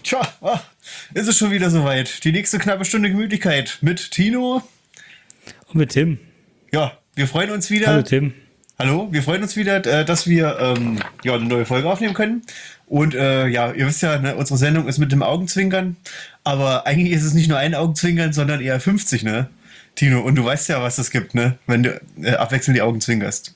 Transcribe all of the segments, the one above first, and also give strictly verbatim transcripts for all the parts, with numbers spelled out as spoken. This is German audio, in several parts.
Tja, ah, ist es schon wieder soweit. Die nächste knappe Stunde Gemütlichkeit mit Tino. Und mit Tim. Ja, wir freuen uns wieder. Hallo Tim. Hallo, wir freuen uns wieder, äh, dass wir ähm, ja, eine neue Folge aufnehmen können. Und äh, ja, ihr wisst ja, ne, unsere Sendung ist mit dem Augenzwinkern. Aber eigentlich ist es nicht nur ein Augenzwinkern, sondern eher fünfzig, ne? Tino, und du weißt ja, was es gibt, ne? Wenn du äh, abwechselnd die Augen zwinkerst.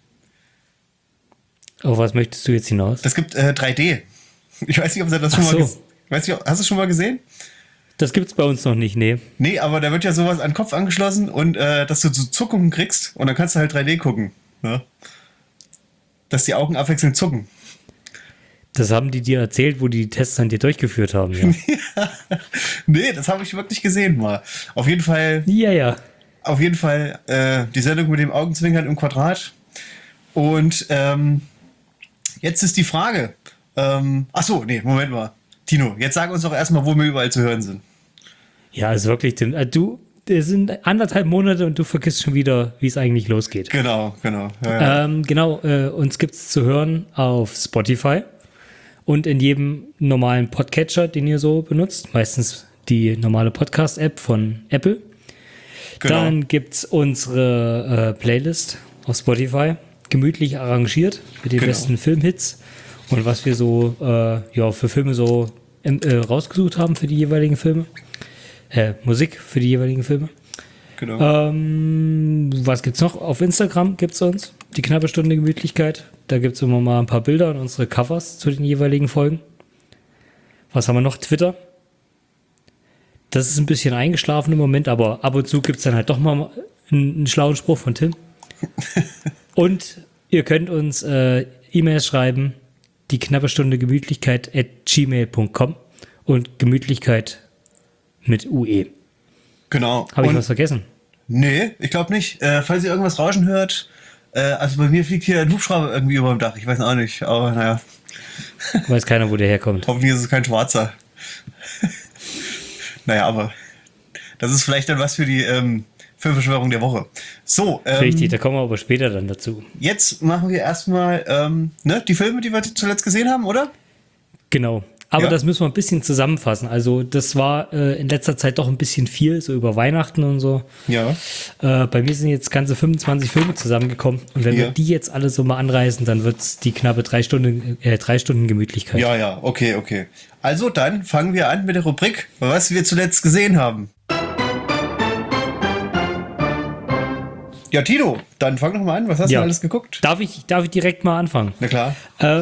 Auf was möchtest du jetzt hinaus? Das gibt äh, drei D. Ich weiß nicht, ob ihr das schon Ach mal so. gesehen Weiß nicht, hast du schon mal gesehen? Das gibt's bei uns noch nicht, nee. Nee, aber da wird ja sowas an den Kopf angeschlossen und äh, dass du so Zuckungen kriegst und dann kannst du halt drei D gucken. Ne? Dass die Augen abwechselnd zucken. Das haben die dir erzählt, wo die die Tests an dir durchgeführt haben, ja. Nee, das habe ich wirklich gesehen mal. Auf jeden Fall, Ja, ja. auf jeden Fall äh, die Sendung mit dem Augenzwinkern im Quadrat. Und ähm, jetzt ist die Frage. Ähm, ach so, nee, Moment mal. Tino, jetzt sag uns doch erstmal, wo wir überall zu hören sind. Ja, ist wirklich, Tim. Äh, Du, es sind anderthalb Monate und du vergisst schon wieder, wie es eigentlich losgeht. Genau, genau. Ja, ja. Ähm, genau, äh, uns gibt's zu hören auf Spotify und in jedem normalen Podcatcher, den ihr so benutzt. Meistens die normale Podcast-App von Apple. Genau. Dann gibt's unsere äh, Playlist auf Spotify, gemütlich arrangiert mit den Genau. besten Filmhits und was wir so äh, ja, für Filme so ähm, äh, rausgesucht haben für die jeweiligen Filme. Äh, Musik für die jeweiligen Filme. genau. Ähm, was gibt's noch? Auf Instagram gibt's uns die knappe Stunde Gemütlichkeit. Da gibt's immer mal ein paar Bilder und unsere Covers zu den jeweiligen Folgen. Was haben wir noch? Twitter. Das ist ein bisschen eingeschlafen im Moment, aber ab und zu gibt's dann halt doch mal einen, einen schlauen Spruch von Tim. Und ihr könnt uns äh, E-Mails schreiben, die knappe Stunde Gemütlichkeit at gmail punkt com und Gemütlichkeit mit U E. Genau. Habe ich Und- was vergessen? Nee, ich glaube nicht. Äh, falls ihr irgendwas rauschen hört, äh, also bei mir fliegt hier ein Hubschrauber irgendwie über dem Dach. Ich weiß auch nicht, aber naja, Weiß keiner, wo der herkommt. hoffentlich ist es kein Schwarzer. Naja, aber das ist vielleicht dann was für die ähm, Filmverschwörung der Woche. So, ähm, Richtig, da kommen wir aber später dann dazu. jetzt machen wir erstmal ähm, ne, die Filme, die wir zuletzt gesehen haben, oder? Genau. Aber Ja. das müssen wir ein bisschen zusammenfassen. Also das war äh, in letzter Zeit doch ein bisschen viel, so über Weihnachten und so. Ja. Äh, bei mir sind jetzt ganze fünfundzwanzig Filme zusammengekommen. Und wenn Ja. wir die jetzt alle so mal anreißen, dann wird es die knappe drei Stunden, äh, drei Stunden Gemütlichkeit. Ja, ja, okay, okay. Also dann fangen wir an mit der Rubrik, was wir zuletzt gesehen haben. Ja, Tino, dann fang doch mal an. Was hast Ja. du alles geguckt? Darf ich, darf ich direkt mal anfangen? Na klar.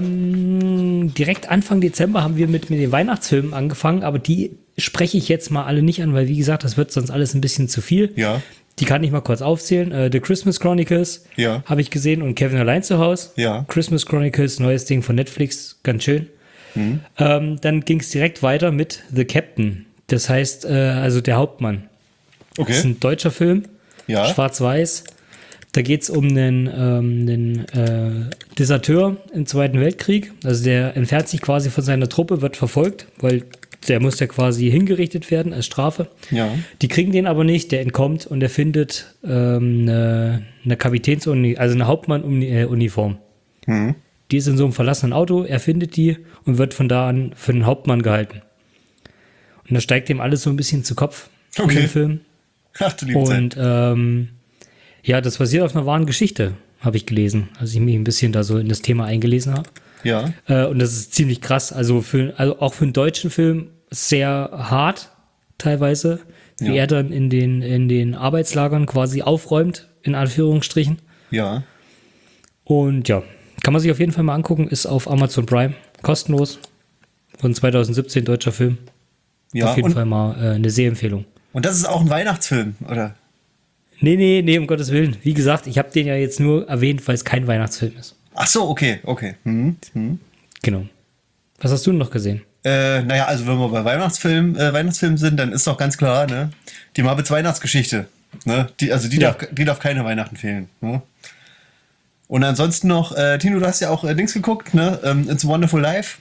Ähm, direkt Anfang Dezember haben wir mit, mit den Weihnachtsfilmen angefangen, aber die spreche ich jetzt mal alle nicht an, weil wie gesagt, das wird sonst alles ein bisschen zu viel. Ja. Die kann ich mal kurz aufzählen. Äh, The Christmas Chronicles Ja. habe ich gesehen und Kevin allein zu Hause. Ja. Christmas Chronicles, neues Ding von Netflix, ganz schön. Mhm. Ähm, dann ging es direkt weiter mit The Captain. Das heißt, äh, also der Hauptmann. Das ist Okay. ein deutscher Film, Ja. schwarz-weiß. Da geht es um einen, ähm, einen äh, Deserteur im Zweiten Weltkrieg. Also der entfernt sich quasi von seiner Truppe, wird verfolgt, weil der muss ja quasi hingerichtet werden als Strafe. Ja. Die kriegen den aber nicht, der entkommt und er findet ähm, eine, eine Kapitänsuniform, also eine Hauptmann-Uniform. Mhm. Die ist in so einem verlassenen Auto, er findet die und wird von da an für den Hauptmann gehalten. Und da steigt ihm alles so ein bisschen zu Kopf in Okay. dem Film. Ach du liebe Zeit. Und ähm, ja, das basiert auf einer wahren Geschichte, habe ich gelesen, als ich mich ein bisschen da so in das Thema eingelesen habe. Ja. Äh, und das ist ziemlich krass. Also, für, also auch für einen deutschen Film sehr hart teilweise, wie Ja. er dann in den, in den Arbeitslagern quasi aufräumt, in Anführungsstrichen. Ja. Und ja, kann man sich auf jeden Fall mal angucken, ist auf Amazon Prime, kostenlos. Von zwanzig siebzehn, deutscher Film. Ja. auf jeden Und, Fall mal äh, eine Sehempfehlung. und das ist auch ein Weihnachtsfilm, oder? Nee, nee, nee, um Gottes Willen. Wie gesagt, ich habe den ja jetzt nur erwähnt, weil es kein Weihnachtsfilm ist. Ach so, okay, okay. Mhm. Mhm. Genau. Was hast du denn noch gesehen? Äh, naja, also wenn wir bei Weihnachtsfilm, äh, Weihnachtsfilmen sind, dann ist doch ganz klar, ne? Die Muppets Weihnachtsgeschichte. Ne? Die, also die, Ja. darf, die darf keine Weihnachten fehlen. Ne? Und ansonsten noch, äh, Tino, du hast ja auch äh, Dings geguckt, ne? Ähm, It's a Wonderful Life.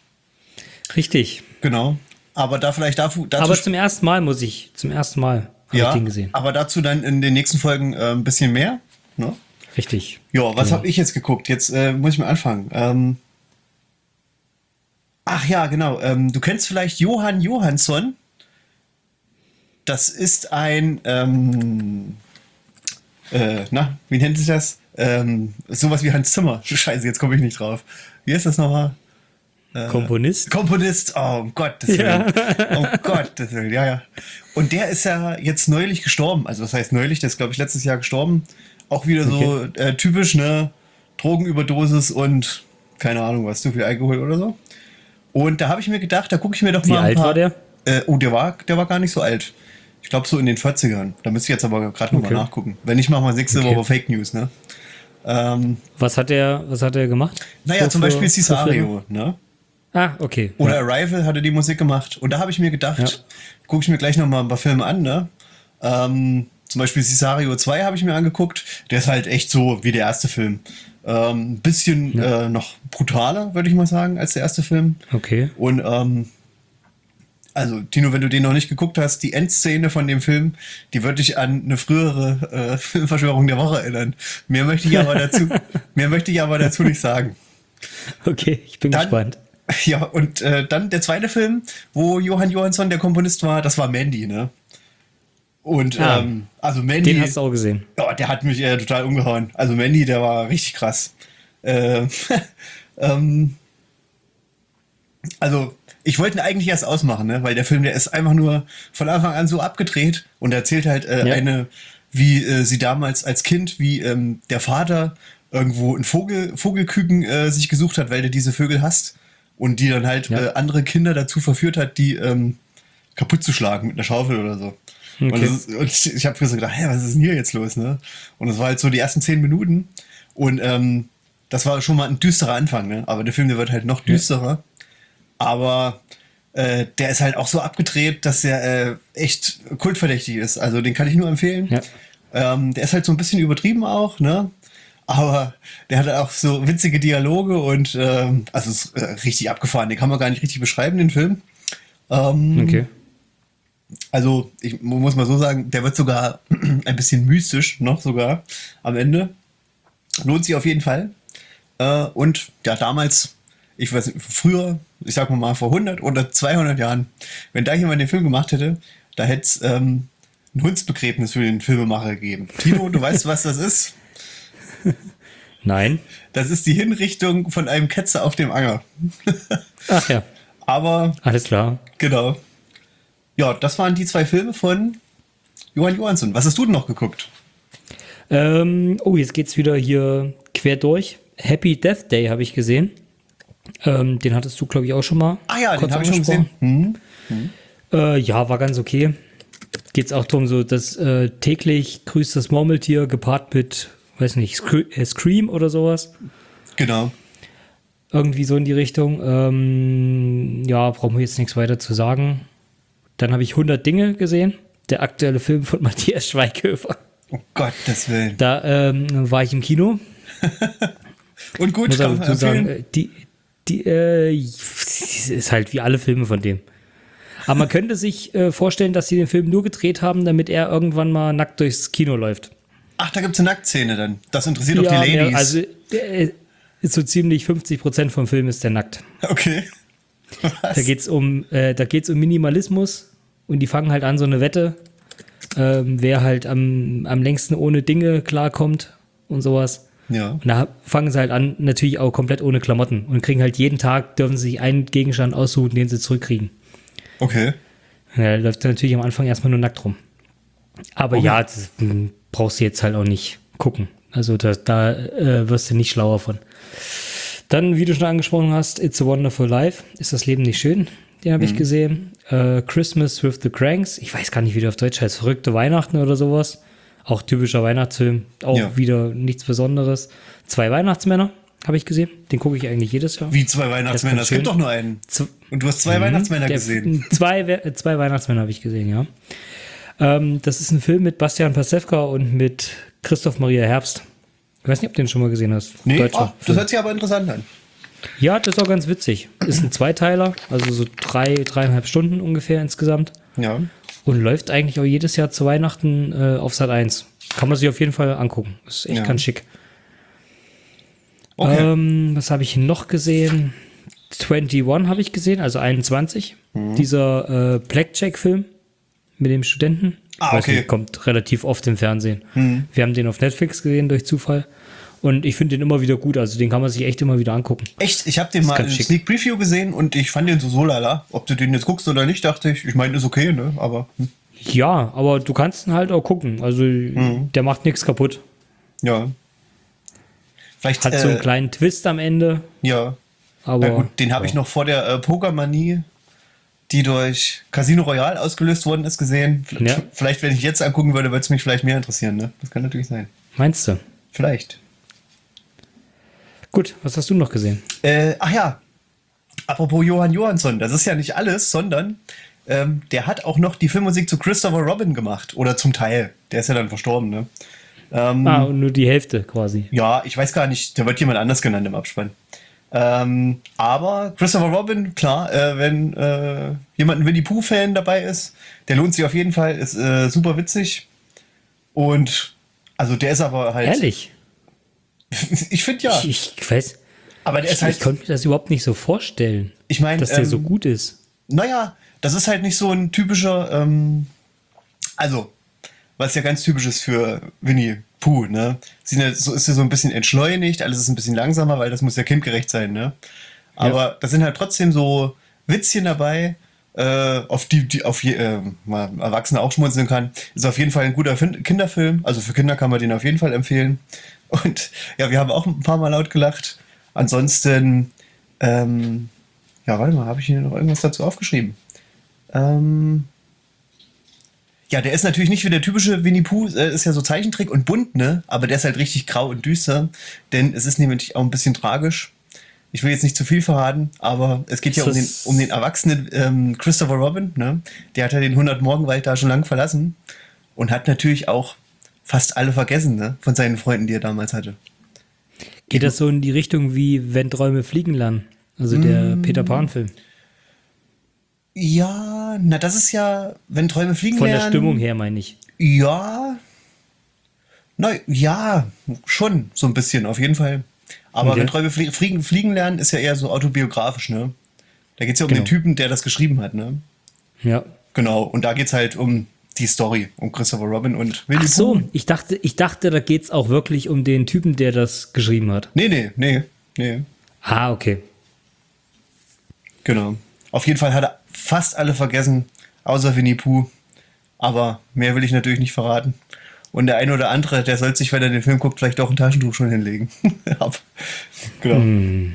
Richtig. Genau. Aber da vielleicht dazu, dazu Aber zum ersten Mal muss ich, zum ersten Mal habe ja, ich den gesehen. aber dazu dann in den nächsten Folgen äh, ein bisschen mehr. Ne? Richtig. Ja, was Genau. habe ich jetzt geguckt? Jetzt äh, muss ich mal anfangen. Ähm, Ach ja, genau. Ähm, du kennst vielleicht Johann Johansson. Das ist ein, ähm, äh, na, wie nennt sich das? Ähm, sowas wie Hans Zimmer. Scheiße, jetzt komme ich nicht drauf. Wie ist das nochmal? Äh, Komponist? Komponist, oh, um Gottes Willen. Ja. Um Gottes Willen, ja, ja. Und der ist ja jetzt neulich gestorben. Also, was heißt neulich? Der ist, glaube ich, letztes Jahr gestorben. Auch wieder so Okay. äh, typisch, ne? Drogenüberdosis und keine Ahnung was, zu viel Alkohol oder so. Und da habe ich mir gedacht, da gucke ich mir doch Wie mal ein alt paar. war der? Äh, oh, der war, der war gar nicht so alt. Ich glaube so in den vierzigern. Da müsste ich jetzt aber gerade nochmal Okay. nachgucken. Wenn nicht, machen wir nächste Okay. Woche Fake News, ne? Ähm, Was hat er, was hat er gemacht? naja, So zum für- Beispiel für Filme? Cesario, ne? Ah, okay. Oder ja. Arrival hatte die Musik gemacht. Und da habe ich mir gedacht, Ja. gucke ich mir gleich nochmal ein paar Filme an, ne? Ähm, zum Beispiel Cesario zwei habe ich mir angeguckt. Der ist halt echt so wie der erste Film. Ähm, ein bisschen Ja. äh, noch brutaler, würde ich mal sagen, als der erste Film. Okay. Und ähm, also, Tino, wenn du den noch nicht geguckt hast, die Endszene von dem Film, die wird dich an eine frühere äh, Filmverschwörung der Woche erinnern. Mehr möchte ich aber dazu, mehr möchte ich aber dazu nicht sagen. Okay, ich bin Dann- gespannt. Ja, und äh, dann der zweite Film, wo Johann Johansson der Komponist war, das war Mandy, ne? Und Ah, ähm, also Mandy, Den hast du auch gesehen. ja, der hat mich äh, total umgehauen. Also Mandy, der war richtig krass. Äh, ähm, also ich wollte ihn eigentlich erst ausmachen, ne? Weil der Film, der ist einfach nur von Anfang an so abgedreht und erzählt halt äh, Ja. eine, wie äh, sie damals als Kind, wie ähm, der Vater irgendwo einen Vogel, Vogelküken äh, sich gesucht hat, weil der diese Vögel hasst und die dann halt Ja. äh, andere Kinder dazu verführt hat, die ähm, kaputt zu schlagen mit einer Schaufel oder so. Und, Okay. das ist, und ich, ich habe mir so gedacht, hä, was ist denn hier jetzt los, ne? Und das war halt so die ersten zehn Minuten und ähm, das war schon mal ein düsterer Anfang, ne? Aber der Film, der wird halt noch düsterer. Aber äh, der ist halt auch so abgedreht, dass er äh, echt kultverdächtig ist. Also den kann ich nur empfehlen. Ja. Ähm, der ist halt so ein bisschen übertrieben auch, ne? Aber der hat auch so witzige Dialoge und ähm, also es ist äh, richtig abgefahren. Den kann man gar nicht richtig beschreiben, den Film. Ähm, Okay. Also ich mu- muss mal so sagen, der wird sogar ein bisschen mystisch noch sogar am Ende. Lohnt sich auf jeden Fall. Äh, und ja, damals, ich weiß nicht, früher, ich sag mal vor hundert oder zweihundert Jahren, wenn da jemand den Film gemacht hätte, da hätte es ähm, ein Hundsbegräbnis für den Filmemacher gegeben. Tino, du weißt, was das ist? Nein. Das ist die Hinrichtung von einem Ketzer auf dem Anger. Ach ja, Aber alles klar. genau. Ja, das waren die zwei Filme von Johann Johansson. Was hast du denn noch geguckt? Ähm, oh, jetzt geht's wieder hier quer durch. Happy Death Day habe ich gesehen. Ähm, den hattest du, glaube ich, auch schon mal. Ah ja, den kurz habe ich schon angesprochen. gesehen. Hm. Äh, ja, war ganz okay. Geht's auch darum, so dass äh, täglich grüßt das Murmeltier gepaart mit, weiß nicht, Scre äh, Scream oder sowas. Genau. Irgendwie so in die Richtung. Ähm, ja, brauchen wir jetzt nichts weiter zu sagen. Dann habe ich hundert Dinge gesehen. Der aktuelle Film von Matthias Schweighöfer. Oh Gottes Willen. Da ähm, war ich im Kino. Und gut, Muss kann aber man dazu sagen, empfehlen. äh, die, die äh, ist halt wie alle Filme von dem. Aber man könnte sich äh, vorstellen, dass sie den Film nur gedreht haben, damit er irgendwann mal nackt durchs Kino läuft. Ach, da gibt es eine Nacktszene dann. Das interessiert doch Ja, die Ladies. mehr- also äh, ist so ziemlich fünfzig Prozent vom Film ist der nackt. okay. Was? Da geht's um, äh, da geht's um Minimalismus und die fangen halt an, so eine Wette, ähm, wer halt am, am längsten ohne Dinge klarkommt und sowas. Ja. Und da fangen sie halt an, natürlich auch komplett ohne Klamotten und kriegen halt jeden Tag, dürfen sie sich einen Gegenstand aussuchen, den sie zurückkriegen. Okay. Und da läuft er natürlich am Anfang erstmal nur nackt rum. Aber Okay. ja, das mm, brauchst du jetzt halt auch nicht gucken. Also da, da äh, wirst du nicht schlauer von. Dann, wie du schon angesprochen hast, It's a Wonderful Life. Ist das Leben nicht schön? Den habe ich gesehen. Äh, Christmas with the Cranks. Ich weiß gar nicht, wie der auf Deutsch heißt. Verrückte Weihnachten oder sowas. Auch typischer Weihnachtsfilm. Auch Ja. wieder nichts Besonderes. Zwei Weihnachtsmänner habe ich gesehen. Den gucke ich eigentlich jedes Jahr. Wie zwei Weihnachtsmänner. Das Es kommt gibt schön. doch nur einen. Z- Und du hast zwei Weihnachtsmänner Der- gesehen. Zwei, We- äh, zwei Weihnachtsmänner habe ich gesehen, ja. Ähm, das ist ein Film mit Bastian Pastewka und mit Christoph Maria Herbst. Ich weiß nicht, ob du den schon mal gesehen hast. Nee, Deutscher oh, das Film. hört sich aber interessant an. Ja, das ist auch ganz witzig. Ist ein Zweiteiler, also so drei, dreieinhalb Stunden ungefähr insgesamt. Ja. Und läuft eigentlich auch jedes Jahr zu Weihnachten äh, auf Sat eins. Kann man sich auf jeden Fall angucken. Ist echt Ja. ganz schick. Okay. Ähm, was habe ich noch gesehen? einundzwanzig habe ich gesehen, also einundzwanzig. Mhm. Dieser äh, Blackjack-Film mit dem Studenten. Ah, okay. Nicht, kommt relativ oft im Fernsehen. Mhm. Wir haben den auf Netflix gesehen durch Zufall. Und ich finde den immer wieder gut. Also den kann man sich echt immer wieder angucken. Echt? Ich habe den mal in Sneak Preview gesehen und ich fand den so so lala. Ob du den jetzt guckst oder nicht, dachte ich. Ich meine, ist okay, ne? Aber... Hm. Ja, aber du kannst ihn halt auch gucken. Also mhm. der macht nichts kaputt. Ja. Vielleicht, Hat äh, so einen kleinen Twist am Ende. Ja. Aber, Na gut, den habe ja. ich noch vor der äh, Pokermanie, die durch Casino Royale ausgelöst worden ist, gesehen. V- ja. Vielleicht, wenn ich jetzt angucken würde, würde es mich vielleicht mehr interessieren. Ne? Das kann natürlich sein. Meinst du? Vielleicht. Gut, was hast du noch gesehen? Äh, ach ja, apropos Johann Johansson, das ist ja nicht alles, sondern ähm, der hat auch noch die Filmmusik zu Christopher Robin gemacht. Oder zum Teil. Der ist ja dann verstorben, ne? Ähm, ah, und nur die Hälfte quasi. Ja, ich weiß gar nicht, da wird jemand anders genannt im Abspann. Ähm, aber Christopher Robin, klar, äh, wenn äh, jemand ein Winnie-Pooh-Fan dabei ist, der lohnt sich auf jeden Fall, ist äh, super witzig. Und also der ist aber halt... Ehrlich? Ich finde ja. Ich, ich weiß. Aber der ich, ist halt, ich konnte mir das überhaupt nicht so vorstellen, ich mein, dass der ähm, so gut ist. Naja, das ist halt nicht so ein typischer, ähm, also, was ja ganz typisch ist für Winnie Pooh, ne? Sie sind ja, so ist ja so ein bisschen entschleunigt, alles ist ein bisschen langsamer, weil das muss ja kindgerecht sein, ne? Aber ja. Da sind halt trotzdem so Witzchen dabei, äh, auf die, die auf je, äh, mal Erwachsene auch schmunzeln kann. Ist auf jeden Fall ein guter fin- Kinderfilm, also für Kinder kann man den auf jeden Fall empfehlen. Und ja, wir haben auch ein paar Mal laut gelacht. Ansonsten, ähm, ja, warte mal, habe ich hier noch irgendwas dazu aufgeschrieben? Ähm, ja, der ist natürlich nicht wie der typische Winnie Pooh, äh, ist ja so Zeichentrick und bunt, ne? Aber der ist halt richtig grau und düster, denn es ist nämlich auch ein bisschen tragisch. Ich will jetzt nicht zu viel verraten, aber es geht ist ja um den, um den erwachsenen ähm, Christopher Robin, ne? Der hat ja den hundert-Morgenwald da schon lang verlassen und hat natürlich auch fast alle vergessen, ne? Von seinen Freunden, die er damals hatte. Geht das so in die Richtung wie Wenn Träume fliegen lernen? Also der mm. Peter Pan-Film. Ja, na das ist ja, wenn Träume fliegen Von lernen. der Stimmung her, meine ich. Ja, na ja, schon so ein bisschen, auf jeden Fall. Aber Okay. wenn Träume flie- fliegen, fliegen lernen, ist ja eher so autobiografisch, ne? Da geht es ja um Genau. den Typen, der das geschrieben hat, ne? Ja. Genau, und da geht es halt um die Story, um Christopher Robin und Winnie Ach so, Pooh. ich dachte, ich dachte, da geht es auch wirklich um den Typen, der das geschrieben hat. Nee, nee, nee, nee. Ah, okay. Genau. Auf jeden Fall hat er fast alle vergessen, außer Winnie Pooh. Aber mehr will ich natürlich nicht verraten. Und der eine oder andere, der soll sich, wenn er den Film guckt, vielleicht auch ein Taschentuch schon hinlegen. Genau. Hm.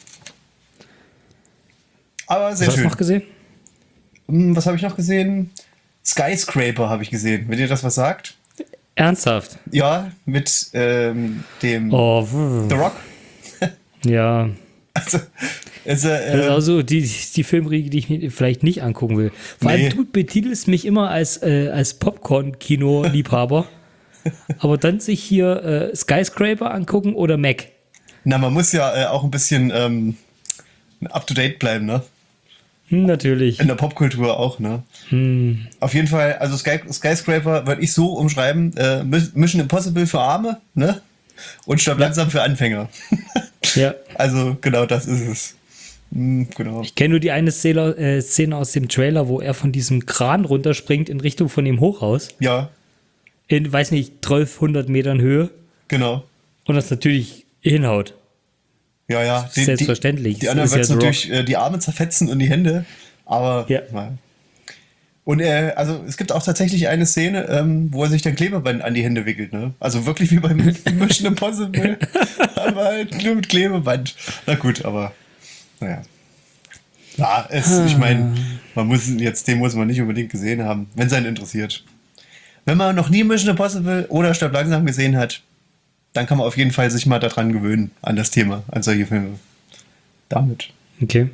Aber sehr Was hast du schön. noch gesehen? Hm, Was habe ich noch gesehen? Skyscraper habe ich gesehen. Wenn ihr das was sagt? Ernsthaft? Ja, mit ähm, dem Oh, The Rock. ja. Also, also, Das ist äh, auch so die, die Filmriege, die ich mir vielleicht nicht angucken will. Vor Nee. allem, du betitelst mich immer als, äh, als Popcorn-Kino-Liebhaber. Aber dann sich hier äh, Skyscraper angucken oder Mac. na, man muss ja äh, auch ein bisschen ähm, up-to-date bleiben, ne? Hm, natürlich. In der Popkultur auch, ne? Hm. Auf jeden Fall, also Sky, Skyscraper würde ich so umschreiben, äh, Mission Impossible für Arme, ne? Und Stirb langsam für Anfänger. Ja. Also genau das ist es. Hm, genau. Ich kenne nur die eine Szene, äh, Szene aus dem Trailer, wo er von diesem Kran runterspringt in Richtung von dem Hochhaus. Ja, In, weiß nicht, zwölfhundert Metern Höhe. genau. Und das natürlich hinhaut. Ja, ja. Die, Selbstverständlich. Die, die anderen Das ist wird ja natürlich äh, die Arme zerfetzen und die Hände. Aber Ja. mal. Und äh, also es gibt auch tatsächlich eine Szene, ähm, wo er sich dann Klebeband an die Hände wickelt, ne? Also wirklich wie beim Mission Impossible. Aber halt nur mit Klebeband. Na gut, aber naja. Ja, es, ich meine, man muss jetzt, den muss man nicht unbedingt gesehen haben, wenn es einen interessiert. Wenn man noch nie Mission Impossible oder Stirb langsam gesehen hat, dann kann man auf jeden Fall sich mal daran gewöhnen, an das Thema, an solche Filme. Damit. Okay.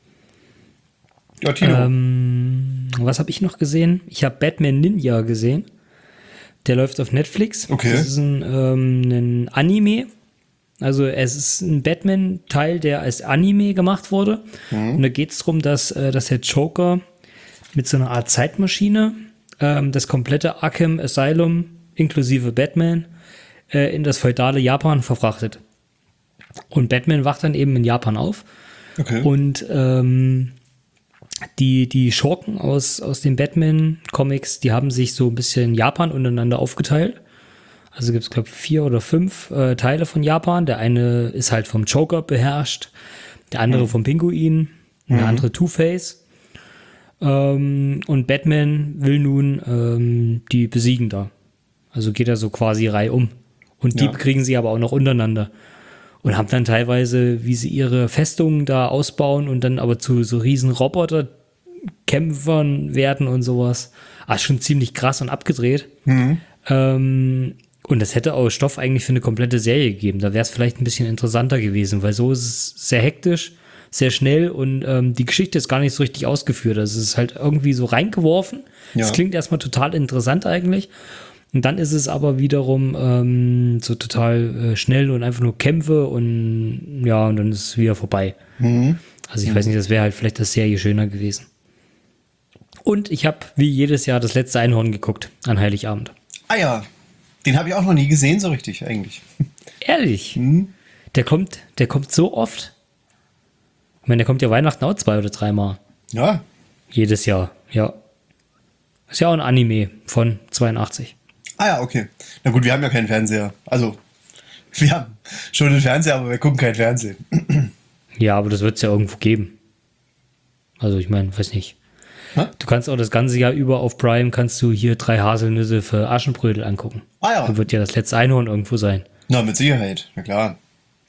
Ja, Tino. Ähm, was habe ich noch gesehen? Ich habe Batman Ninja gesehen. Der läuft auf Netflix. Okay. Das ist ein, ähm, ein Anime. Also es ist ein Batman-Teil, der als Anime gemacht wurde. Mhm. Und da geht es darum, dass, äh, dass der Joker mit so einer Art Zeitmaschine ähm, das komplette Arkham Asylum inklusive Batman äh, in das feudale Japan verfrachtet. Und Batman wacht dann eben in Japan auf Okay. Und ähm, die, die Schurken aus, aus den Batman-Comics, die haben sich so ein bisschen Japan untereinander aufgeteilt. Also gibt es, glaube ich, vier oder fünf äh, Teile von Japan. Der eine ist halt vom Joker beherrscht, der andere mhm. vom Pinguin, der mhm. andere Two-Face. Ähm, und Batman will nun ähm, die besiegen da. Also geht er so quasi reihum. Und die ja. kriegen sie aber auch noch untereinander. Und haben dann teilweise, wie sie ihre Festungen da ausbauen und dann aber zu so riesen Roboter-Kämpfern werden und sowas. Ah, schon ziemlich krass und abgedreht. Mhm. Ähm, und das hätte auch Stoff eigentlich für eine komplette Serie gegeben. Da wäre es vielleicht ein bisschen interessanter gewesen, weil so ist es sehr hektisch, sehr schnell und ähm, die Geschichte ist gar nicht so richtig ausgeführt. Also es ist halt irgendwie so reingeworfen. Das Ja. klingt erstmal total interessant eigentlich. Und dann ist es aber wiederum ähm, so total äh, schnell und einfach nur Kämpfe und ja, und dann ist es wieder vorbei. Mhm. Also ich Mhm. weiß nicht, das wäre halt vielleicht das Serie schöner gewesen. Und ich habe wie jedes Jahr das letzte Einhorn geguckt an Heiligabend. Ah ja, den habe ich auch noch nie gesehen, so richtig eigentlich. Ehrlich? Mhm. Der kommt, der kommt so oft. Ich meine, der kommt ja Weihnachten auch zwei oder dreimal. Ja, Jedes Jahr, ja. Ist ja auch ein Anime von zweiundachtzig. ah ja, okay. Na gut, wir haben ja keinen Fernseher. Also, wir haben schon einen Fernseher, aber wir gucken kein Fernsehen. Ja, aber das wird es ja irgendwo geben. Also ich meine, weiß nicht. Hä? Du kannst auch das ganze Jahr über auf Prime, kannst du hier drei Haselnüsse für Aschenbrödel angucken. Ah ja, Dann wird ja das letzte Einhorn irgendwo sein. na mit Sicherheit, na klar.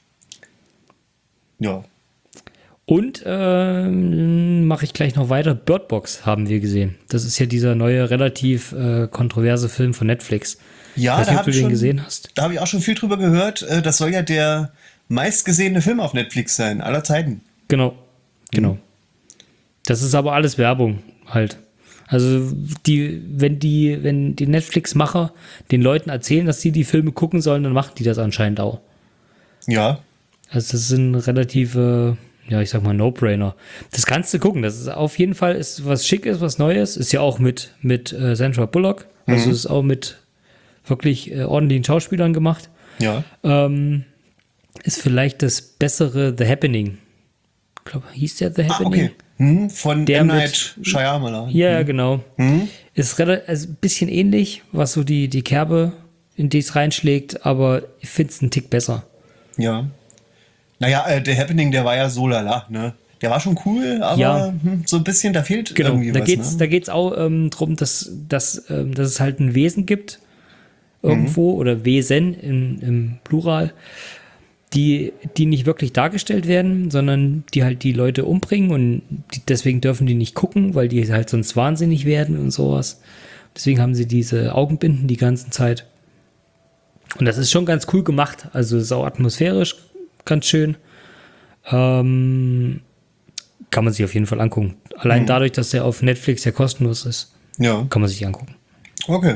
Ja, Und ähm, mache ich gleich noch weiter. Bird Box haben wir gesehen. Das ist ja dieser neue, relativ äh, kontroverse Film von Netflix. ja, Ich weiß da nicht, ob habe du ich, den schon- gesehen hast. da hab ich auch schon viel drüber gehört. Äh, Das soll ja der meistgesehene Film auf Netflix sein, aller Zeiten. Genau, genau. Das ist aber alles Werbung halt. Also die, wenn die, wenn die Netflix-Macher den Leuten erzählen, dass sie die Filme gucken sollen, dann machen die das anscheinend auch. Ja, Also das sind relative, ja, ich sag mal, No-Brainer. Das kannst du gucken. Das ist auf jeden Fall ist was Schickes, was Neues. Ist ja auch mit, mit äh, Sandra Bullock. Also Mhm. ist auch mit wirklich äh, ordentlichen Schauspielern gemacht. ja. Ähm, ist vielleicht das bessere The Happening. Ich glaube, hieß der The Ah, Happening? okay. Hm, von Der M. mit- Night Shyamalan. Ja, ja, genau. Hm? Ist relativ, also ein bisschen ähnlich, was so die, die Kerbe, in die es reinschlägt, aber ich finde es einen Tick besser. Ja. Naja, äh, der Happening, der war ja so lala, ne? Der war schon cool, aber Ja. hm, so ein bisschen, da fehlt Genau, irgendwie da was, geht's, ne? da geht's auch ähm, darum, dass, dass, ähm, dass es halt ein Wesen gibt, irgendwo, oder Wesen im, im Plural, die, die nicht wirklich dargestellt werden, sondern die halt die Leute umbringen und die, deswegen dürfen die nicht gucken, weil die halt sonst wahnsinnig werden und sowas. Deswegen haben sie diese Augenbinden die ganze Zeit. Und das ist schon ganz cool gemacht. Also es ist auch atmosphärisch ganz schön. Ähm, kann man sich auf jeden Fall angucken. Allein Mhm. dadurch, dass der auf Netflix ja kostenlos ist, Ja, kann man sich angucken. okay.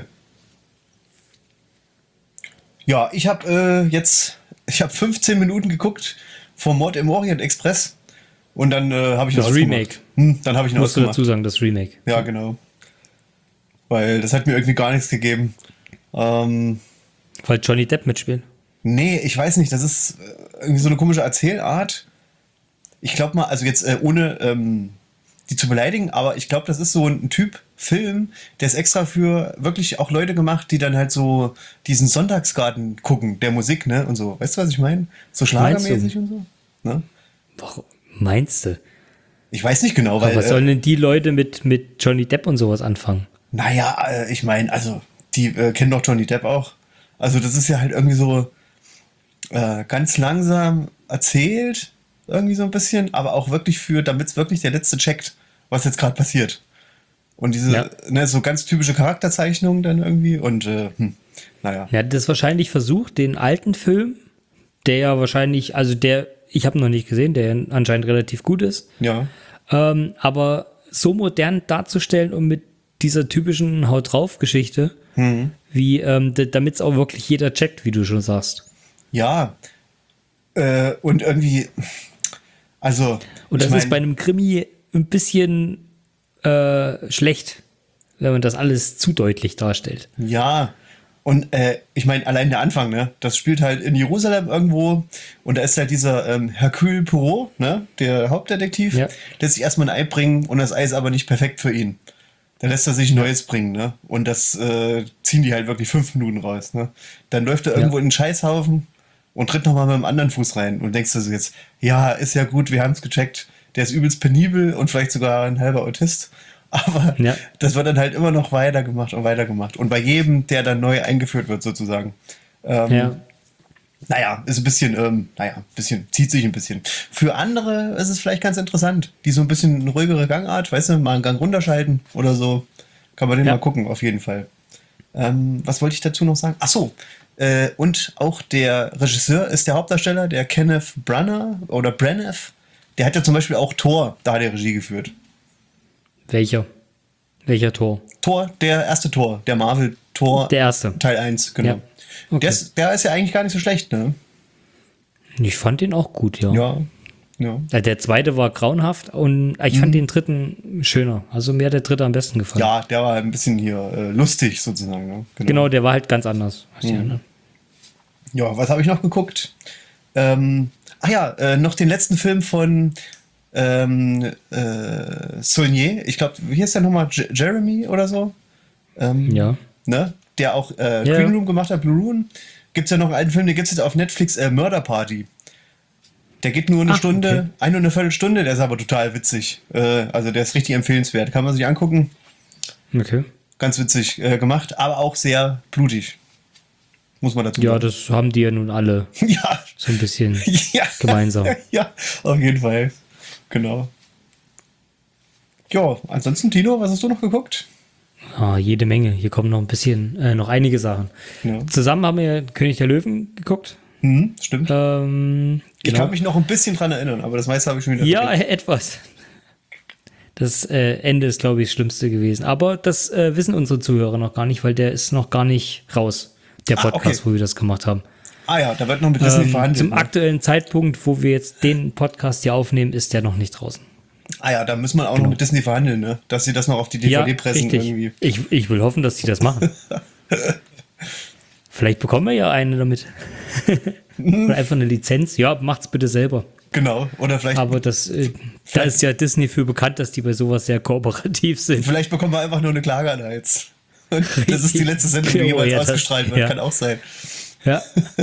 Ja, ich habe äh, jetzt, ich habe fünfzehn Minuten geguckt vom Mord im Orient Express und dann äh, habe ich Das ihn ausgemacht. Remake. Hm, dann habe ich ihn Musst du ausgemacht. dazu sagen, das Remake. Ja, genau. Weil das hat mir irgendwie gar nichts gegeben. Ähm, Weil Johnny Depp mitspielt. nee, ich weiß nicht, das ist äh, irgendwie so eine komische Erzählart. Ich glaube mal, also jetzt äh, ohne ähm, die zu beleidigen, aber ich glaube, das ist so ein Typ Film, der ist extra für wirklich auch Leute gemacht, die dann halt so diesen Sonntagsgarten gucken, der Musik, ne, und so. Weißt du, was ich meine? So schlagermäßig und so. Ne? Warum meinst du? Ich weiß nicht genau, weil, Aber was äh, sollen denn die Leute mit, mit Johnny Depp und sowas anfangen? naja, äh, ich meine, also, die äh, kennen doch Johnny Depp auch. Also, das ist ja halt irgendwie so äh, ganz langsam erzählt, irgendwie so ein bisschen, aber auch wirklich für, damit es wirklich der Letzte checkt, was jetzt gerade passiert. Und diese, Ja. ne, so ganz typische Charakterzeichnungen dann irgendwie und, äh, hm, naja. Er hat das wahrscheinlich versucht, den alten Film, der ja wahrscheinlich, also der, ich habe noch nicht gesehen, der anscheinend relativ gut ist, Ja, ähm, aber so modern darzustellen und mit dieser typischen Haut drauf Geschichte, Mhm. wie ähm, damit es auch wirklich jeder checkt, wie du schon sagst. ja. Äh, und irgendwie, also, Und ich das ist mein- bei einem Krimi ein bisschen äh, schlecht, wenn man das alles zu deutlich darstellt. ja, Und äh, ich meine, allein der Anfang, ne? Das spielt halt in Jerusalem irgendwo und da ist halt dieser ähm, Hercule Poirot, ne? Der Hauptdetektiv, Ja. der sich erstmal ein Ei bringen und das Ei ist aber nicht perfekt für ihn. Dann lässt er sich ein neues bringen, ne? Und das äh, ziehen die halt wirklich fünf Minuten raus, ne? Dann läuft er irgendwo Ja. in den Scheißhaufen und tritt nochmal mit dem anderen Fuß rein und denkst du so jetzt, ja, ist ja gut, wir haben es gecheckt, der ist übelst penibel und vielleicht sogar ein halber Autist. Aber Ja. das wird dann halt immer noch weitergemacht und weitergemacht. Und bei jedem, der dann neu eingeführt wird, sozusagen. Ähm, Ja. Naja, ist ein bisschen, ähm, naja, ein bisschen, zieht sich ein bisschen. Für andere ist es vielleicht ganz interessant, die so ein bisschen eine ruhigere Gangart, weißt du, mal einen Gang runterschalten oder so. Kann man den Ja. mal gucken, auf jeden Fall. Ähm, was wollte ich dazu noch sagen? Ach so, äh, und auch der Regisseur ist der Hauptdarsteller, der Kenneth Branagh oder Branagh. Der hat ja zum Beispiel auch Thor, da hat er Regie geführt. Welcher? Welcher Tor? Thor, der erste Thor, der Marvel-Thor. Der erste. Teil eins, genau. Ja. Okay. Der, ist, der ist ja eigentlich gar nicht so schlecht, ne? Ich fand den auch gut, ja. Ja. Ja. Ja, der zweite war grauenhaft und ich fand den dritten schöner. Also mir hat der dritte am besten gefallen. Ja, der war ein bisschen hier äh, lustig sozusagen. Ne? Genau, der war halt ganz anders als die Mhm. anderen. Ja, was habe ich noch geguckt? Ähm, ach ja, äh, noch den letzten Film von ähm, äh, Saulnier. Ich glaube, wie heißt der nochmal? J- Jeremy oder so? Ähm, Ja. Ne? Der auch äh, Ja. Green Room gemacht hat, Blue Room. Gibt es ja noch einen alten Film, den gibt es jetzt auf Netflix, äh, Murder Party. Der geht nur eine Ach, Stunde, okay. eine und eine Viertelstunde, der ist aber total witzig. Äh, also der ist richtig empfehlenswert. Kann man sich angucken. Okay. Ganz witzig äh, gemacht, aber auch sehr blutig. Muss man dazu Ja, sagen. das haben die ja nun alle Ja, so ein bisschen ja, gemeinsam. ja, auf jeden Fall. Genau. Ja, ansonsten, Tino, was hast du noch geguckt? Ah, jede Menge. Hier kommen noch ein bisschen, äh, noch einige Sachen. Ja. Zusammen haben wir König der Löwen geguckt. Hm, stimmt. Ähm, Ich genau. kann mich noch ein bisschen dran erinnern, aber das meiste habe ich schon wieder Ja, vergessen. äh, etwas. Das äh, Ende ist, glaube ich, das Schlimmste gewesen. Aber das äh, wissen unsere Zuhörer noch gar nicht, weil der ist noch gar nicht raus. Der Ah, Podcast, okay. wo wir das gemacht haben. Ah ja, da wird noch mit Disney Ähm, verhandelt. zum Ne? aktuellen Zeitpunkt, wo wir jetzt den Podcast hier aufnehmen, ist der noch nicht draußen. Ah ja, da muss man auch noch mit Disney verhandeln, ne? Dass sie das noch auf die D V D pressen richtig. irgendwie. Ich, ich will hoffen, dass sie das machen. Vielleicht bekommen wir ja eine damit. Oder einfach eine Lizenz. Ja, macht's bitte selber. Genau. Oder vielleicht, Aber das, äh, da ist ja Disney für bekannt, dass die bei sowas sehr kooperativ sind. vielleicht bekommen wir einfach nur eine Klage an jetzt. Das ist die letzte Sendung, die Oh, jemals ja, das- ausgestrahlt wird. ja. Kann auch sein. Ja.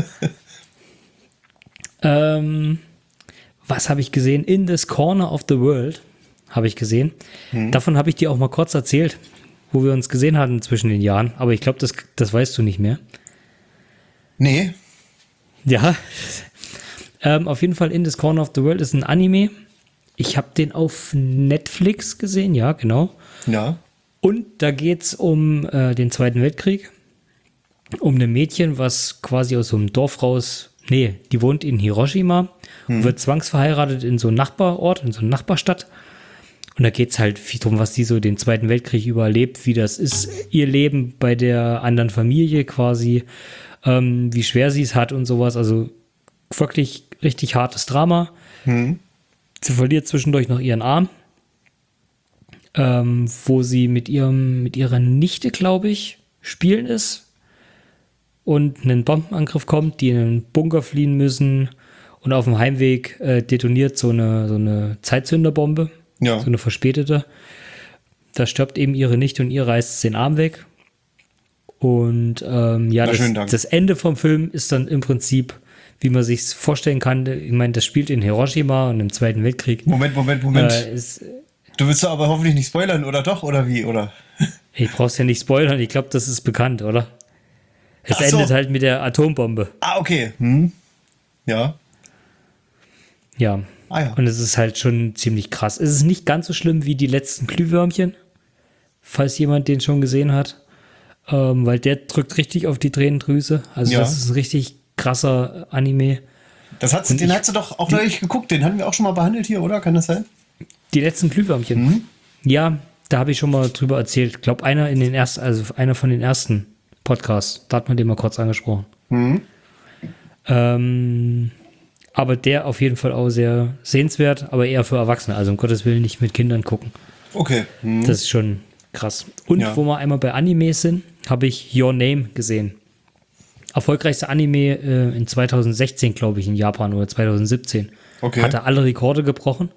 ähm, was habe ich gesehen? In this corner of the world habe ich gesehen. Davon habe ich dir auch mal kurz erzählt, wo wir uns gesehen hatten zwischen den Jahren. Aber ich glaube, das, das weißt du nicht mehr. Nee. Ja. ähm, auf jeden Fall In this corner of the world ist ein Anime. Ich habe den auf Netflix gesehen, ja, genau. Ja. Und da geht es um äh, den Zweiten Weltkrieg. Um ein Mädchen, was quasi aus so einem Dorf raus, nee, die wohnt in Hiroshima und wird zwangsverheiratet in so einen Nachbarort, in so eine Nachbarstadt. Und da geht es halt viel darum, was die so den Zweiten Weltkrieg überlebt, wie das ist, ihr Leben bei der anderen Familie quasi, ähm, wie schwer sie es hat und sowas. Also wirklich richtig hartes Drama. Hm. Sie verliert zwischendurch noch ihren Arm, ähm, wo sie mit ihrem, mit ihrer Nichte, glaube ich, spielen ist. Und ein Bombenangriff kommt, die in einen Bunker fliehen müssen. Und auf dem Heimweg äh, detoniert so eine, so eine Zeitzünderbombe, Ja. so eine verspätete. Da stirbt eben ihre Nichte und ihr reißt den Arm weg. Und ähm, ja, Na, schönen das, Dank. das Ende vom Film ist dann im Prinzip, wie man sich vorstellen kann. Ich meine, das spielt in Hiroshima und im Zweiten Weltkrieg. Moment, Moment, Moment. Äh, ist, Du willst doch aber hoffentlich nicht spoilern, oder doch? Oder wie? Oder? ich brauch's ja nicht spoilern, ich glaube, das ist bekannt, oder? Es Ach so. endet halt mit der Atombombe. Ah, okay. Hm. Ja. Ja. Ah ja. Und es ist halt schon ziemlich krass. Es ist nicht ganz so schlimm wie die letzten Glühwürmchen, falls jemand den schon gesehen hat. Ähm, weil der drückt richtig auf die Tränendrüse. Also Ja. das ist ein richtig krasser Anime. Das hat, Und den ich- hast du doch auch neulich geguckt. Den hatten wir auch schon mal behandelt hier, oder? Kann das sein? Die letzten Glühwürmchen. Mhm. Ja, da habe ich schon mal drüber erzählt. Ich glaube, einer in den ersten, also einer von den ersten Podcasts. Da hat man den mal kurz angesprochen. Mhm. Ähm, aber der auf jeden Fall auch sehr sehenswert, aber eher für Erwachsene. Also um Gottes Willen nicht mit Kindern gucken. Okay. Hm. Das ist schon krass. Und Ja. wo wir einmal bei Animes sind, habe ich Your Name gesehen. erfolgreichste Anime äh, in zwanzig sechzehn, glaube ich, in Japan oder zwanzig siebzehn. Okay. Hat er alle Rekorde gebrochen.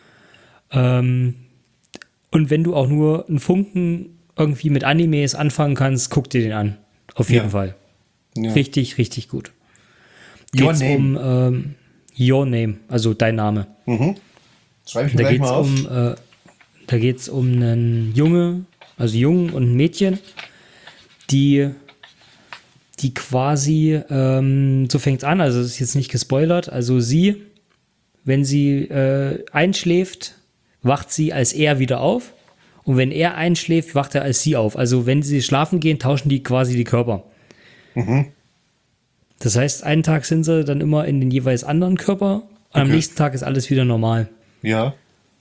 Ähm, und wenn du auch nur einen Funken irgendwie mit Animes anfangen kannst, guck dir den an. Auf jeden Ja. Fall. Ja. Richtig, richtig gut. Your Geht's Name. um ähm, Your Name, also dein Name. Mhm. Schreibe ich mir Da gleich geht's mal auf. um, äh, da geht's um einen Junge, also Jungen und ein Mädchen, die, die quasi, ähm, so fängt's an, also es ist jetzt nicht gespoilert, also sie, wenn sie äh, einschläft, wacht sie als er wieder auf und wenn er einschläft, wacht er als sie auf. Also wenn sie schlafen gehen, tauschen die quasi die Körper. Mhm. Das heißt, einen Tag sind sie dann immer in den jeweils anderen Körper und am Okay. nächsten Tag ist alles wieder normal. Ja.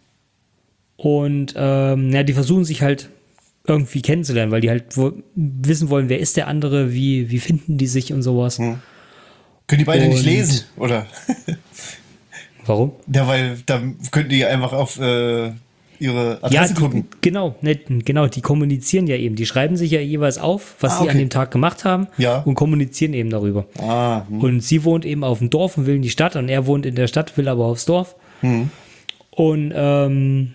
Und ähm, ja, die versuchen sich halt irgendwie kennenzulernen, weil die halt wo, wissen wollen, wer ist der andere, wie, wie finden die sich und sowas. Hm. Können die beide nicht Und- lesen, oder? Warum? Ja, weil dann könnten die einfach auf äh, ihre Ja, Adresse die, gucken. genau, ne, genau, die kommunizieren ja eben. Die schreiben sich ja jeweils auf, was Ah, sie an okay. dem Tag gemacht haben Ja. und kommunizieren eben darüber. Ah, hm. Und sie wohnt eben auf dem Dorf und will in die Stadt und er wohnt in der Stadt, will aber aufs Dorf. Hm. Und ähm,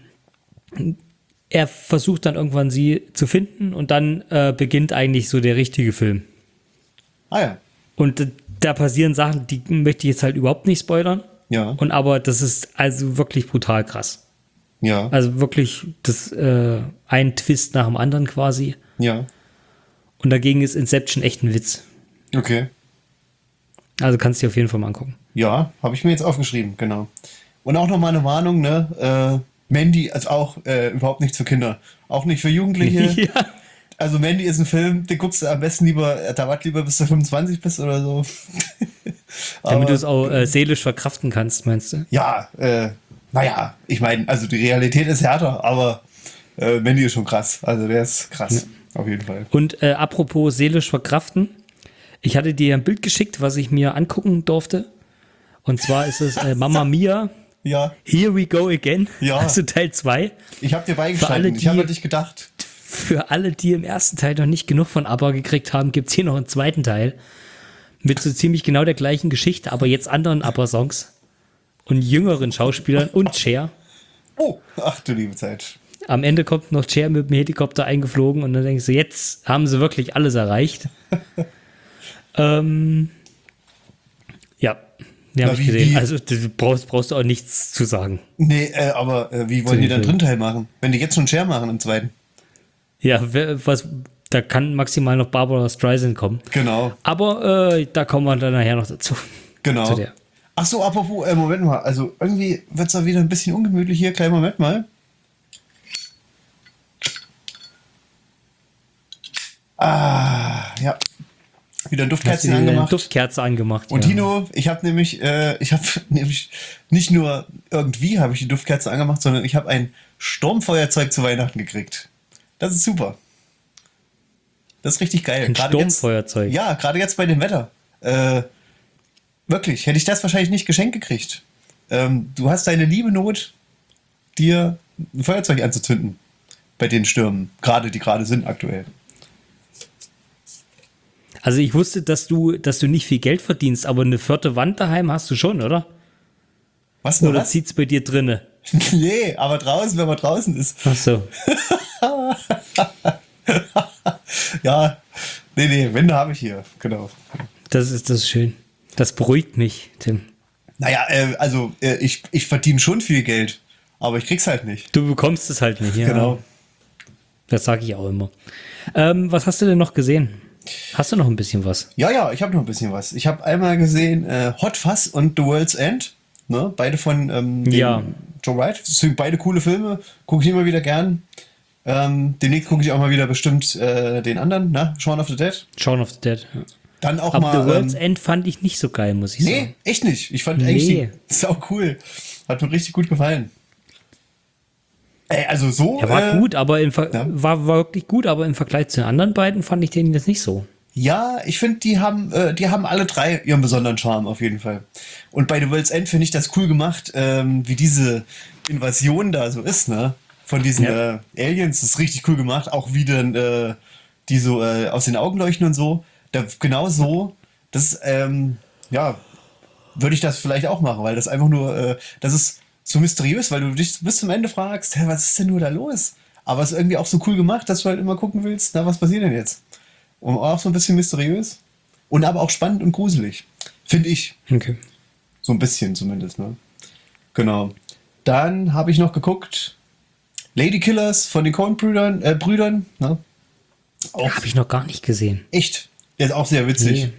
er versucht dann irgendwann sie zu finden und dann äh, beginnt eigentlich so der richtige Film. Ah ja. Und d- da passieren Sachen, die möchte ich jetzt halt überhaupt nicht spoilern. Ja. Und aber das ist also wirklich brutal krass. Ja. Also wirklich das äh, ein Twist nach dem anderen quasi. Ja. Und dagegen ist Inception echt ein Witz. Okay. Also kannst du dir auf jeden Fall mal angucken. Ja, habe ich mir jetzt aufgeschrieben, genau. Und auch nochmal eine Warnung, ne? Äh, Mandy ist auch äh, überhaupt nichts für Kinder. Auch nicht für Jugendliche. ja. Also Mandy ist ein Film, den guckst du am besten lieber, äh, da wart lieber bis du fünfundzwanzig bist oder so. Damit Aber- du es auch äh, seelisch verkraften kannst, meinst du? Ja, äh, naja, ich meine, also die Realität ist härter, aber äh, Mandy ist schon krass. Also der ist krass, auf jeden Fall. Und äh, apropos seelisch verkraften, ich hatte dir ein Bild geschickt, was ich mir angucken durfte. Und zwar ist es äh, Mamma Mia, Ja, Here We Go Again, Ja. also Teil zwei. ich habe dir Für alle, beigestanden. Ich habe die- an dich gedacht. Für alle, die im ersten Teil noch nicht genug von ABBA gekriegt haben, gibt es hier noch einen zweiten Teil. Mit so ziemlich genau der gleichen Geschichte, aber jetzt anderen ABBA-Songs. Und jüngeren Schauspielern und Cher. Oh, ach du liebe Zeit. Am Ende kommt noch Cher mit dem Helikopter eingeflogen und dann denkst du, jetzt haben sie wirklich alles erreicht. ähm, ja, den Na, habe ich wie- gesehen. wie- Also du brauchst, brauchst du auch nichts zu sagen. Nee, äh, aber äh, wie wollen Zu die dem dann Film. drin Teil machen? Wenn die jetzt schon Share machen im zweiten. Ja, wer- was, da kann maximal noch Barbara Streisand kommen. Genau, Aber äh, da kommen wir dann nachher noch dazu. genau. Zu der. Ach so, apropos, äh, Moment mal. Also irgendwie wird es da wieder ein bisschen ungemütlich hier. Kleinen Moment mal. Ah, ja. Wieder ein Hast du Duftkerzchen dir eine angemacht. Duftkerze angemacht. Und ja. Tino, ich habe nämlich, äh, ich habe nämlich nicht nur irgendwie habe ich die Duftkerze angemacht, sondern ich habe ein Sturmfeuerzeug zu Weihnachten gekriegt. Das ist super. Das ist richtig geil. Ein Gerade jetzt- Sturmfeuerzeug. Ja, gerade jetzt bei dem Wetter. Äh, wirklich, hätte ich das wahrscheinlich nicht geschenkt gekriegt. Ähm, du hast deine liebe Not, dir ein Feuerzeug anzuzünden bei den Stürmen, gerade die gerade sind aktuell. Also ich wusste, dass du, dass du nicht viel Geld verdienst, aber eine vierte Wand daheim hast du schon, oder? Was nur Oder was? zieht's bei dir drinne? Nee, aber draußen, wenn man draußen ist. Ach so. Ja, nee, nee, Wände habe ich hier, genau. Das ist, das ist schön. Das beruhigt mich, Tim. Naja, äh, also äh, ich, ich verdiene schon viel Geld, aber ich krieg's halt nicht. Du bekommst es halt nicht, ja. Genau. Das sage ich auch immer. Ähm, was hast du denn noch gesehen? Hast du noch ein bisschen was? Ja, ja, ich habe noch ein bisschen was. Ich habe einmal gesehen äh, Hot Fuzz und The World's End, ne? Beide von ähm, dem Ja. Joe Wright. Das sind beide coole Filme, gucke ich immer wieder gern. Ähm, demnächst gucke ich auch mal wieder bestimmt äh, den anderen, ne? Shaun of the Dead. Shaun of the Dead. Ja. Dann auch Aber The mal. World's Ähm, End fand ich nicht so geil, muss ich nee, sagen. echt nicht. Ich fand Nee. eigentlich die, sau cool. Hat mir richtig gut gefallen. Ey, also so. Er war äh, gut, aber im Ver ja. war, war wirklich gut, aber im Vergleich zu den anderen beiden fand ich den jetzt nicht so. Ja, ich finde, die haben, äh, die haben alle drei ihren besonderen Charme auf jeden Fall. Und bei The World's End finde ich das cool gemacht, ähm, wie diese Invasion da so ist, ne? Von diesen Ja. äh, Aliens, das ist richtig cool gemacht. Auch wie dann äh, die so äh, aus den Augen leuchten und so. Da, genau so Das, ähm, ja, würde ich das vielleicht auch machen, weil das einfach nur, äh, das ist so mysteriös, weil du dich bis zum Ende fragst, hä, was ist denn nur da los? Aber es ist irgendwie auch so cool gemacht, dass du halt immer gucken willst, na, was passiert denn jetzt? Und auch so ein bisschen mysteriös und aber auch spannend und gruselig. Finde ich. Okay. So ein bisschen zumindest, ne? Genau. Dann habe ich noch geguckt, Lady Killers von den Coen-Brüdern, äh, Brüdern, ne? Auch Habe ich noch gar nicht gesehen. echt. Der ist auch sehr witzig. Nee,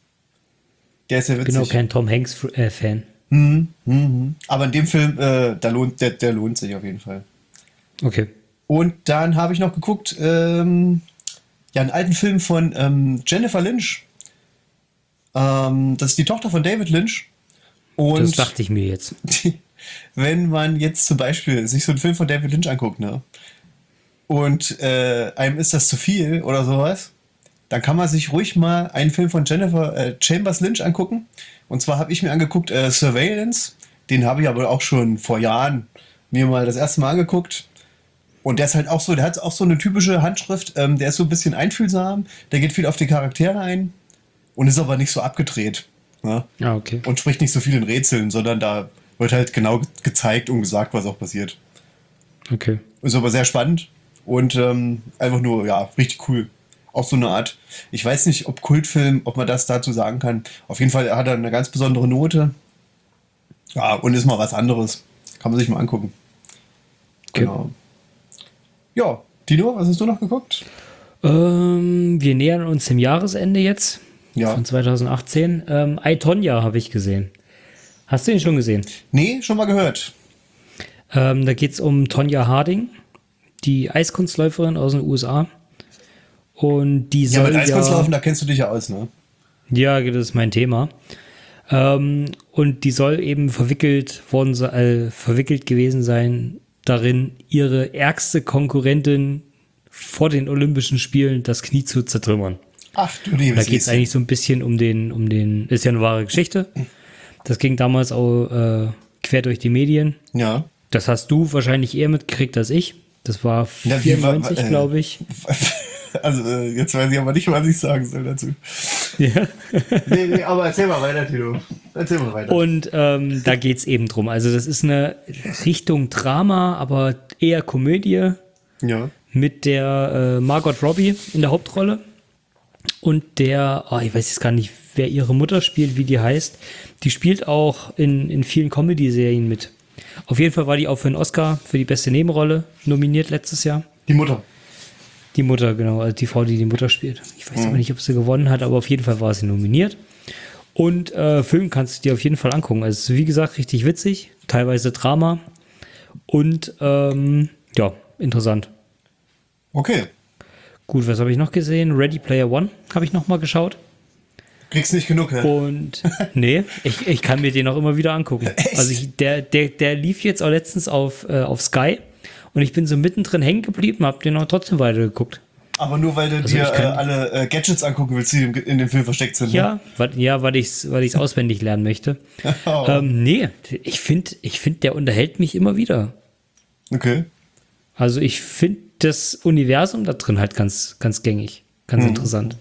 Der ist sehr ich bin auch witzig. kein Tom Hanks-Fan. Mhm, mhm. Aber in dem Film, äh, da lohnt, der, der lohnt sich auf jeden Fall. Okay. Und dann habe ich noch geguckt, ähm, ja, einen alten Film von ähm, Jennifer Lynch. Ähm, das ist die Tochter von David Lynch. Und Das dachte ich mir jetzt. wenn man jetzt zum Beispiel sich so einen Film von David Lynch anguckt, ne? Und äh, einem ist das zu viel oder sowas, dann kann man sich ruhig mal einen Film von Jennifer äh, Chambers Lynch angucken. Und zwar habe ich mir angeguckt äh, Surveillance. Den habe ich aber auch schon vor Jahren mir mal das erste Mal angeguckt. Und der ist halt auch so, der hat auch so eine typische Handschrift. Ähm, der ist so ein bisschen einfühlsam. Der geht viel auf die Charaktere ein und ist aber nicht so abgedreht. Ne? Ah, okay. Und spricht nicht so viel in Rätseln, sondern da wird halt genau ge- gezeigt und gesagt, was auch passiert. Okay. Ist aber sehr spannend und ähm, einfach nur, ja, richtig cool. Auch so eine Art, ich weiß nicht, ob Kultfilm, ob man das dazu sagen kann. Auf jeden Fall hat er eine ganz besondere Note. Ja, und ist mal was anderes. Kann man sich mal angucken. Okay. Genau. Ja, Tino, was hast du noch geguckt? Ähm, wir nähern uns dem Jahresende jetzt. Ja. Von zwanzig achtzehn. Ähm, I, Tonya habe ich gesehen. Hast du ihn schon gesehen? Nee, schon mal gehört. Ähm, da geht es um Tonya Harding, die Eiskunstläuferin aus den U S A. Und die Ja, soll mit ja, Eiskunstlaufen, da kennst du dich ja aus, ne? ja, das ist mein Thema. Ähm, und die soll eben verwickelt worden, se- äh, verwickelt gewesen sein darin, ihre ärgste Konkurrentin vor den Olympischen Spielen das Knie zu zertrümmern. Ach du liebes Da geht es Lieschen. eigentlich so ein bisschen um den, um den, ist ja eine wahre Geschichte. Das ging damals auch äh, quer durch die Medien. Ja. Das hast du wahrscheinlich eher mitgekriegt als ich. Das war Ja, wie war- vierundneunzig, äh, glaube ich. Also, äh, jetzt weiß ich aber nicht, was ich sagen soll dazu. Ja. Nee, nee, aber erzähl mal weiter, Tino. Erzähl mal weiter. Und ähm, da geht es eben drum. Also das ist eine Richtung Drama, aber eher Komödie Ja. mit der äh, Margot Robbie in der Hauptrolle. Und der, oh, ich weiß jetzt gar nicht, wer ihre Mutter spielt, wie die heißt. Die spielt auch in, in vielen Comedy-Serien mit. Auf jeden Fall war die auch für einen Oscar für die beste Nebenrolle nominiert letztes Jahr. Die Mutter. Die Mutter, genau, also die Frau, die die Mutter spielt. Ich weiß aber nicht, ob sie gewonnen hat, aber auf jeden Fall war sie nominiert. Und äh, Film kannst du dir auf jeden Fall angucken. Also es ist, wie gesagt, richtig witzig, teilweise Drama und ähm, ja, interessant. Okay. Gut, was habe ich noch gesehen? Ready Player One habe ich noch mal geschaut. Kriegst nicht genug, hä? Und nee, ich, ich kann mir den auch immer wieder angucken. Echt? Also ich, der, der, der lief jetzt auch letztens auf, äh, auf Sky und ich bin so mittendrin hängen geblieben, habe den auch trotzdem weitergeguckt. Aber nur weil du Also dir ich äh, kann- alle äh, Gadgets angucken willst, die im, in dem Film versteckt sind. Ja, weil, ja, weil ich es weil ich's auswendig lernen möchte. Ne? Oh. Ähm, nee, ich finde, ich find, der unterhält mich immer wieder. Okay. Also ich finde das Universum da drin halt ganz, ganz gängig, ganz interessant.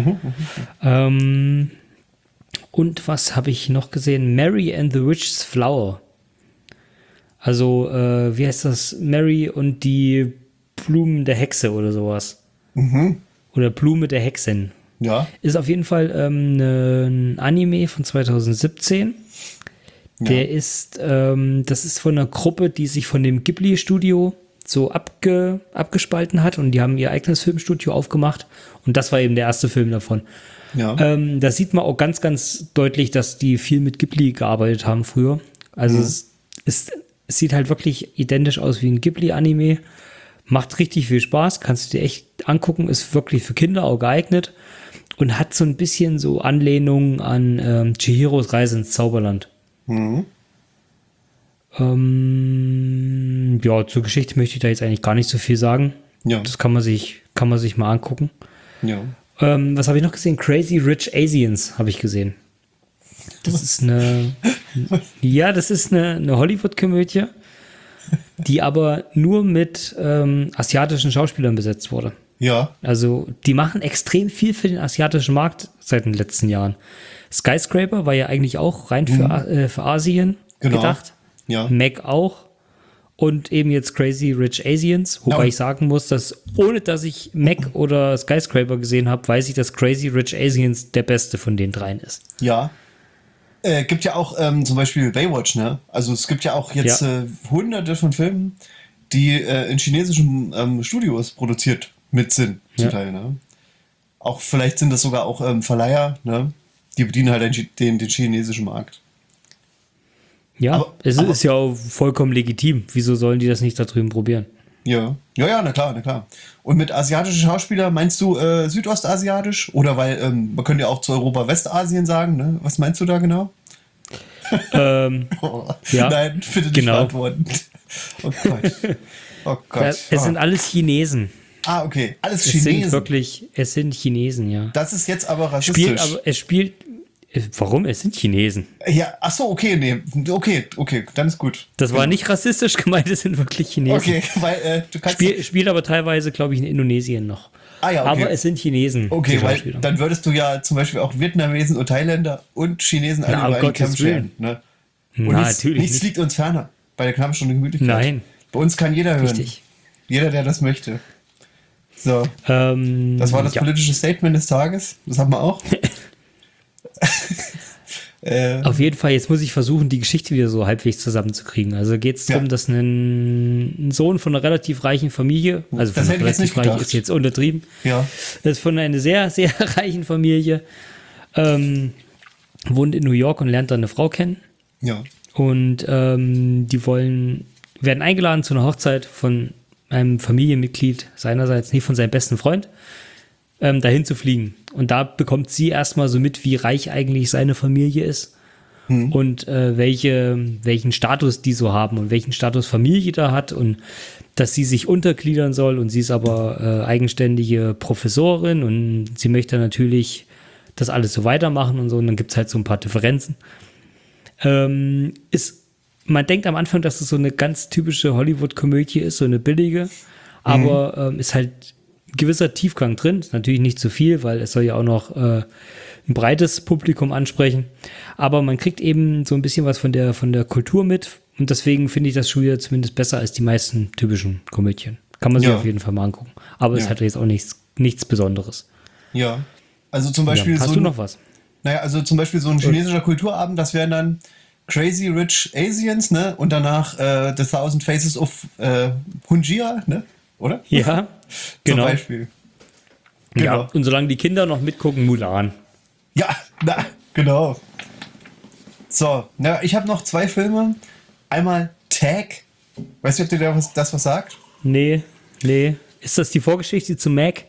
Ähm, und was habe ich noch gesehen? Mary and the Witch's Flower. Also, äh, wie heißt das? Mary und die Blumen der Hexe oder sowas. Oder Blume der Hexen. Ja. Ist auf jeden Fall ähm, ne, ein Anime von zwanzig siebzehn. Der ist, ähm, das ist von einer Gruppe, die sich von dem Ghibli-Studio so abge, abgespalten hat und die haben ihr eigenes Filmstudio aufgemacht und das war eben der erste Film davon. Ja. Ähm, da sieht man auch ganz, ganz deutlich, dass die viel mit Ghibli gearbeitet haben früher. Also es, ist, es sieht halt wirklich identisch aus wie ein Ghibli-Anime. Macht richtig viel Spaß, kannst du dir echt angucken, ist wirklich für Kinder auch geeignet und hat so ein bisschen so Anlehnungen an ähm, Chihiros Reise ins Zauberland. Mhm. Ähm, ja, zur Geschichte möchte ich da jetzt eigentlich gar nicht so viel sagen. Ja. Das kann man sich, kann man sich mal angucken. Ja. Ähm, was habe ich noch gesehen? Crazy Rich Asians habe ich gesehen. Das ist eine, ja, das ist eine, eine Hollywood-Komödie, die aber nur mit ähm, asiatischen Schauspielern besetzt wurde. Ja. Also die machen extrem viel für den asiatischen Markt seit den letzten Jahren. Skyscraper war ja eigentlich auch rein für, Mhm. äh, für Asien Genau. gedacht. Ja. Mac auch. Und eben jetzt Crazy Rich Asians. Wobei Ja. ich sagen muss, dass ohne dass ich Mac oder Skyscraper gesehen habe, weiß ich, dass Crazy Rich Asians der beste von den dreien ist. Ja. Äh, gibt ja auch ähm, zum Beispiel Baywatch, ne? Also es gibt ja auch jetzt Ja. äh, hunderte von Filmen, die äh, in chinesischen ähm, Studios produziert mit sind, zum Ja. Teil, ne? Auch vielleicht sind das sogar auch ähm, Verleiher, ne? Die bedienen halt den, Chi- den, den chinesischen Markt. Ja, Aber- es aber- ist ja auch vollkommen legitim. Wieso sollen die das nicht da drüben probieren? Ja. Ja, ja, na klar, na klar. Und mit asiatischen Schauspielern meinst du äh, südostasiatisch? Oder weil, ähm, man könnte ja auch zu Europa Westasien sagen, ne? Was meinst du da genau? ähm, Oh, Ja, nein, bitte nicht genau. beantworten. Oh Gott. Oh Gott. das, es sind oh. alles Chinesen. Ah, okay. Alles Es sind Chinesen. wirklich, es sind Chinesen, ja. Das ist jetzt aber rassistisch. Spielt aber, es spielt, äh, warum? Es sind Chinesen. Ja, ach so, okay, nee. Okay, okay, dann ist gut. Das war nicht rassistisch gemeint, es sind wirklich Chinesen. Okay, weil äh, du kannst. Spiel, spielt aber teilweise, glaube ich, in Indonesien noch. Ah ja, okay. Aber es sind Chinesen. Okay, die weil Schauspieler. dann würdest du ja zum Beispiel auch Vietnamesen und Thailänder und Chinesen alle Na, um über einen Gottes Kamm scheren. Willen. Ne? Und Na, nichts, natürlich nichts nicht. liegt uns ferner bei der Knappenstunde Gemütlichkeit. Nein. Bei uns kann jeder hören. Richtig. Jeder, der das möchte. So, Ähm, das war das ja. politische Statement des Tages. Das haben wir auch. äh, Auf jeden Fall, jetzt muss ich versuchen, die Geschichte wieder so halbwegs zusammenzukriegen. Also geht es darum, Ja. dass ein, ein Sohn von einer relativ reichen Familie, also von Das einer hätte ich jetzt relativ nicht reich gedacht. ist jetzt untertrieben, ja. das ist von einer sehr, sehr reichen Familie, ähm, wohnt in New York und lernt da eine Frau kennen. Ja. Und ähm, die wollen, werden eingeladen zu einer Hochzeit von einem Familienmitglied seinerseits, nicht von seinem besten Freund, ähm, dahin zu fliegen. Und da bekommt sie erstmal so mit, wie reich eigentlich seine Familie ist und äh, welche, welchen Status die so haben und welchen Status Familie da hat und dass sie sich untergliedern soll und sie ist aber äh, eigenständige Professorin und sie möchte natürlich das alles so weitermachen und so und dann gibt es halt so ein paar Differenzen. Ähm, ist, man denkt am Anfang, dass es so eine ganz typische Hollywood-Komödie ist, so eine billige, aber ähm, ist halt ein gewisser Tiefgang drin. Ist natürlich nicht zu viel, weil es soll ja auch noch äh, ein breites Publikum ansprechen. Aber man kriegt eben so ein bisschen was von der, von der Kultur mit und deswegen finde ich das schon wieder zumindest besser als die meisten typischen Komödien. Kann man sich Ja. auf jeden Fall mal angucken. Aber es Ja. hat jetzt auch nichts, nichts Besonderes. Ja. Also zum Beispiel Ja. Hast so du ein, noch was? Naja, also zum Beispiel so ein chinesischer Kulturabend, das wären dann Crazy Rich Asians, ne? Und danach äh, The Thousand Faces of äh, Hunjia, ne? Oder? Ja, genau. Zum Beispiel. Ja, Genau. und solange die Kinder noch mitgucken, Mulan. Ja, na, genau. So, na, ich habe noch zwei Filme. Einmal Tag. Weißt du, ob dir da was, das was sagt? Nee, nee. Ist das die Vorgeschichte zu Mac?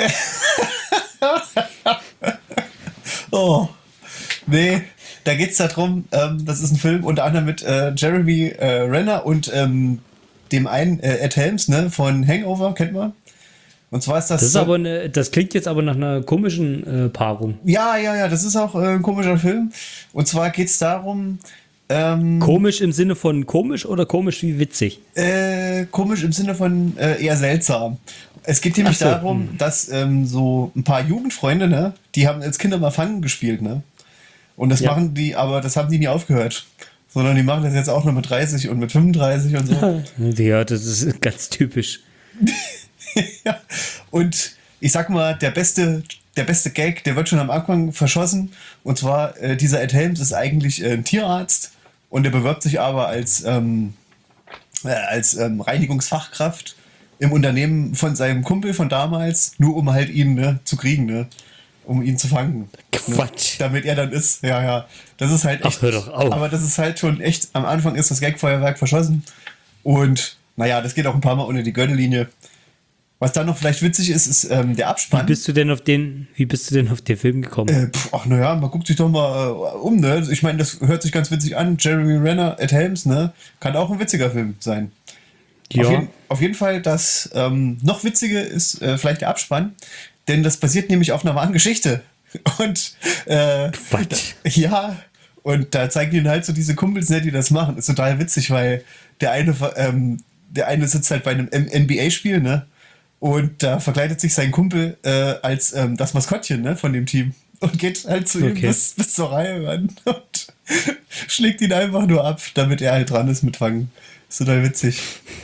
Oh, nee. Da geht es darum, ähm, das ist ein Film unter anderem mit äh, Jeremy äh, Renner und ähm, dem einen äh, Ed Helms, ne, von Hangover, kennt man. Und zwar ist das. Das ist so- aber eine, das klingt jetzt aber nach einer komischen äh, Paarung. ja, ja, ja, das ist auch äh, ein komischer Film. Und zwar geht es darum, ähm, Komisch im Sinne von komisch oder komisch wie witzig? äh, komisch im Sinne von äh, eher seltsam. Es geht nämlich Ach so, darum, dass ähm, so ein paar Jugendfreunde, ne, die haben als Kinder mal Fangen gespielt, ne? Und das Ja. machen die, aber das haben die nie aufgehört. Sondern die machen das jetzt auch noch mit dreißig und mit fünfunddreißig und so. Ja, das ist ganz typisch. Ja. Und ich sag mal, der beste, der beste Gag, der wird schon am Anfang verschossen. Und zwar, äh, dieser Ed Helms ist eigentlich äh, ein Tierarzt und der bewirbt sich aber als, ähm, äh, als ähm, Reinigungsfachkraft im Unternehmen von seinem Kumpel von damals, nur um halt ihn ne, zu kriegen, ne? Um ihn zu fangen. Quatsch. Ne? Damit er dann ist. Ja, ja. Das ist halt Ach, echt. hör doch auf. Aber das ist halt schon echt, am Anfang ist das Gagfeuerwerk verschossen. Und naja, das geht auch ein paar Mal unter die Gürtellinie. Was dann noch vielleicht witzig ist, ist ähm, der Wie Abspann. bist du denn auf den, wie bist du denn auf den Film gekommen? Äh, pf, ach naja, man guckt sich doch mal äh, um, ne? Ich meine, das hört sich ganz witzig an. Jeremy Renner, Ed Helms, ne? Kann auch ein witziger Film sein. ja. Auf, jeden, auf jeden Fall, das ähm, noch witzige ist äh, vielleicht der Abspann, denn das basiert nämlich auf einer wahren Geschichte. Und äh, Quatsch. ja, und da zeigen ihnen halt so diese Kumpels, ne, die das machen. Ist total witzig, weil der eine, ähm, der eine sitzt halt bei einem N B A-Spiel, ne? Und da verkleidet sich sein Kumpel äh, als ähm, das Maskottchen, ne, von dem Team. Und geht halt zu ihm Okay. bis, bis zur Reihe ran und schlägt ihn einfach nur ab, damit er halt dran ist mit Fangen. Ist total witzig.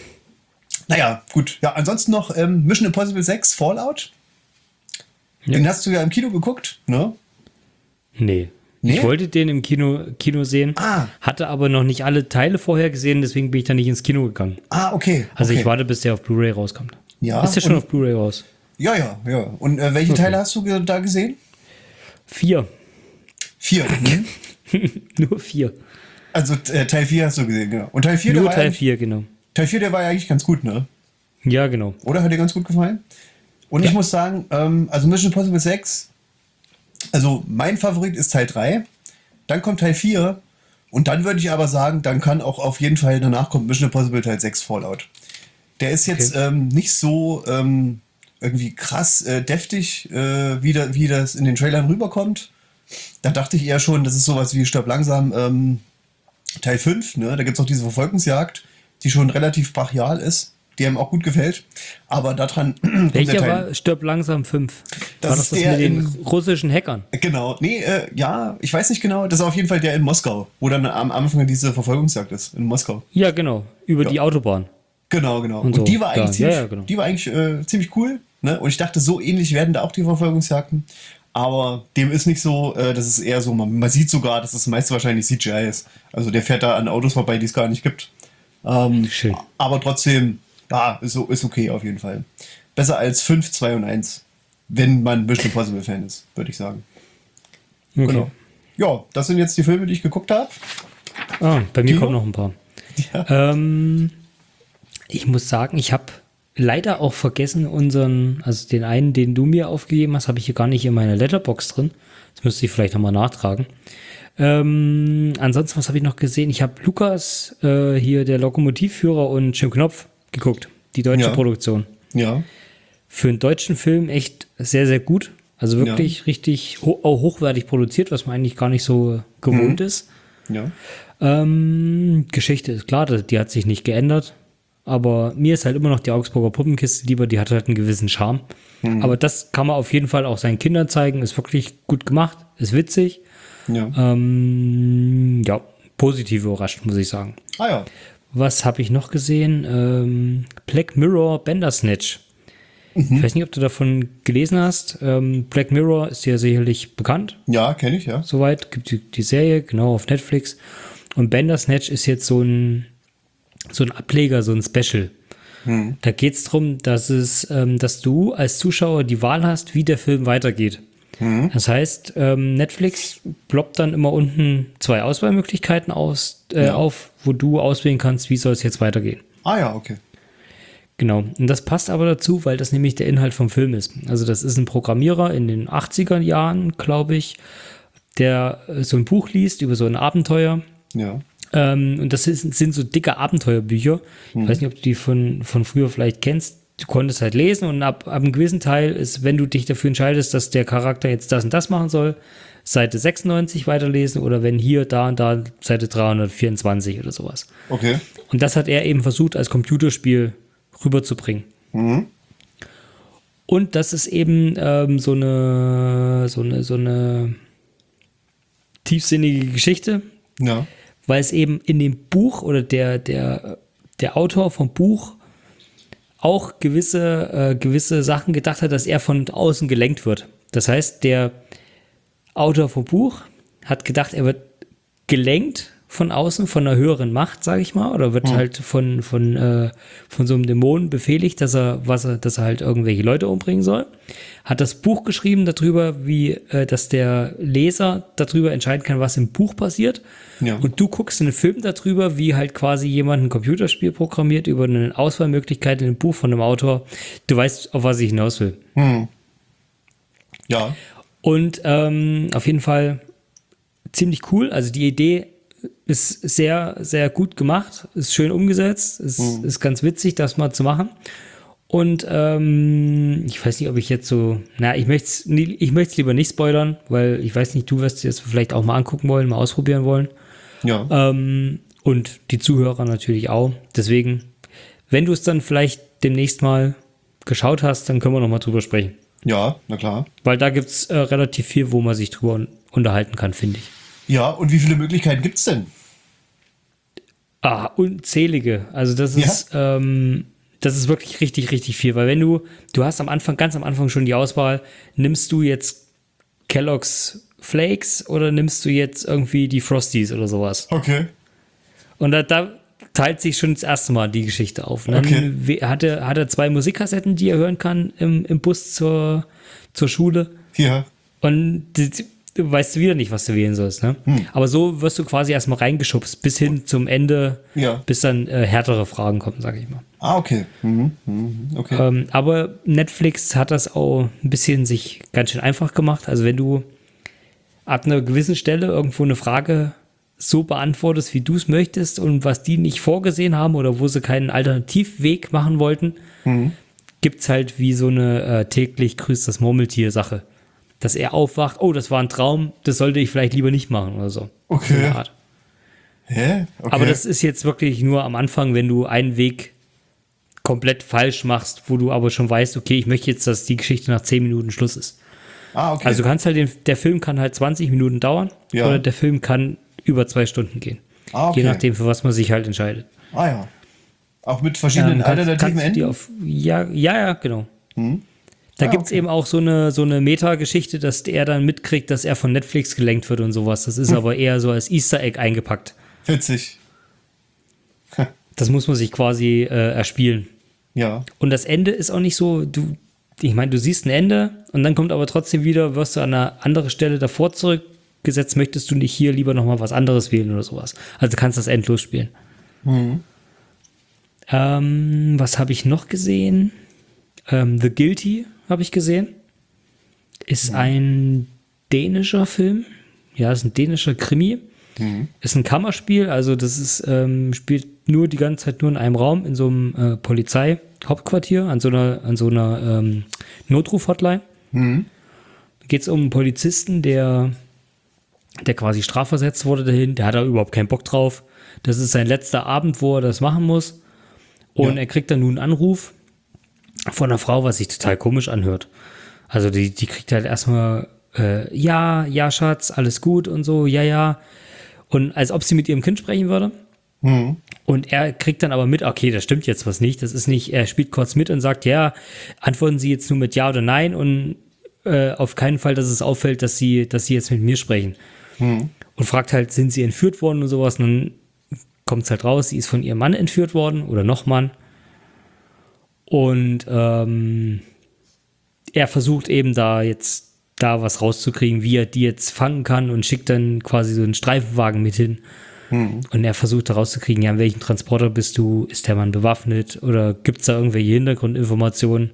Naja, gut. Ja, ansonsten noch ähm, Mission Impossible sechs Fallout. Ja. Den hast du ja im Kino geguckt, ne? Nee. Nee? Ich wollte den im Kino, Kino sehen, Ah. hatte aber noch nicht alle Teile vorher gesehen, deswegen bin ich da nicht ins Kino gegangen. Ah, okay. Also okay. ich warte, bis der auf Blu-ray rauskommt. Ja, Ist der schon und- auf Blu-ray raus? Ja, ja, ja. Und äh, welche Okay. Teile hast du ge- da gesehen? Vier. Vier. Mhm. Nur vier. Also äh, Teil vier hast du gesehen, genau. Und Teil vier, der Nur war Teil ja, vier, genau. Teil vier, der war ja eigentlich ganz gut, ne? Ja, genau. Oder hat dir ganz gut gefallen? Und ich muss sagen, ähm, also Mission Impossible sechs, also mein Favorit ist Teil drei, dann kommt Teil vier und dann würde ich aber sagen, dann kann auch auf jeden Fall danach kommt Mission Impossible Teil sechs Fallout. Der ist jetzt Okay. ähm, nicht so ähm, irgendwie krass äh, deftig, äh, wie, da, wie das in den Trailern rüberkommt. Da dachte ich eher schon, das ist sowas wie Stirb langsam ähm, Teil fünf, ne? Da gibt es auch diese Verfolgungsjagd, die schon relativ brachial ist, die einem auch gut gefällt. Aber daran kommt der Welcher Teil. war Stirb langsam fünf? Das war das ist das der mit den in- russischen Hackern? Genau, nee, äh, ja, ich weiß nicht genau. Das ist auf jeden Fall der in Moskau, wo dann am Anfang diese Verfolgungsjagd ist, in Moskau. Ja, genau. Über Ja. die Autobahn. Genau, genau. Und, Und so, die war eigentlich, da. ziemlich, Ja, ja, genau. die war eigentlich äh, ziemlich cool. Ne? Und ich dachte, so ähnlich werden da auch die Verfolgungsjagden. Aber dem ist nicht so, äh, das ist eher so, man, man sieht sogar, dass das meiste wahrscheinlich C G I ist. Also der fährt da an Autos vorbei, die es gar nicht gibt. Ähm, Schön. Aber trotzdem, ja, ist, so- ist okay auf jeden Fall. Besser als fünf, zwei und eins. Wenn man Mission Impossible Fan ist, würde ich sagen. Okay. Genau. Ja, das sind jetzt die Filme, die ich geguckt habe. Ah, bei mir Kino? kommen noch ein paar. Ähm, ich muss sagen, ich habe leider auch vergessen, unseren, also den einen, den du mir aufgegeben hast, habe ich hier gar nicht in meiner Letterbox drin. Das müsste ich vielleicht nochmal nachtragen. Ähm, ansonsten, was habe ich noch gesehen? Ich habe Lukas, äh, hier der Lokomotivführer und Jim Knopf geguckt. Die deutsche Ja. Produktion. Ja. Für einen deutschen Film echt sehr, sehr gut. Also wirklich richtig ho auch hochwertig produziert, was man eigentlich gar nicht so gewohnt ist. Ja. Ähm, Geschichte ist klar, die hat sich nicht geändert. Aber mir ist halt immer noch die Augsburger Puppenkiste lieber, die hat halt einen gewissen Charme. Aber das kann man auf jeden Fall auch seinen Kindern zeigen. Ist wirklich gut gemacht, ist witzig. Ja. Ähm, ja, positiv überrascht, muss ich sagen. Ah ja. Was habe ich noch gesehen? Ähm, Black Mirror Bandersnatch. Ich weiß nicht, ob du davon gelesen hast. Ähm, Black Mirror ist ja sicherlich bekannt. Ja, kenne ich, ja. Soweit gibt die, die Serie, genau, auf Netflix. Und Bandersnatch ist jetzt so ein, so ein Ableger, so ein Special. Da geht es darum, dass es, ähm, dass du als Zuschauer die Wahl hast, wie der Film weitergeht. Das heißt, ähm, Netflix ploppt dann immer unten zwei Auswahlmöglichkeiten aus, äh, Ja. auf, wo du auswählen kannst, wie soll es jetzt weitergehen. Ah ja, okay. Genau. Und das passt aber dazu, weil das nämlich der Inhalt vom Film ist. Also das ist ein Programmierer in den achtziger Jahren, glaube ich, der äh, so ein Buch liest über so ein Abenteuer. Ja. Ähm, und das ist, sind so dicke Abenteuerbücher. Ich weiß nicht, ob du die von, von früher vielleicht kennst. Du konntest halt lesen und ab, ab einem gewissen Teil ist, wenn du dich dafür entscheidest, dass der Charakter jetzt das und das machen soll, Seite sechsundneunzig weiterlesen oder wenn hier, da und da Seite dreihundertvierundzwanzig oder sowas. Okay. Und das hat er eben versucht, als Computerspiel rüberzubringen. Und das ist eben ähm, so eine, so eine, so eine tiefsinnige Geschichte, Ja. weil es eben in dem Buch oder der, der, der Autor vom Buch auch gewisse, äh, gewisse Sachen gedacht hat, dass er von außen gelenkt wird. Das heißt, der Autor vom Buch hat gedacht, er wird gelenkt von außen, von einer höheren Macht, sage ich mal, oder wird halt von, von, äh, von so einem Dämon befehligt, dass er, was er, dass er halt irgendwelche Leute umbringen soll. Hat das Buch geschrieben darüber, wie, äh, dass der Leser darüber entscheiden kann, was im Buch passiert. Ja. Und du guckst einen Film darüber, wie halt quasi jemand ein Computerspiel programmiert über eine Auswahlmöglichkeit in einem Buch von einem Autor. Du weißt, auf was ich hinaus will. Ja. Und ähm, auf jeden Fall ziemlich cool. Also die Idee ist sehr, sehr gut gemacht, ist schön umgesetzt, ist, Mhm. ist ganz witzig, das mal zu machen. Und ähm, ich weiß nicht, ob ich jetzt so, na, ich möchte es ich möcht's lieber nicht spoilern, weil ich weiß nicht, du wirst dir das vielleicht auch mal angucken wollen, mal ausprobieren wollen. Ja. Ähm, und die Zuhörer natürlich auch. Deswegen, wenn du es dann vielleicht demnächst mal geschaut hast, dann können wir nochmal drüber sprechen. Ja, na klar. Weil da gibt es äh, relativ viel, wo man sich drüber un- unterhalten kann, finde ich. Ja, und wie viele Möglichkeiten gibt es denn? Ah, unzählige. Also das ist, ja? ähm, das ist wirklich richtig, richtig viel. Weil wenn du, du hast am Anfang, ganz am Anfang schon die Auswahl, nimmst du jetzt Kellogg's Flakes oder nimmst du jetzt irgendwie die Frosties oder sowas? Okay. Und da, da teilt sich schon das erste Mal die Geschichte auf. Und dann Okay. hat er, hat er zwei Musikkassetten, die er hören kann im, im Bus zur, zur Schule. Ja. Und die, du weißt wieder nicht, was du wählen sollst. Ne? Hm. Aber so wirst du quasi erstmal reingeschubst, bis hin zum Ende, Ja. bis dann äh, härtere Fragen kommen, sag ich mal. Ah, okay. Mhm. Mhm. Okay. Ähm, aber Netflix hat das auch ein bisschen sich ganz schön einfach gemacht. Also wenn du ab einer gewissen Stelle irgendwo eine Frage so beantwortest, wie du es möchtest und was die nicht vorgesehen haben oder wo sie keinen Alternativweg machen wollten, Mhm. gibt es halt wie so eine äh, täglich grüßt das Murmeltier-Sache. Dass er aufwacht, oh, das war ein Traum, das sollte ich vielleicht lieber nicht machen oder so. Okay. So eine Art. Hä? Okay. Aber das ist jetzt wirklich nur am Anfang, wenn du einen Weg komplett falsch machst, wo du aber schon weißt, okay, ich möchte jetzt, dass die Geschichte nach zehn Minuten Schluss ist. Ah, okay. Also du kannst halt den, der Film kann halt zwanzig Minuten dauern Ja. oder der Film kann über zwei Stunden gehen. Ah, okay. Je nachdem, für was man sich halt entscheidet. Ah, ja. Auch mit verschiedenen Ähm, kannst- alternativen kannst du die Enden? auf, ja, ja, ja, genau. Hm? Da Ah, gibt es okay. eben auch so eine, so eine Meta-Geschichte, dass er dann mitkriegt, dass er von Netflix gelenkt wird und sowas. Das ist aber eher so als Easter Egg eingepackt. Witzig. Das muss man sich quasi äh, erspielen. Ja. Und das Ende ist auch nicht so, du, ich meine, du siehst ein Ende und dann kommt aber trotzdem wieder, wirst du an einer anderen Stelle davor zurückgesetzt, möchtest du nicht hier lieber nochmal was anderes wählen oder sowas. Also du kannst das endlos spielen. Mhm. Ähm, was habe ich noch gesehen? Ähm, The Guilty habe ich gesehen. Ist ein dänischer Film. Ja, ist ein dänischer Krimi. Mhm. Ist ein Kammerspiel, also das ist, ähm, spielt nur die ganze Zeit nur in einem Raum, in so einem äh, Polizeihauptquartier, an so einer, an so einer ähm, Notruf-Hotline. Mhm. Da geht es um einen Polizisten, der, der quasi strafversetzt wurde dahin, der hat da überhaupt keinen Bock drauf. Das ist sein letzter Abend, wo er das machen muss. Und Ja. er kriegt dann nun einen Anruf von einer Frau, was sich total komisch anhört. Also die, die kriegt halt erstmal, äh, ja, ja, Schatz, alles gut und so, ja, ja. Und als ob sie mit ihrem Kind sprechen würde. Mhm. Und er kriegt dann aber mit, okay, das stimmt jetzt was nicht. Das ist nicht, er spielt kurz mit und sagt, ja, antworten Sie jetzt nur mit Ja oder Nein und äh, auf keinen Fall, dass es auffällt, dass Sie, dass Sie jetzt mit mir sprechen. Mhm. Und fragt halt, sind Sie entführt worden und sowas. Und dann kommt es halt raus, sie ist von ihrem Mann entführt worden oder noch Mann. Und ähm, er versucht eben da jetzt da was rauszukriegen, wie er die jetzt fangen kann und schickt dann quasi so einen Streifenwagen mit hin. Mhm. Und er versucht da rauszukriegen, ja, in welchem Transporter bist du, ist der Mann bewaffnet oder gibt es da irgendwelche Hintergrundinformationen?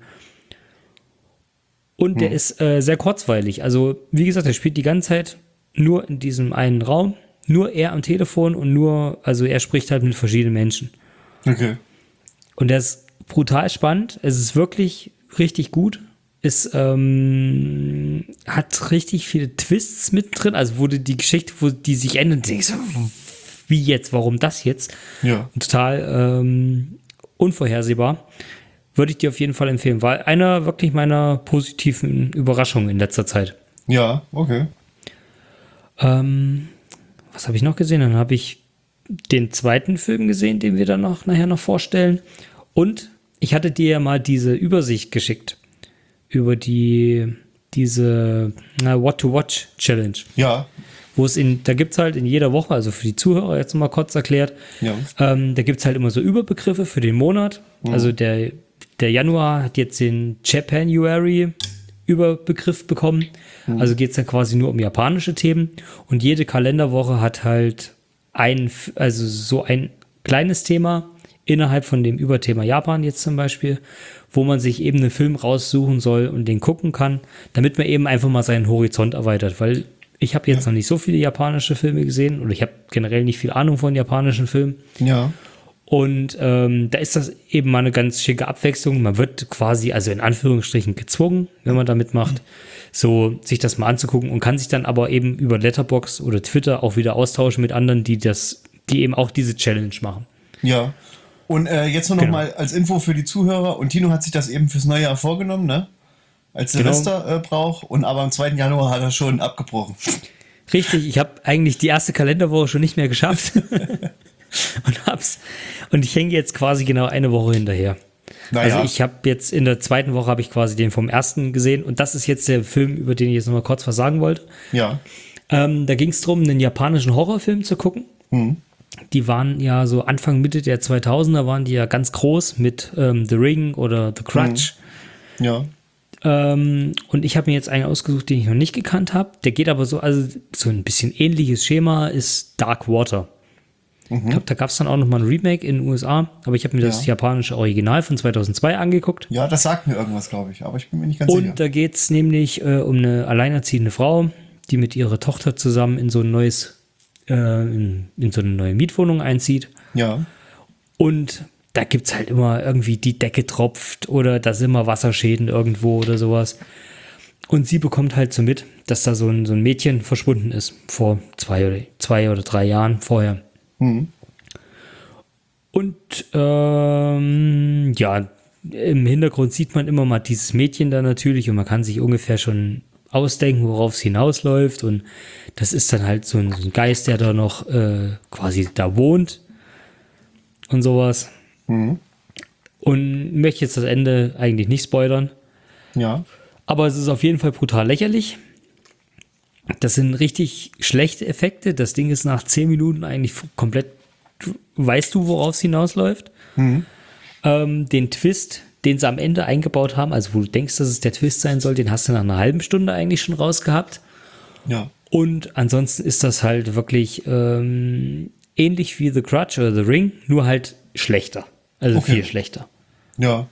Und der ist äh, sehr kurzweilig. Also, wie gesagt, er spielt die ganze Zeit nur in diesem einen Raum, nur er am Telefon und nur, also er spricht halt mit verschiedenen Menschen. Okay. Und der ist brutal spannend. Es ist wirklich richtig gut. Es ähm, hat richtig viele Twists mit drin. Also wurde die Geschichte, wo die sich ändert, denkst du, wie jetzt, warum das jetzt? Ja. Und total ähm, unvorhersehbar. Würde ich dir auf jeden Fall empfehlen. War einer wirklich meiner positiven Überraschungen in letzter Zeit. Ja, okay. Ähm, was habe ich noch gesehen? Dann habe ich den zweiten Film gesehen, den wir dann noch nachher noch vorstellen. Und ich hatte dir ja mal diese Übersicht geschickt über die diese na, What to Watch Challenge. Ja. Wo es in, da gibt es halt in jeder Woche, also für die Zuhörer jetzt mal kurz erklärt, Ja. ähm, da gibt es halt immer so Überbegriffe für den Monat. Mhm. Also der, der Januar hat jetzt den Japanuary Überbegriff bekommen. Mhm. Also geht es dann quasi nur um japanische Themen. Und jede Kalenderwoche hat halt ein, also so ein kleines Thema innerhalb von dem Überthema Japan jetzt zum Beispiel, wo man sich eben einen Film raussuchen soll und den gucken kann, damit man eben einfach mal seinen Horizont erweitert, weil ich habe jetzt Ja. noch nicht so viele japanische Filme gesehen oder ich habe generell nicht viel Ahnung von japanischen Filmen. Ja. Und ähm, da ist das eben mal eine ganz schicke Abwechslung. Man wird quasi, also in Anführungsstrichen, gezwungen, wenn man da mitmacht, so sich das mal anzugucken und kann sich dann aber eben über Letterboxd oder Twitter auch wieder austauschen mit anderen, die das, die eben auch diese Challenge machen. Ja. Und äh, jetzt nur noch Genau. mal als Info für die Zuhörer. Und Tino hat sich das eben fürs neue Jahr vorgenommen, ne? Als Genau. Silvester äh, braucht. Und aber am zweiten Januar hat er schon abgebrochen. Richtig, ich habe eigentlich die erste Kalenderwoche schon nicht mehr geschafft. und hab's. Und ich hänge jetzt quasi genau eine Woche hinterher. Naja. Also ich habe jetzt in der zweiten Woche habe ich quasi den vom ersten gesehen. Und das ist jetzt der Film, über den ich jetzt noch mal kurz was sagen wollte. Ja. Ähm, da ging es darum, einen japanischen Horrorfilm zu gucken. Mhm. Die waren ja so Anfang, Mitte der zweitausender waren die ja ganz groß mit ähm, The Ring oder The Grudge. Ja. Ähm, und ich habe mir jetzt einen ausgesucht, den ich noch nicht gekannt habe. Der geht aber so, also so ein bisschen ähnliches Schema ist Dark Water. Ich glaube, da gab es dann auch noch mal ein Remake in den U S A, aber ich habe mir das Ja. japanische Original von zweitausendzwei angeguckt. Ja, das sagt mir irgendwas, glaube ich. Aber ich bin mir nicht ganz Und sicher. da geht es nämlich äh, um eine alleinerziehende Frau, die mit ihrer Tochter zusammen in so ein neues, äh, in, in so eine neue Mietwohnung einzieht. Ja. Und da gibt es halt immer irgendwie die Decke tropft oder da sind immer Wasserschäden irgendwo oder sowas. Und sie bekommt halt so mit, dass da so ein, so ein Mädchen verschwunden ist vor zwei oder, zwei oder drei Jahren vorher. Mhm. Und ähm, ja, im Hintergrund sieht man immer mal dieses Mädchen da natürlich und man kann sich ungefähr schon ausdenken, worauf es hinausläuft. Und das ist dann halt so ein, so ein Geist, der da noch äh, quasi da wohnt und sowas. Mhm. Und möchte jetzt das Ende eigentlich nicht spoilern. Ja. Aber es ist auf jeden Fall brutal lächerlich. Das sind richtig schlechte Effekte. Das Ding ist nach zehn Minuten eigentlich komplett, weißt du, worauf es hinausläuft. Mhm. Ähm, den Twist, den sie am Ende eingebaut haben, also wo du denkst, dass es der Twist sein soll, den hast du nach einer halben Stunde eigentlich schon rausgehabt. Ja. Und ansonsten ist das halt wirklich ähm, ähnlich wie The Grudge oder The Ring, nur halt schlechter. Also Okay. viel schlechter. Ja.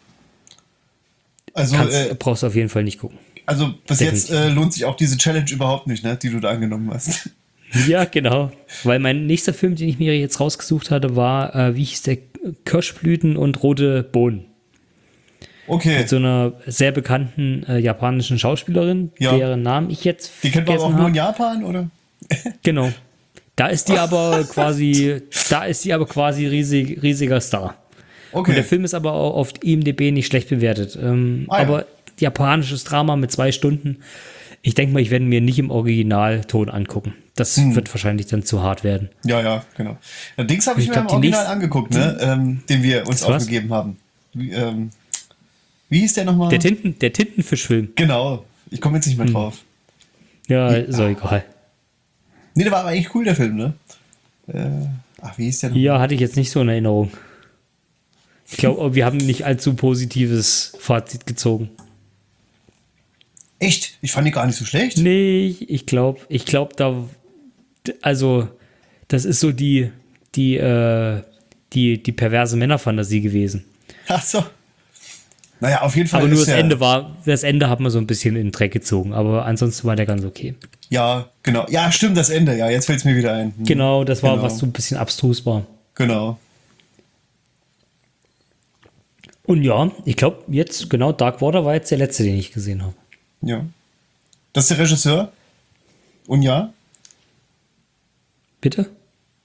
Also, Kannst, äh, brauchst du auf jeden Fall nicht gucken. also bis definitiv. jetzt äh, lohnt sich auch diese Challenge überhaupt nicht, ne, die du da angenommen hast. Ja, genau. Weil mein nächster Film, den ich mir jetzt rausgesucht hatte, war, äh, wie hieß der? Kirschblüten und rote Bohnen. Okay. Mit so einer sehr bekannten äh, japanischen Schauspielerin, Ja. deren Namen ich jetzt Die kennt man aber auch vergessen nur in habe. Japan, oder? Genau. Da ist die aber quasi, da ist die aber quasi riesig, riesiger Star. Und der Okay. Film ist aber auch auf I M D B nicht schlecht bewertet. Ähm, Ah, ja. aber japanisches Drama mit zwei Stunden. Ich denke mal, ich werde mir nicht im Originalton angucken. Das Hm. wird wahrscheinlich dann zu hart werden. Ja, ja, genau. Ja, Dings habe ich, Ich mir glaub, im die Original nächste- angeguckt, ne, ähm, den wir uns Was? aufgegeben haben. Wie, ähm, wie hieß der nochmal? Der, Tinten, der Tintenfischfilm. Genau. Ich komme jetzt nicht Hm. mehr drauf. Ja, ist doch egal. Nee, der war aber eigentlich cool, der Film, ne? Äh, ach, wie hieß der nochmal? Ja, hatte ich jetzt nicht so in Erinnerung. Ich glaube, wir haben nicht allzu positives Fazit gezogen. Echt? Ich fand die gar nicht so schlecht. Nee, ich glaube, ich glaube, da, also, das ist so die, die, äh, die, die perverse Männerfantasie gewesen. Ach so. Naja, auf jeden Fall Aber nur ist das ja, Ende war, das Ende hat man so ein bisschen in den Dreck gezogen, aber ansonsten war der ganz okay. Ja, genau. Ja, stimmt, das Ende. Ja, jetzt fällt es mir wieder ein. Hm. Genau, das war, Genau. was so ein bisschen abstrus war. Genau. Und ja, ich glaube, jetzt, genau, Dark Water war jetzt der letzte, den ich gesehen habe. Ja. Das ist der Regisseur? Und ja? Bitte?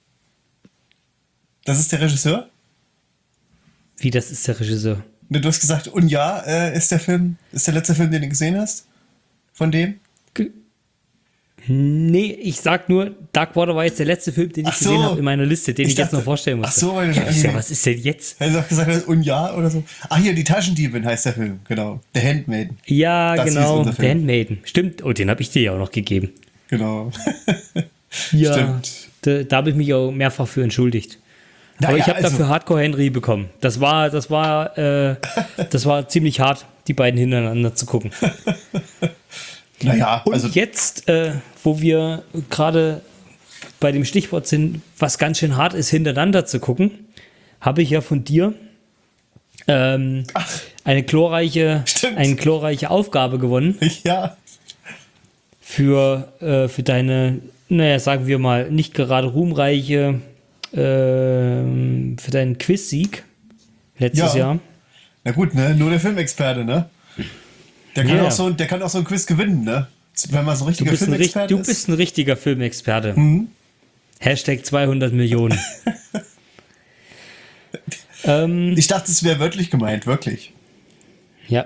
Das ist der Regisseur? Wie, das ist der Regisseur? Ne, Du hast gesagt, und ja, äh, ist der Film, ist der letzte Film, den du gesehen hast? Von dem? Ge- Nee, ich sag nur, Dark Water war jetzt der letzte Film, den ich Ach so. gesehen habe in meiner Liste, den ich, Ich jetzt dachte- noch vorstellen ach musste. so, weil du- ja, ich sag, was ist denn jetzt? Hast du auch gesagt, und ja oder so? Ah, hier, die Taschendiebin heißt der Film, genau. Der Handmaiden, Ja, Das genau, hieß unser der Film. Handmaiden. Stimmt, oh, den habe ich dir ja auch noch gegeben. genau. Ja, Stimmt. da, da habe ich mich auch mehrfach für entschuldigt. Na Aber ja, ich habe also- dafür Hardcore Henry bekommen. Das war, das war, äh, das war ziemlich hart, die beiden hintereinander zu gucken. Naja, Und also, jetzt, äh, wo wir gerade bei dem Stichwort sind, was ganz schön hart ist, hintereinander zu gucken, habe ich ja von dir ähm, eine glorreiche, Stimmt. eine glorreiche Aufgabe gewonnen ja, für, äh, für deine, naja, sagen wir mal, nicht gerade ruhmreiche, ähm, für deinen Quiz-Sieg letztes Ja. Jahr. na gut, ne, nur der Filmexperte, ne? Der kann, Ja. auch so, der kann auch so ein Quiz gewinnen, ne? Wenn man so ein Du richtiger bist, ein, richt- Filmexperte du ist. bist ein richtiger Filmexperte. Mhm. Hashtag zweihundert Millionen. Ähm, Ich dachte, es wäre wörtlich gemeint, wirklich. ja.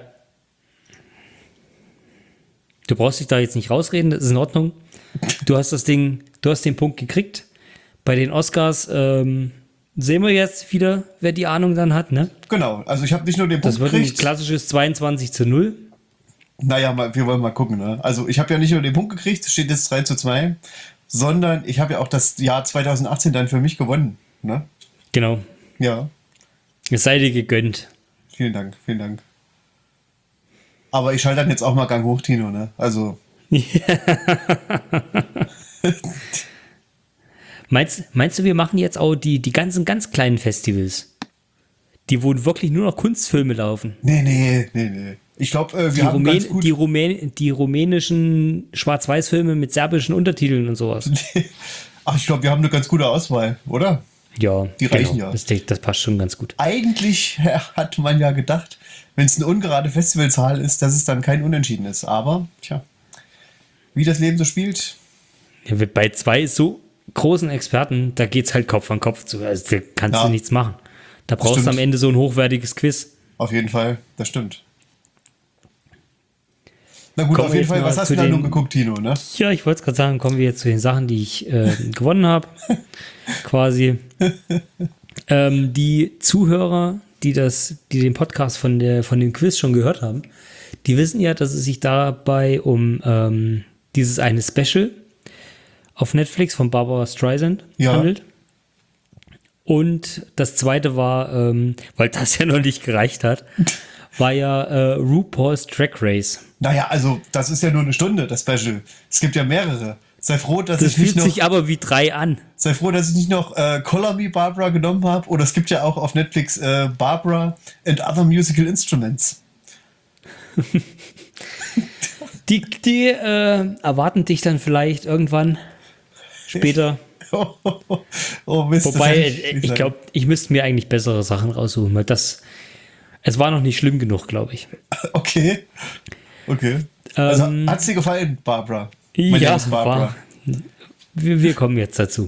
Du brauchst dich da jetzt nicht rausreden, das ist in Ordnung. Du hast das Ding, du hast den Punkt gekriegt. Bei den Oscars ähm, sehen wir jetzt wieder, wer die Ahnung dann hat, ne? Genau, also ich habe nicht nur den Das Punkt wird ein gekriegt. klassisches zweiundzwanzig zu null. Naja, mal, wir wollen mal gucken. Ne? Also ich habe ja nicht nur den Punkt gekriegt, es steht jetzt drei zu zwei, sondern ich habe ja auch das Jahr zweitausendachtzehn dann für mich gewonnen. Ne? Genau. Ja, Es sei dir gegönnt. vielen Dank, vielen Dank. Aber ich schalte dann jetzt auch mal Gang hoch, Tino. Ne? Also Meinst, meinst du, wir machen jetzt auch die, die ganzen ganz kleinen Festivals? Die, wo wirklich nur noch Kunstfilme laufen. nee, nee, nee, nee. Ich glaube, äh, wir Die, haben ganz Rumän gut... die, Rumän die rumänischen Schwarz-Weiß-Filme mit serbischen Untertiteln und sowas. Ach, ich glaube, wir haben eine ganz gute Auswahl, oder? Ja, Die reichen ja. Das, das passt schon ganz gut. Eigentlich hat man ja gedacht, wenn es eine ungerade Festivalzahl ist, dass es dann kein Unentschieden ist. Aber, tja, wie das Leben so spielt. Ja, bei zwei so großen Experten, da geht's halt Kopf an Kopf zu. Also da kannst Ja. du nichts machen. Da brauchst stimmt. du am Ende so ein hochwertiges Quiz. Auf jeden Fall, das stimmt. Na gut, Kommen auf wir jeden jetzt Fall, mal was hast zu du da den- nun geguckt, Tino, ne? Ja, ich wollte es gerade sagen, kommen wir jetzt zu den Sachen, die ich äh, gewonnen habe. Quasi. ähm, die Zuhörer, die das, die den Podcast von der, von dem Quiz schon gehört haben, die wissen ja, dass es sich dabei um ähm, dieses eine Special auf Netflix von Barbara Streisand Ja. handelt. Und das zweite war, ähm, weil das ja noch nicht gereicht hat, war ja äh, RuPaul's Drag Race. Naja, also, das ist ja nur eine Stunde, das Special. Es gibt ja mehrere. Sei froh, dass Das ich nicht fühlt noch, sich aber wie drei an. sei froh, dass ich nicht noch äh, Color Me Barbara genommen habe. Oder es gibt ja auch auf Netflix äh, Barbara and Other Musical Instruments. Die, die äh, erwarten dich dann vielleicht irgendwann später. Oh, oh Mist. das Wobei, hätte äh, nicht ich sagen. glaube, ich müsste mir eigentlich bessere Sachen raussuchen, weil das, es war noch nicht schlimm genug, glaube ich. Okay. Okay. Also, Ähm, hat's dir gefallen, Barbara? Mein Name Ja, ist Barbara. war, wir, wir kommen jetzt dazu.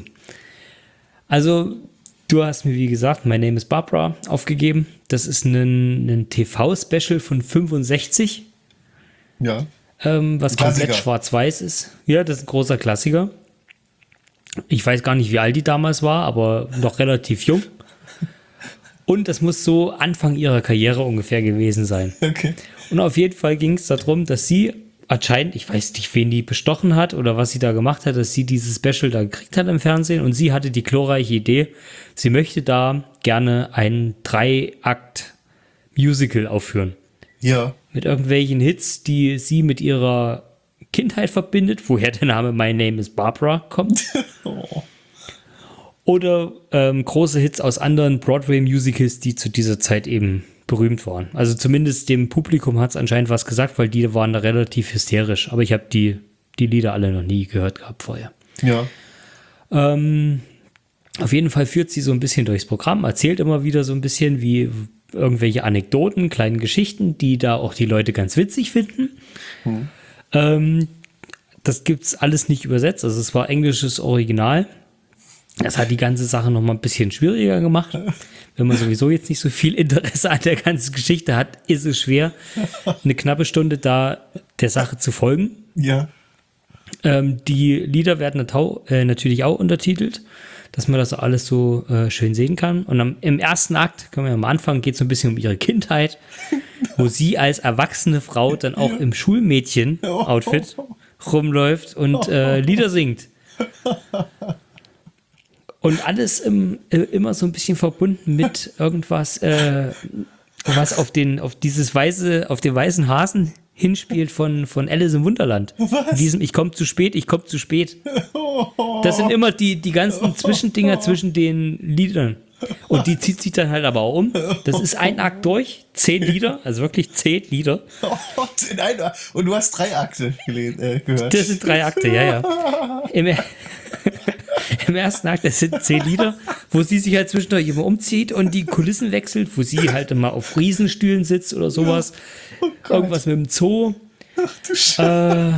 Also, du hast mir, wie gesagt, My Name is Barbara aufgegeben. Das ist ein, ein T V-Special von fünfundsechzig, Ja. ähm, was Klassiker. komplett schwarz-weiß ist. Ja, das ist ein großer Klassiker. Ich weiß gar nicht, wie alt die damals war, aber noch relativ jung. Und das muss so Anfang ihrer Karriere ungefähr gewesen sein. Okay. Und auf jeden Fall ging es darum, dass sie anscheinend, ich weiß nicht, wen die bestochen hat oder was sie da gemacht hat, dass sie dieses Special da gekriegt hat im Fernsehen und sie hatte die glorreiche Idee, sie möchte da gerne ein Drei-Akt-Musical aufführen. Ja. Mit irgendwelchen Hits, die sie mit ihrer Kindheit verbindet, woher der Name My Name is Barbara kommt. Oh. Oder ähm, große Hits aus anderen Broadway-Musicals, die zu dieser Zeit eben berühmt waren. Also zumindest dem Publikum hat es anscheinend was gesagt, weil die waren da relativ hysterisch. Aber ich habe die, die Lieder alle noch nie gehört gehabt vorher. Ja. Ähm, auf jeden Fall führt sie so ein bisschen durchs Programm, erzählt immer wieder so ein bisschen wie irgendwelche Anekdoten, kleine Geschichten, die da auch die Leute ganz witzig finden. Hm. Ähm, das gibt's alles nicht übersetzt, also es war englisches Original. Das hat die ganze Sache noch mal ein bisschen schwieriger gemacht. Wenn man sowieso jetzt nicht so viel Interesse an der ganzen Geschichte hat, ist es schwer, eine knappe Stunde da der Sache zu folgen. Ja. Ähm, die Lieder werden natau- äh, natürlich auch untertitelt, dass man das alles so äh, schön sehen kann. Und am, im ersten Akt, können wir am Anfang, geht es so ein bisschen um ihre Kindheit, wo sie als erwachsene Frau dann auch im Schulmädchen-Outfit rumläuft und äh, Lieder singt. Und alles im, äh, immer so ein bisschen verbunden mit irgendwas, äh, was auf den, auf dieses weiße, auf den weißen Hasen hinspielt von, von Alice im Wunderland. Was? In diesem Ich komme zu spät, ich komme zu spät. Das sind immer die, die ganzen Zwischendinger zwischen den Liedern. Und die zieht sich dann halt aber auch um. Das ist ein Akt durch, zehn Lieder, also wirklich zehn Lieder. In einer- Und du hast drei Akte gelesen, äh, gehört. Das sind drei Akte, ja, ja. Im, Im ersten Akt, das sind zehn Lieder, wo sie sich halt zwischendurch immer umzieht und die Kulissen wechselt, wo sie halt immer auf Riesenstühlen sitzt oder sowas. Oh Gott. Irgendwas mit dem Zoo. Ach du Scheiße. Äh,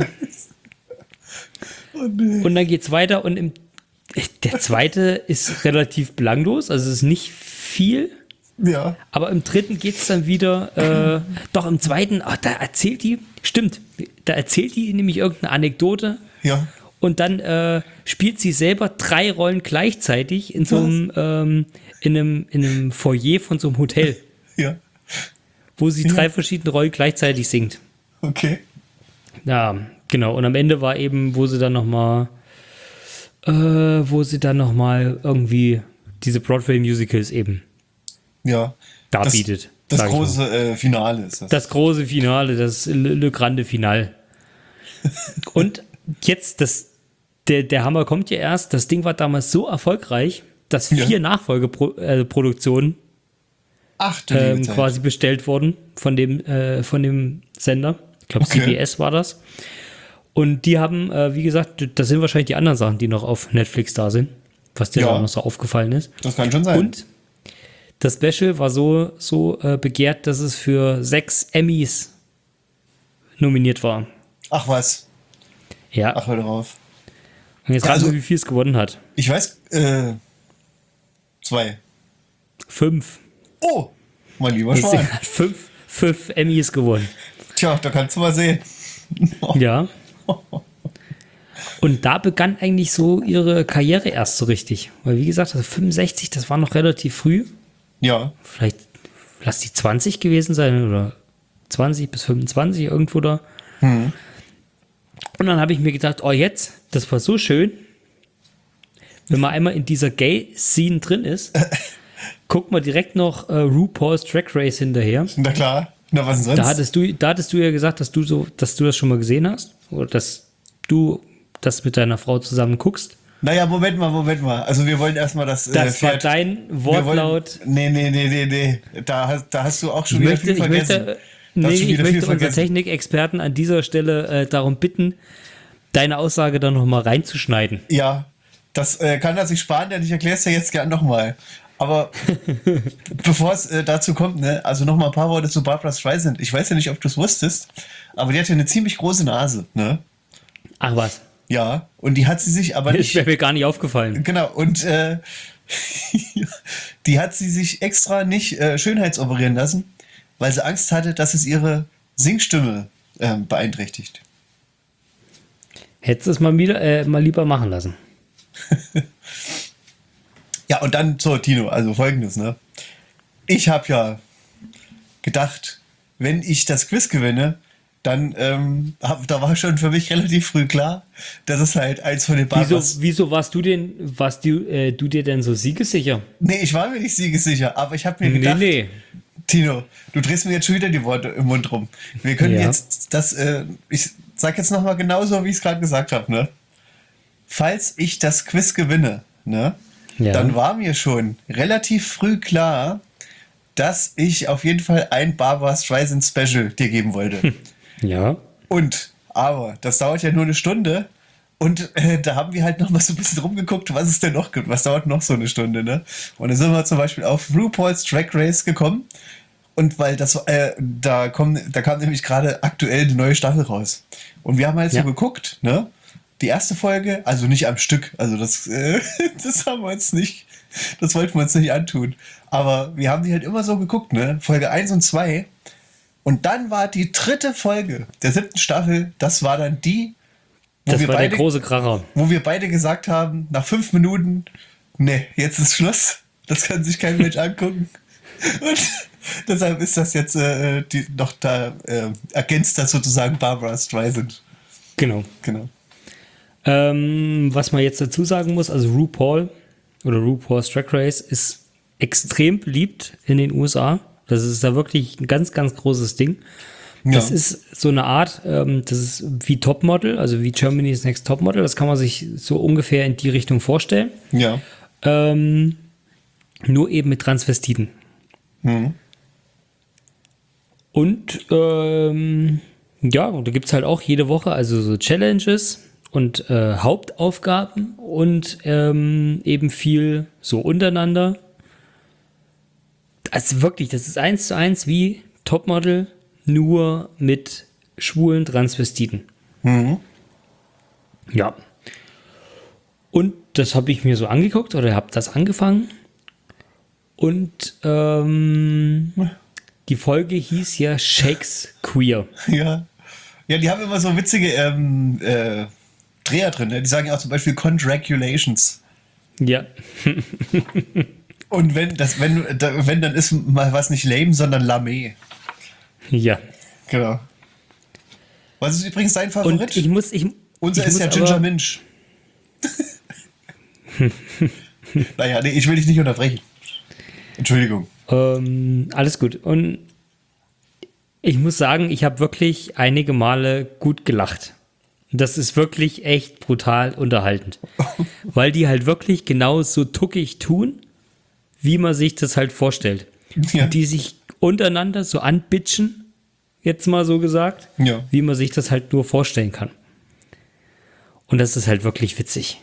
Oh nee. und dann geht's weiter und im, der zweite ist relativ belanglos, also es ist nicht viel. Ja. Aber im dritten geht es dann wieder, äh, doch im zweiten, ach, da erzählt die, stimmt, da erzählt die nämlich irgendeine Anekdote. Ja. Und dann äh, spielt sie selber drei Rollen gleichzeitig in so einem, ähm, in einem, in einem Foyer von so einem Hotel, Ja. wo sie Ja. drei verschiedene Rollen gleichzeitig singt. Okay. Ja, genau. Und am Ende war eben, wo sie dann nochmal, äh, wo sie dann nochmal irgendwie diese Broadway-Musicals eben Ja. darbietet. Das, das sag ich mal. große äh, Finale ist das. Das große Finale, das Le, Le Grande Finale. Und jetzt, das, der, der Hammer kommt ja erst. Das Ding war damals so erfolgreich, dass vier Ja. Nachfolgeproduktionen Ach, du ähm, liebe Zeit. quasi bestellt wurden von dem, äh, von dem Sender. Ich glaube, Okay. C B S war das. Und die haben, äh, wie gesagt, das sind wahrscheinlich die anderen Sachen, die noch auf Netflix da sind, was dir Ja. da auch noch so aufgefallen ist. Das kann schon sein. Und das Special war so, so äh, begehrt, dass es für sechs Emmys nominiert war. Ach was. Ja. Ach, hör drauf. Und jetzt Also- raten wir, wie viel es gewonnen hat. Ich weiß, äh, zwei. Fünf. Oh, mein lieber Das Ding Schwan. hat fünf, fünf Emmys gewonnen. Tja, da kannst du mal sehen. Ja. Und da begann eigentlich so ihre Karriere erst so richtig. Weil, wie gesagt, also fünfundsechzig, das war noch relativ früh. Ja, Vielleicht, lass die zwanzig gewesen sein oder zwanzig bis fünfundzwanzig irgendwo da. Hm. Und dann habe ich mir gedacht, oh jetzt, das war so schön, wenn man einmal in dieser Gay-Scene drin ist, guckt man direkt noch äh, RuPaul's Drag Race hinterher. na klar. Na, was denn sonst? Da hattest du, da hattest du ja gesagt, dass du so, dass du das schon mal gesehen hast oder dass du das mit deiner Frau zusammen guckst. Naja, Moment mal, Moment mal. Also wir wollen erstmal das äh, Das war Pferd- dein wir Wortlaut. Wollen, nee, nee, nee, nee, nee. Da, hast- da hast du auch schon Ich wieder möchte, viel ich vergessen. möchte, Da nee, hast du ich wieder viel möchte unseren vergessen. Technikexperten an dieser Stelle äh, darum bitten, deine Aussage dann nochmal reinzuschneiden. Ja, das äh, kann er sich sparen, denn ich erkläre es ja jetzt gern nochmal. Aber bevor es äh, dazu kommt, ne, also nochmal ein paar Worte zu Barbra Streisand. Ich weiß ja nicht, ob du es wusstest, aber die hatte eine ziemlich große Nase, ne? Ach was, Ja, und die hat sie sich aber das nicht... wäre mir gar nicht aufgefallen. Genau, und äh, die hat sie sich extra nicht äh, schönheitsoperieren lassen, weil sie Angst hatte, dass es ihre Singstimme ähm, beeinträchtigt. Hättest du es mal, wieder, äh, mal lieber machen lassen. Ja, und dann so, Tino, also folgendes, ne? Ich habe ja gedacht, wenn ich das Quiz gewinne, dann, ähm, hab, da war schon für mich relativ früh klar, dass es halt eins von den Barbras... Wieso, wieso warst du denn, warst du, äh, du dir denn so siegessicher? Nee, ich war mir nicht siegessicher, aber ich habe mir gedacht... Nee, nee. Tino, du drehst mir jetzt schon wieder die Worte im Mund rum. Wir können Ja. jetzt das, äh, ich sag jetzt nochmal genauso, wie ich es gerade gesagt habe, ne? Falls ich das Quiz gewinne, ne? Ja. Dann war mir schon relativ früh klar, dass ich auf jeden Fall ein Barbra Streisand Special dir geben wollte. Ja. Und, aber, das dauert ja nur eine Stunde. Und äh, da haben wir halt noch mal so ein bisschen rumgeguckt, was es denn noch gibt. Was dauert noch so eine Stunde, ne? Und dann sind wir zum Beispiel auf RuPaul's Drag Race gekommen. Und weil das, äh, da, kommen, da kam nämlich gerade aktuell eine neue Staffel raus. Und wir haben halt Ja. so geguckt, ne? Die erste Folge, also nicht am Stück, also das, äh, das haben wir uns nicht, das wollten wir uns nicht antun. Aber wir haben die halt immer so geguckt, ne? Folge eins und zwei. Und dann war die dritte Folge der siebten Staffel, das war dann die, wo, Das wir war beide, der große Kracher. wo wir beide gesagt haben, nach fünf Minuten, ne, jetzt ist Schluss. Das kann sich kein Mensch angucken. Und deshalb ist das jetzt äh, die, noch da, äh, ergänzt das sozusagen Barbra Streisand. Genau. Genau. Ähm, was man jetzt dazu sagen muss, also RuPaul oder RuPaul's Drag Race ist extrem beliebt in den U S A. Das ist da wirklich ein ganz, ganz großes Ding. Das Ja. ist so eine Art, ähm, das ist wie Topmodel, also wie Germany's Next Topmodel. Das kann man sich so ungefähr in die Richtung vorstellen. Ja. Ähm, nur eben mit Transvestiten. Mhm. Und ähm, ja, und da gibt es halt auch jede Woche also so Challenges und äh, Hauptaufgaben und ähm, eben viel so untereinander. Also wirklich, das ist eins zu eins wie Topmodel, nur mit schwulen Transvestiten. Mhm. Ja. Und das habe ich mir so angeguckt oder habe das angefangen. Und ähm, die Folge hieß ja Shakespeare. Ja. Ja, die haben immer so witzige ähm, äh, Dreher drin. Ne? Die sagen ja auch zum Beispiel Congratulations. Ja. Und wenn das, wenn, da, wenn, dann ist mal was nicht lame, sondern lame. Ja. Genau. Was ist übrigens dein Favorit? Und ich muss, ich, Unser ich ist muss ja Ginger aber, Minch. Naja, nee, ich will dich nicht unterbrechen. Entschuldigung. Ähm, alles gut. Und ich muss sagen, ich habe wirklich einige Male gut gelacht. Das ist wirklich echt brutal unterhaltend. Weil die halt wirklich genau so tuckig tun, wie man sich das halt vorstellt. Ja. Und die sich untereinander so anbitschen, jetzt mal so gesagt, Ja. wie man sich das halt nur vorstellen kann. Und das ist halt wirklich witzig.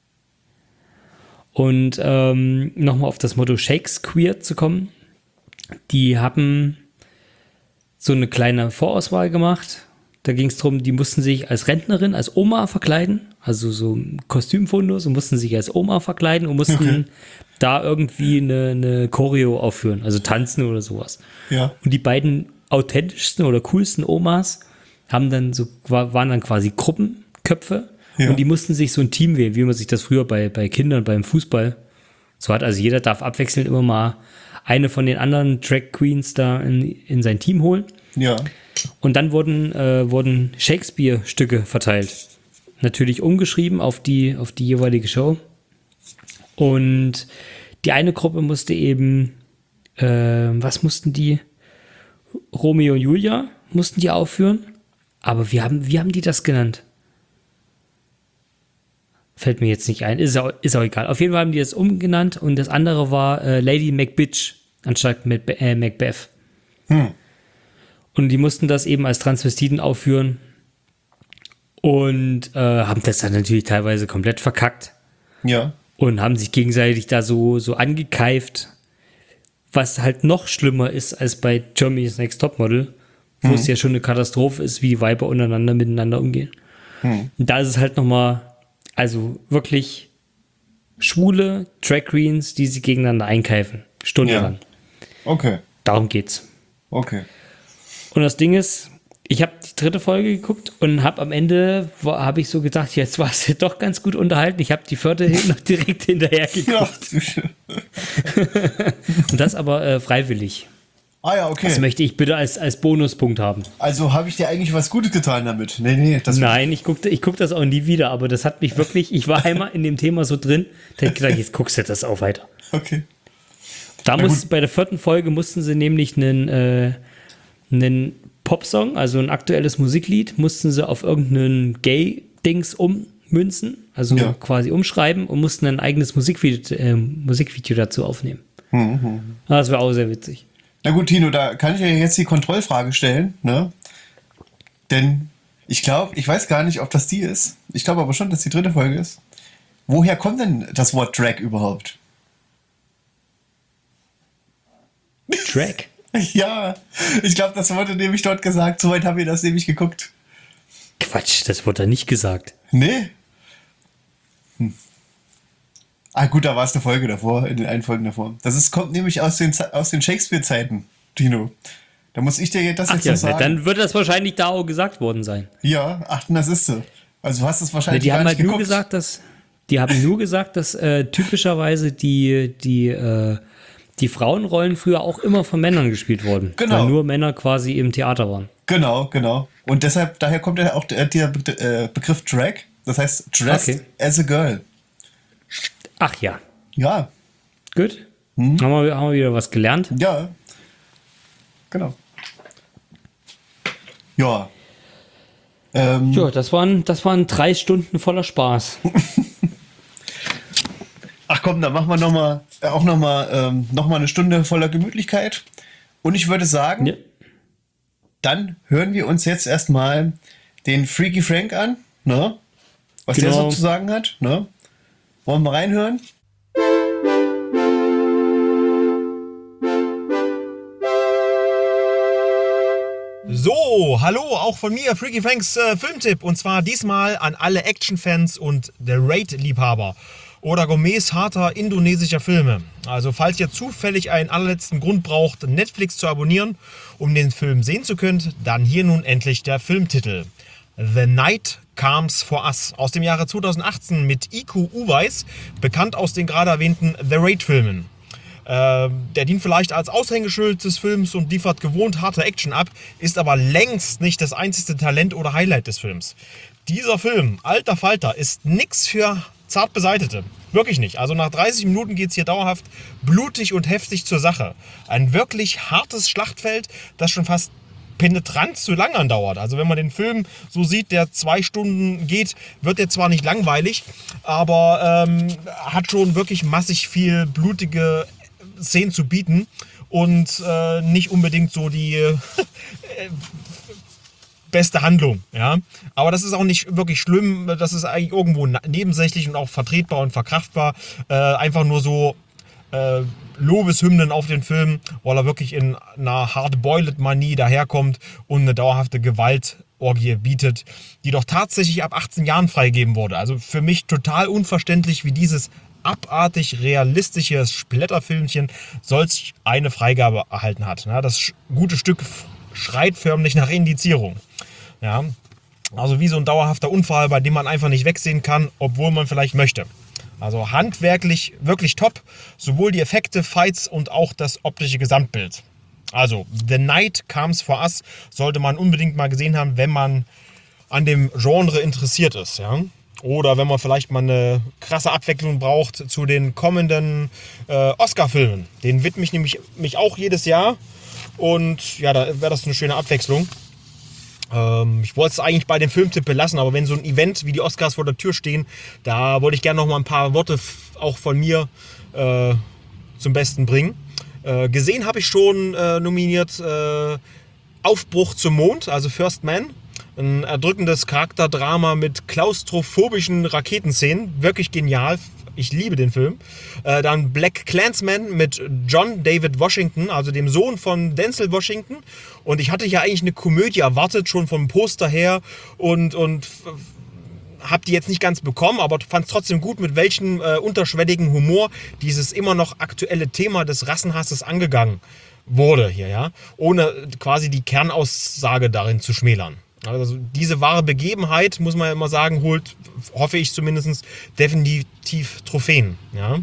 Und ähm, nochmal auf das Motto Shakespeare zu kommen. Die haben so eine kleine Vorauswahl gemacht. Da ging es darum, die mussten sich als Rentnerin, als Oma verkleiden. Also so Kostümfundus und mussten sich als Oma verkleiden und mussten Okay. da irgendwie eine, eine Choreo aufführen. Also tanzen oder sowas. Ja. Und die beiden authentischsten oder coolsten Omas haben dann so, waren dann quasi Gruppenköpfe. Ja. Und die mussten sich so ein Team wählen, wie man sich das früher bei, bei Kindern beim Fußball so hat. Also jeder darf abwechselnd immer mal eine von den anderen Drag Queens da in, in sein Team holen. Ja. Und dann wurden, äh, wurden Shakespeare-Stücke verteilt. Natürlich umgeschrieben auf die, auf die jeweilige Show. Und die eine Gruppe musste eben, äh, was mussten die? Romeo und Julia mussten die aufführen. Aber wie haben, wie haben die das genannt? Fällt mir jetzt nicht ein. Ist auch, ist auch egal. Auf jeden Fall haben die das umgenannt und das andere war äh, Lady Macbitch anstatt Mac äh, Macbeth. Hm. Und die mussten das eben als Transvestiten aufführen und äh, haben das dann natürlich teilweise komplett verkackt Ja. und haben sich gegenseitig da so, so angekeift, was halt noch schlimmer ist als bei Germany's Next Topmodel, wo Mhm. es ja schon eine Katastrophe ist, wie die Weiber untereinander miteinander umgehen. Hm. Und da ist es halt nochmal, also wirklich schwule Drag Queens, die sich gegeneinander einkeifen, stundenlang. Okay. Darum geht's. Okay. Und das Ding ist, ich habe die dritte Folge geguckt und habe am Ende, habe ich so gedacht, jetzt war es ja doch ganz gut unterhalten. Ich habe die vierte noch direkt hinterher geguckt. Ja. Und das aber äh, freiwillig. Ah ja, okay. Das möchte ich bitte als, als Bonuspunkt haben. Also habe ich dir eigentlich was Gutes getan damit? Nee, nee. Das Nein, ich gucke ich guck das auch nie wieder, aber das hat mich wirklich, ich war einmal in dem Thema so drin, da hab ich gedacht, jetzt guckst du das auch weiter. Okay. Da Na muss, gut. bei der vierten Folge mussten sie nämlich einen, äh, einen Popsong, also ein aktuelles Musiklied, mussten sie auf irgendeinen Gay-Dings ummünzen, also Ja. quasi umschreiben und mussten ein eigenes Musikvideo, äh, Musikvideo dazu aufnehmen. Mhm. Das war auch sehr witzig. Na gut, Tino, da kann ich ja jetzt die Kontrollfrage stellen, ne? Denn ich glaube, ich weiß gar nicht, ob das die ist. Ich glaube aber schon, dass die dritte Folge ist. Woher kommt denn das Wort Drag überhaupt? Drag? Ja, ich glaube, das wurde nämlich dort gesagt. Soweit haben wir das nämlich geguckt. Quatsch, das wurde da nicht gesagt. Nee? Hm. Ah gut, da war es eine Folge davor, in den einen Folgen davor. Das ist, kommt nämlich aus den, Ze- aus den Shakespeare-Zeiten, Tino. Da muss ich dir jetzt das Ach jetzt ja, noch sagen. dann wird das wahrscheinlich da auch gesagt worden sein. Ja, ach, das ist so. Also du hast es Ne, wahrscheinlich die gar haben nicht halt nur geguckt. gesagt, dass die haben nur gesagt, dass äh, typischerweise die die äh, die Frauenrollen früher auch immer von Männern gespielt wurden, Genau. weil nur Männer quasi im Theater waren. Genau, genau. Und deshalb, daher kommt ja auch der, der Be äh, Begriff Drag. Das heißt, dressed Okay. as a girl. Ach ja, Ja, gut. Hm. Haben, wir, haben wir wieder was gelernt. ja. Genau. Ja. Ähm, Ja, das waren das waren drei Stunden voller Spaß. Ach komm, dann machen wir noch mal, äh, auch noch mal, ähm, noch mal eine Stunde voller Gemütlichkeit. Und ich würde sagen, Ja. dann hören wir uns jetzt erstmal den Freaky Frank an, ne? Was der Genau. so zu sagen hat, ne? Wollen wir mal reinhören? So, hallo, auch von mir, Freaky Franks äh, Filmtipp. Und zwar diesmal an alle Actionfans und der Raid-Liebhaber. oder Gourmets harter indonesischer Filme. Also falls ihr zufällig einen allerletzten Grund braucht, Netflix zu abonnieren, um den Film sehen zu können, dann hier nun endlich der Filmtitel. The Night Comes for Us aus dem Jahre zweitausendachtzehn mit Iko Uwais, bekannt aus den gerade erwähnten The Raid-Filmen. Äh, der dient vielleicht als Aushängeschild des Films und liefert gewohnt harte Action ab, ist aber längst nicht das einzige Talent oder Highlight des Films. Dieser Film, alter Falter, ist nix für zart Beseitete. Wirklich nicht. Also nach dreißig Minuten geht es hier dauerhaft blutig und heftig zur Sache. Ein wirklich hartes Schlachtfeld, das schon fast penetrant zu lang andauert. Also wenn man den Film so sieht, der zwei Stunden geht, wird er zwar nicht langweilig, aber ähm, hat schon wirklich massig viel blutige Szenen zu bieten und äh, nicht unbedingt so die äh, beste Handlung. Ja? Aber das ist auch nicht wirklich schlimm. Das ist eigentlich irgendwo nebensächlich und auch vertretbar und verkraftbar. Äh, einfach nur so äh, Lobeshymnen auf den Film, weil er wirklich in einer Hard-Boiled-Manie daherkommt und eine dauerhafte Gewaltorgie bietet, die doch tatsächlich ab achtzehn Jahren freigegeben wurde. Also für mich total unverständlich, wie dieses abartig realistische Splatterfilmchen solch eine Freigabe erhalten hat. Das gute Stück schreit förmlich nach Indizierung. Ja, also wie so ein dauerhafter Unfall, bei dem man einfach nicht wegsehen kann, obwohl man vielleicht möchte. Also handwerklich wirklich top, sowohl die Effekte, Fights und auch das optische Gesamtbild. Also The Night Comes for Us sollte man unbedingt mal gesehen haben, wenn man an dem Genre interessiert ist. Ja? Oder wenn man vielleicht mal eine krasse Abwechslung braucht zu den kommenden äh, Oscar-Filmen. Den widme ich nämlich mich auch jedes Jahr. Und ja, da wäre das eine schöne Abwechslung. Ähm, ich wollte es eigentlich bei dem Filmtipp belassen, aber wenn so ein Event wie die Oscars vor der Tür stehen, da wollte ich gerne noch mal ein paar Worte auch von mir äh, zum Besten bringen. Äh, gesehen habe ich schon äh, nominiert äh, Aufbruch zum Mond, also First Man. Ein erdrückendes Charakterdrama mit klaustrophobischen Raketenszenen. Wirklich genial. Ich liebe den Film. Äh, dann Black Klansman mit John David Washington, also dem Sohn von Denzel Washington. Und ich hatte ja eigentlich eine Komödie erwartet, schon vom Poster her. Und, und habe die jetzt nicht ganz bekommen, aber fand es trotzdem gut, mit welchem äh, unterschwelligen Humor dieses immer noch aktuelle Thema des Rassenhasses angegangen wurde hier, ja. Ohne quasi die Kernaussage darin zu schmälern. Also diese wahre Begebenheit, muss man ja immer sagen, holt, hoffe ich zumindest, definitiv Trophäen. Ja.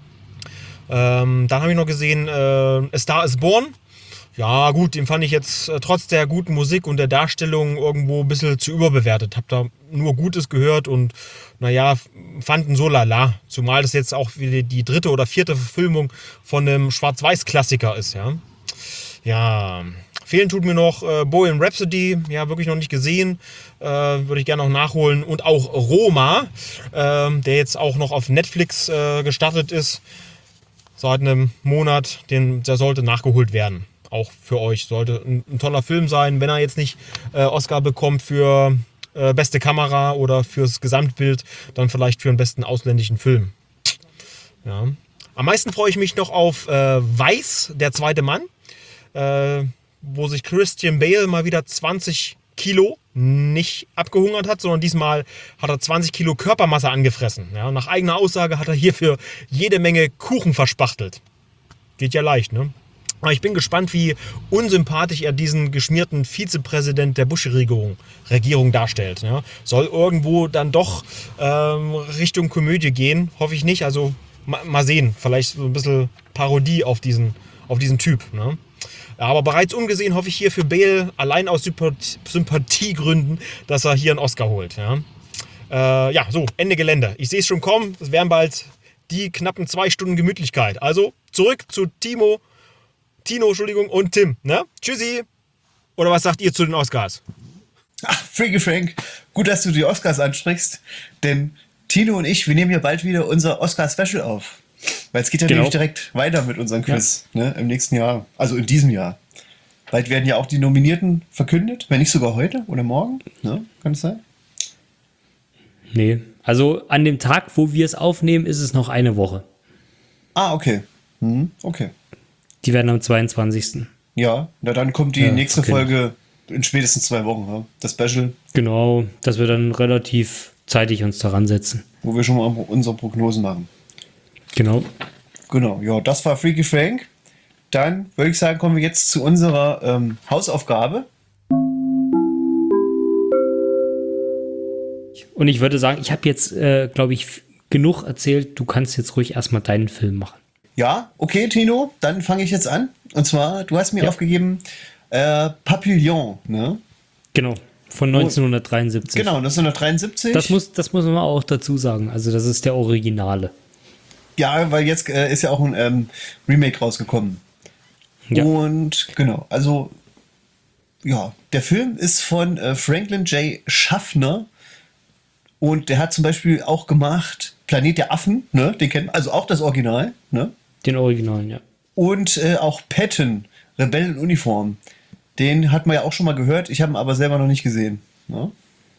Ähm, dann habe ich noch gesehen, äh, A Star is Born. Ja gut, den fand ich jetzt äh, trotz der guten Musik und der Darstellung irgendwo ein bisschen zu überbewertet. Habe da nur Gutes gehört und naja, fanden so lala. Zumal das jetzt auch wieder die dritte oder vierte Verfilmung von einem Schwarz-Weiß-Klassiker ist. Ja. Ja, fehlen tut mir noch äh, Bohemian Rhapsody, ja, wirklich noch nicht gesehen, äh, würde ich gerne noch nachholen. Und auch Roma, äh, der jetzt auch noch auf Netflix äh, gestartet ist, seit einem Monat, den, der sollte nachgeholt werden. Auch für euch, sollte ein, ein toller Film sein, wenn er jetzt nicht äh, Oscar bekommt für äh, beste Kamera oder fürs Gesamtbild, dann vielleicht für den besten ausländischen Film. Ja. Am meisten freue ich mich noch auf äh, Weiß, der zweite Mann. Äh, wo sich Christian Bale mal wieder zwanzig Kilo nicht abgehungert hat, sondern diesmal hat er zwanzig Kilo Körpermasse angefressen. Ja, nach eigener Aussage hat er hierfür jede Menge Kuchen verspachtelt. Geht ja leicht, ne? Aber ich bin gespannt, wie unsympathisch er diesen geschmierten Vizepräsident der Bush-Regierung Regierung darstellt. Ja. Soll irgendwo dann doch ähm, Richtung Komödie gehen, hoffe ich nicht. Also ma, mal sehen, vielleicht so ein bisschen Parodie auf diesen, auf diesen Typ, ne? Aber bereits ungesehen hoffe ich hier für Bale allein aus Sympathiegründen, dass er hier einen Oscar holt. Ja, äh, ja so, Ende Gelände. Ich sehe es schon kommen. Es wären bald die knappen zwei Stunden Gemütlichkeit. Also zurück zu Timo, Tino, Entschuldigung, und Tim. Ne? Tschüssi. Oder was sagt ihr zu den Oscars? Ach, Frankie Frank, gut, dass du die Oscars ansprichst. Denn Tino und ich, wir nehmen ja bald wieder unser Oscar-Special auf. Weil es geht ja genau. nämlich direkt weiter mit unserem Quiz, ja. Ne, im nächsten Jahr, also in diesem Jahr. Bald werden ja auch die Nominierten verkündet, wenn nicht sogar heute oder morgen, ne? Kann es sein? Nee, also an dem Tag, wo wir es aufnehmen, ist es noch eine Woche. Ah, okay. Hm, okay. Die werden am zweiundzwanzigsten Ja, na dann kommt die ja, nächste okay. Folge in spätestens zwei Wochen, ja? Das Special. Genau, das wird dann relativ zeitig uns daran setzen. Wo wir schon mal unsere Prognosen machen. Genau. Genau, ja, das war Freaky Frank. Dann würde ich sagen, kommen wir jetzt zu unserer ähm, Hausaufgabe. Und ich würde sagen, ich habe jetzt, äh, glaube ich, f- genug erzählt. Du kannst jetzt ruhig erstmal deinen Film machen. Ja, okay, Tino, dann fange ich jetzt an. Und zwar, du hast mir Ja. aufgegeben äh, Papillon, ne? Genau. Von neunzehnhundertdreiundsiebzig. Genau, neunzehnhundertdreiundsiebzig. Das muss, das muss man auch dazu sagen. Also, das ist der Originale. Ja, weil jetzt äh, ist ja auch ein ähm, Remake rausgekommen. Ja. Und genau, also ja, der Film ist von äh, Franklin J. Schaffner und der hat zum Beispiel auch gemacht Planet der Affen, ne? Den kennt man, also auch das Original, ne? Den Originalen, ja. Und äh, auch Patton, Rebell in Uniform. Den hat man ja auch schon mal gehört, ich habe ihn aber selber noch nicht gesehen. Ne?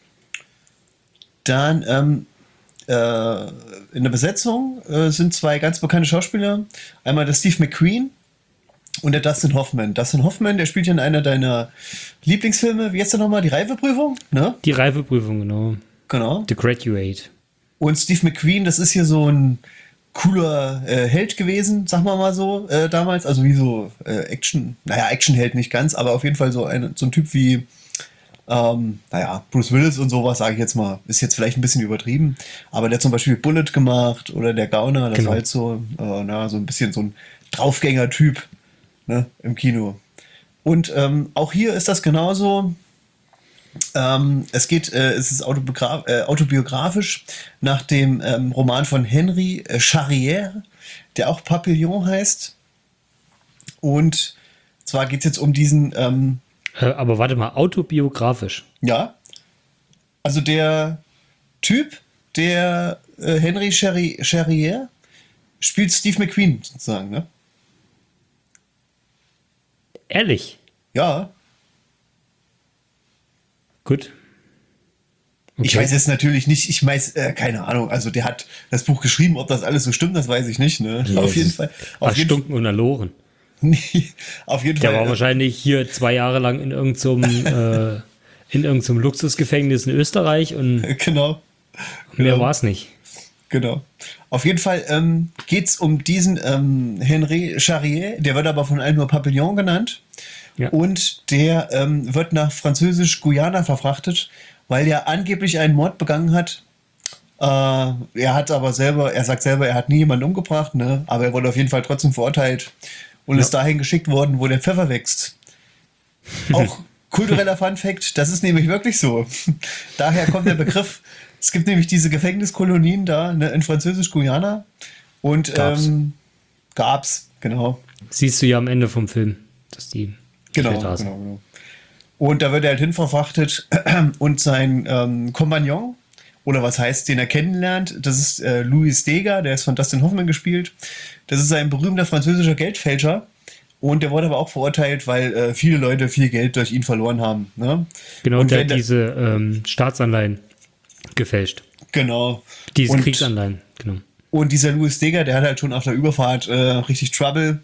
Dann ähm, äh, in der Besetzung äh, sind zwei ganz bekannte Schauspieler. Einmal der Steve McQueen und der Dustin Hoffman. Dustin Hoffman, der spielt ja in einer deiner Lieblingsfilme. Wie heißt der nochmal? Die Reifeprüfung? Ne? Die Reifeprüfung, genau. Genau. The Graduate. Und Steve McQueen, das ist hier so ein cooler äh, Held gewesen, sagen wir mal so, äh, damals. Also wie so äh, Action, naja, Actionheld nicht ganz, aber auf jeden Fall so ein, so ein Typ wie, ähm, naja, Bruce Willis und sowas, sage ich jetzt mal. Ist jetzt vielleicht ein bisschen übertrieben, aber der hat zum Beispiel Bullet gemacht oder der Gauner, das Genau. war halt so, äh, na, so ein bisschen so ein Draufgänger-Typ, ne, im Kino. Und ähm, auch hier ist das genauso. Ähm, es geht, äh, es ist autobiogra äh, autobiografisch nach dem ähm, Roman von Henry äh, Charrière, der auch Papillon heißt. Und zwar geht es jetzt um diesen, ähm, Äh, aber warte mal, autobiografisch. ja, also der Typ, der äh, Henry Charri Charrière spielt Steve McQueen sozusagen, ne? Ehrlich? Ja. Gut. Ich weiß jetzt natürlich nicht, ich weiß, äh, keine Ahnung, also der hat das Buch geschrieben, ob das alles so stimmt, das weiß ich nicht, ne? Ja, auf das jeden ist Fall. Auf jeden, Erstunken und erloren. auf jeden Der Fall. war äh, wahrscheinlich hier zwei Jahre lang in irgendeinem äh, in irgendeinem Luxusgefängnis in Österreich und Genau. mehr Genau. war es nicht. Genau. Auf jeden Fall ähm, geht es um diesen ähm, Henry Charrière, der wird aber von allen nur Papillon genannt. Ja. Und der ähm, wird nach Französisch-Guyana verfrachtet, weil er angeblich einen Mord begangen hat. Äh, er hat aber selber, er sagt selber, er hat nie jemanden umgebracht, ne? Aber er wurde auf jeden Fall trotzdem verurteilt und Ja. ist dahin geschickt worden, wo der Pfeffer wächst. Auch kultureller Funfact, das ist nämlich wirklich so. Daher kommt der Begriff. Es gibt nämlich diese Gefängniskolonien da, ne, in Französisch-Guyana. Und Gab's. ähm, gab's, genau. Siehst du ja am Ende vom Film, dass die Genau, nicht mehr da sind. genau, genau. Und da wird er halt hinverfrachtet und sein ähm, Kompagnon, oder was heißt, den er kennenlernt, das ist äh, Louis Steger, der ist von Dustin Hoffman gespielt. Das ist ein berühmter französischer Geldfälscher. Und der wurde aber auch verurteilt, weil äh, viele Leute viel Geld durch ihn verloren haben. Ne? Genau, und der wenn hat der- diese ähm, Staatsanleihen gefälscht. Genau. Diese Und- Kriegsanleihen, genau. Und dieser Louis Steger, der hat halt schon auf der Überfahrt äh, richtig Trouble,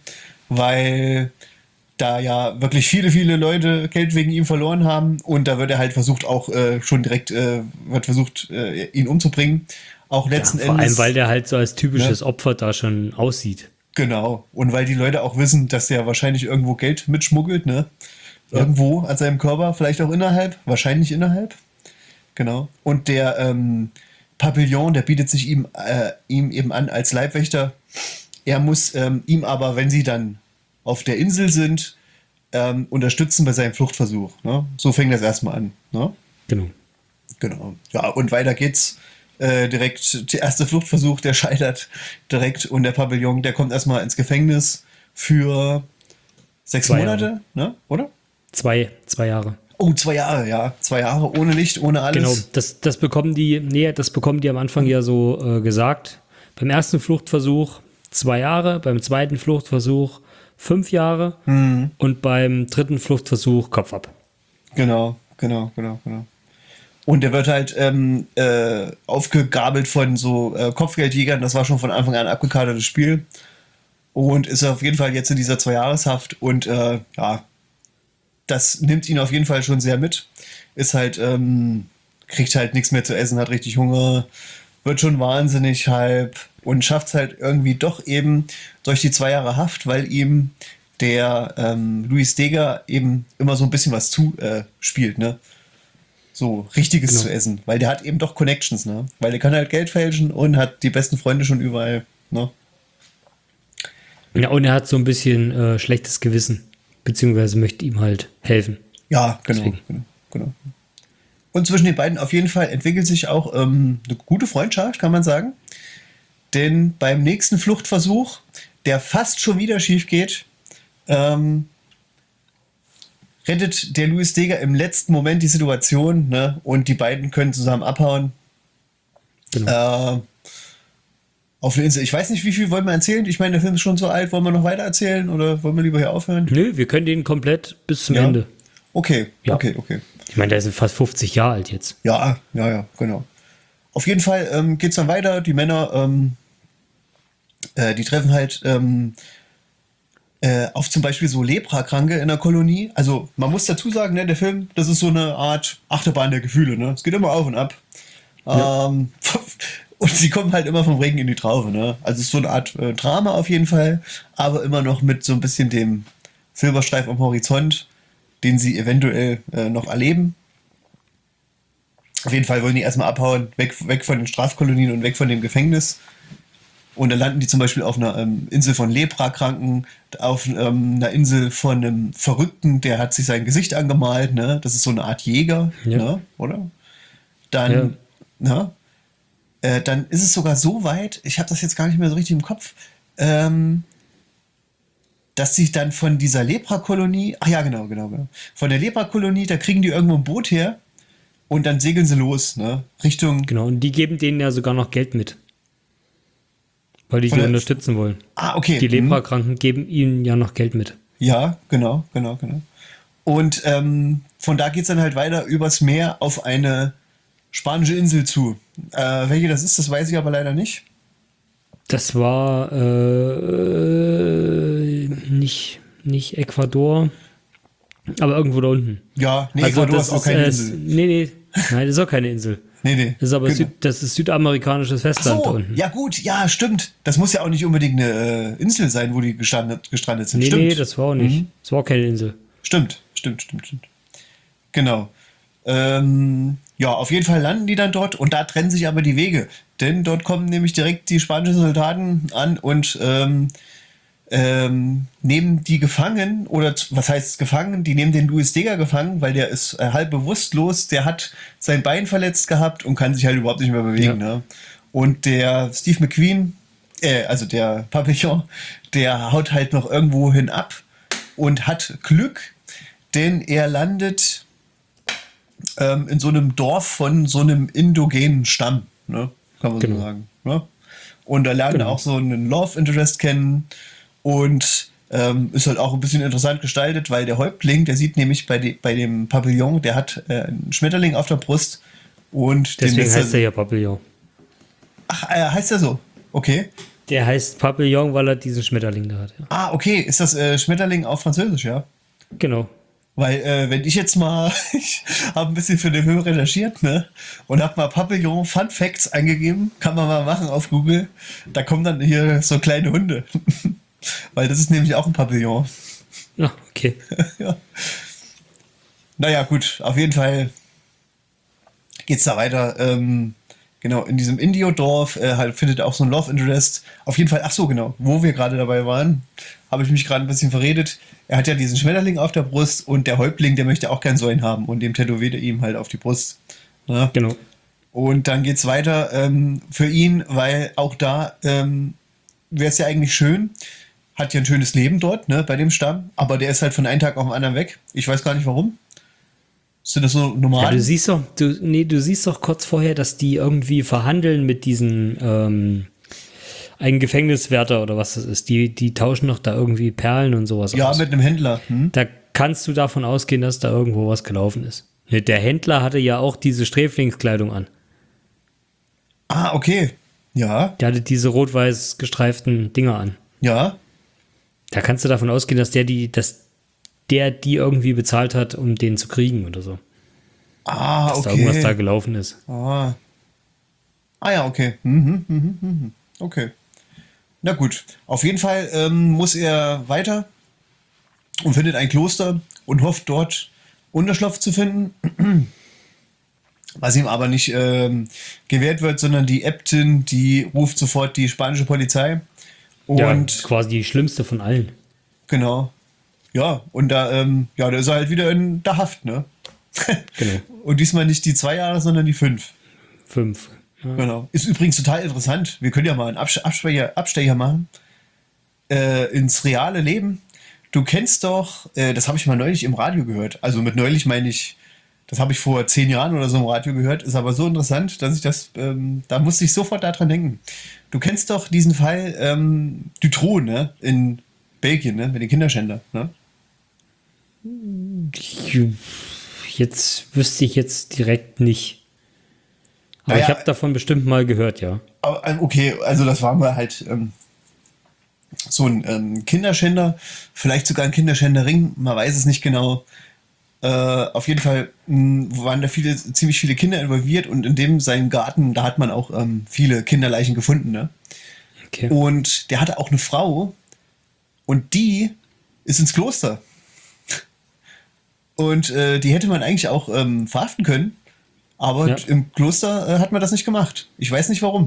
weil da ja wirklich viele, viele Leute Geld wegen ihm verloren haben. Und da wird er halt versucht, auch äh, schon direkt, äh, wird versucht, äh, ihn umzubringen. Auch Ja, letzten vor Endes. allem, weil der halt so als typisches Opfer da schon aussieht. Genau. Und weil die Leute auch wissen, dass der wahrscheinlich irgendwo Geld mitschmuggelt, ne? Irgendwo an seinem Körper, vielleicht auch innerhalb, wahrscheinlich innerhalb. Genau. Und der ähm, Papillon, der bietet sich ihm, äh, ihm eben an als Leibwächter. Er muss ähm, ihm aber, wenn sie dann auf der Insel sind, ähm, unterstützen bei seinem Fluchtversuch. Ne? So fängt das erstmal an. Ne? Genau. Genau. Ja, und weiter geht's. Äh, direkt, der erste Fluchtversuch, der scheitert direkt. Und der Papillon, der kommt erstmal ins Gefängnis für sechs Zwei Monate, ne? Oder? Zwei, zwei Jahre. Oh, zwei Jahre, ja. Zwei Jahre ohne Licht, ohne alles. Genau, das, das bekommen die, nee, das bekommen die am Anfang ja so äh, gesagt. Beim ersten Fluchtversuch zwei Jahre, beim zweiten Fluchtversuch fünf Jahre Mhm. und beim dritten Fluchtversuch Kopf ab. Genau, genau, genau, genau. Und der wird halt ähm, äh, aufgegabelt von so äh, Kopfgeldjägern. Das war schon von Anfang an ein abgekartetes Spiel. Und ist auf jeden Fall jetzt in dieser Zwei-Jahreshaft. Und äh, ja, das nimmt ihn auf jeden Fall schon sehr mit. Ist halt ähm, kriegt halt nichts mehr zu essen, hat richtig Hunger, wird schon wahnsinnig halb und schafft es halt irgendwie doch eben durch die zwei Jahre Haft, weil ihm der ähm, Luis Deger eben immer so ein bisschen was zu äh, spielt, ne? So Richtiges Genau. zu essen, weil der hat eben doch Connections, ne? Weil der kann halt Geld fälschen und hat die besten Freunde schon überall, ne? Ja, und er hat so ein bisschen äh, schlechtes Gewissen, beziehungsweise möchte ihm halt helfen. Ja, genau, Deswegen. genau, genau. Und zwischen den beiden auf jeden Fall entwickelt sich auch ähm, eine gute Freundschaft, kann man sagen. Denn beim nächsten Fluchtversuch, der fast schon wieder schief geht, ähm, rettet der Luis Deger im letzten Moment die Situation, ne? Und die beiden können zusammen abhauen. Genau. Äh, auf eine Insel. Ich weiß nicht, wie viel wollen wir erzählen? Ich meine, der Film ist schon so alt. Wollen wir noch weiter erzählen oder wollen wir lieber hier aufhören? Nö, wir können den komplett bis zum Ja. Ende. Okay, Ja. okay, okay. Ich meine, der ist fast fünfzig Jahre alt jetzt. Ja, ja, ja, genau. Auf jeden Fall ähm, geht es dann weiter. Die Männer, ähm, äh, die treffen halt ähm, äh, auf zum Beispiel so Leprakranke in der Kolonie. Also man muss dazu sagen, ne, der Film, das ist so eine Art Achterbahn der Gefühle. Ne? Es geht immer auf und ab. Ja. Ähm, und sie kommen halt immer vom Regen in die Traufe. Ne? Also es ist so eine Art äh, Drama auf jeden Fall, aber immer noch mit so ein bisschen dem Silberstreif am Horizont, den sie eventuell äh, noch erleben. Auf jeden Fall wollen die erstmal abhauen, weg, weg von den Strafkolonien und weg von dem Gefängnis. Und dann landen die zum Beispiel auf einer ähm, Insel von Leprakranken, auf ähm, einer Insel von einem Verrückten, der hat sich sein Gesicht angemalt, ne? Das ist so eine Art Jäger, Ja. ne? Oder? Dann, ne? Äh, dann ist es sogar so weit, ich habe das jetzt gar nicht mehr so richtig im Kopf, ähm, dass sich dann von dieser Leprakolonie, ach ja, genau, genau, genau, von der Leprakolonie, da kriegen die irgendwo ein Boot her und dann segeln sie los, ne? Richtung, Genau, und die geben denen ja sogar noch Geld mit. Weil die Von sie der- unterstützen wollen. ah, okay. Die hm. Leprakranken geben ihnen ja noch Geld mit. Ja, genau, genau, genau. Und ähm, von da geht es dann halt weiter übers Meer auf eine spanische Insel zu. Äh, welche das ist, das weiß ich aber leider nicht. Das war äh, nicht, nicht Ecuador, aber irgendwo da unten. Ja, nee, also Ecuador das ist auch keine äh, Insel. Nee, nee, nein, das ist auch keine Insel. Nee, nee. Das ist aber Genau. Süd, das ist südamerikanisches Ach Festland da so, unten. ja gut, ja, stimmt. Das muss ja auch nicht unbedingt eine äh, Insel sein, wo die gestrandet, gestrandet sind. Nee, stimmt. nee, das war auch nicht. Mhm. Das war auch keine Insel. Stimmt, stimmt, stimmt, stimmt. Genau. Ähm, ja, auf jeden Fall landen die dann dort und da trennen sich aber die Wege. Denn dort kommen nämlich direkt die spanischen Soldaten an und ähm, ähm, nehmen die gefangen, oder z- was heißt gefangen? Die nehmen den Luis Deger gefangen, weil der ist äh, halb bewusstlos, der hat sein Bein verletzt gehabt und kann sich halt überhaupt nicht mehr bewegen. Ja. Ne? Und der Steve McQueen, äh, also der Papillon, der haut halt noch irgendwo hin ab und hat Glück, denn er landet ähm, in so einem Dorf von so einem indogenen Stamm, ne? Kann man Genau. so sagen. Ne? Und da lernt er Genau. auch so einen Love Interest kennen und ähm, ist halt auch ein bisschen interessant gestaltet, weil der Häuptling, der sieht nämlich bei, de, bei dem Papillon, der hat äh, einen Schmetterling auf der Brust und den Deswegen lässt heißt er ja Papillon. Ach, äh, heißt er so? Okay. Der heißt Papillon, weil er diesen Schmetterling da hat. Ja. Ah, okay. Ist das äh, Schmetterling auf Französisch, ja? Genau. Weil, äh, wenn ich jetzt mal, ich habe ein bisschen für den Film recherchiert, ne? Und habe mal Papillon Fun Facts eingegeben, kann man mal machen auf Google. Da kommen dann hier so kleine Hunde. Weil das ist nämlich auch ein Papillon. Ah, okay. Ja. Naja, gut, auf jeden Fall geht's da weiter. Ähm, genau, in diesem Indio-Dorf äh, halt findet auch so ein Love Interest. Auf jeden Fall, ach so, genau, wo wir gerade dabei waren, habe ich mich gerade ein bisschen verredet. Er hat ja diesen Schmetterling auf der Brust und der Häuptling, der möchte auch gern so einen haben und dem tätowiert er ihm halt auf die Brust. Ne? Genau. Und dann geht's weiter ähm, für ihn, weil auch da ähm, wäre es ja eigentlich schön, hat ja ein schönes Leben dort, ne, bei dem Stamm, aber der ist halt von einem Tag auf den anderen weg. Ich weiß gar nicht warum. Sind das so Ja, normal? du siehst doch, du, nee, du siehst doch kurz vorher, dass die irgendwie verhandeln mit diesen ähm, einen Gefängniswärter oder was das ist. Die, die tauschen doch da irgendwie Perlen und sowas ja, aus. mit einem Händler. Hm? Da kannst du davon ausgehen, dass da irgendwo was gelaufen ist. Der Händler hatte ja auch diese Sträflingskleidung an. Ah, okay. Ja, Der hatte diese rot-weiß gestreiften Dinger an. ja. Da kannst du davon ausgehen, dass der die, dass der die irgendwie bezahlt hat, um den zu kriegen oder so. Ah, dass okay. da irgendwas da gelaufen ist. Ah, ah ja, okay. Mhm, mhm, mhm. Okay. Na gut. Auf jeden Fall ähm, muss er weiter und findet ein Kloster und hofft dort Unterschlupf zu finden. Was ihm aber nicht ähm, gewährt wird, sondern die Äbtin, die ruft sofort die spanische Polizei. Ja, Und quasi die schlimmste von allen. genau. Ja, und da, ähm, ja, da ist er halt wieder in der Haft, ne? Genau. Und diesmal nicht die zwei Jahre, sondern die fünf. Fünf. Ja. Genau. Ist übrigens total interessant. Wir können ja mal einen Abs- Abstecher, Abstecher machen. Äh, ins reale Leben. Du kennst doch, äh, das habe ich mal neulich im Radio gehört. Also mit neulich meine ich, das habe ich vor zehn Jahren oder so im Radio gehört. Ist aber so interessant, dass ich das, ähm, da musste ich sofort daran denken. Du kennst doch diesen Fall ähm, Dutroux, ne? In Belgien, ne? Mit den Kinderschänder, ne? Jetzt wüsste ich jetzt direkt nicht. Aber Naja, ich habe davon bestimmt mal gehört, ja. Aber, ähm, okay, also das war mal halt ähm, so ein ähm, Kinderschänder, vielleicht sogar ein Kinderschänderring, man weiß es nicht genau. Äh, auf jeden Fall mh, waren da viele, ziemlich viele Kinder involviert und in dem seinem Garten, da hat man auch ähm, viele Kinderleichen gefunden, ne? Okay. Und der hatte auch eine Frau und die ist ins Kloster. Und äh, die hätte man eigentlich auch ähm, verhaften können, aber Ja. im Kloster äh, hat man das nicht gemacht. Ich weiß nicht warum.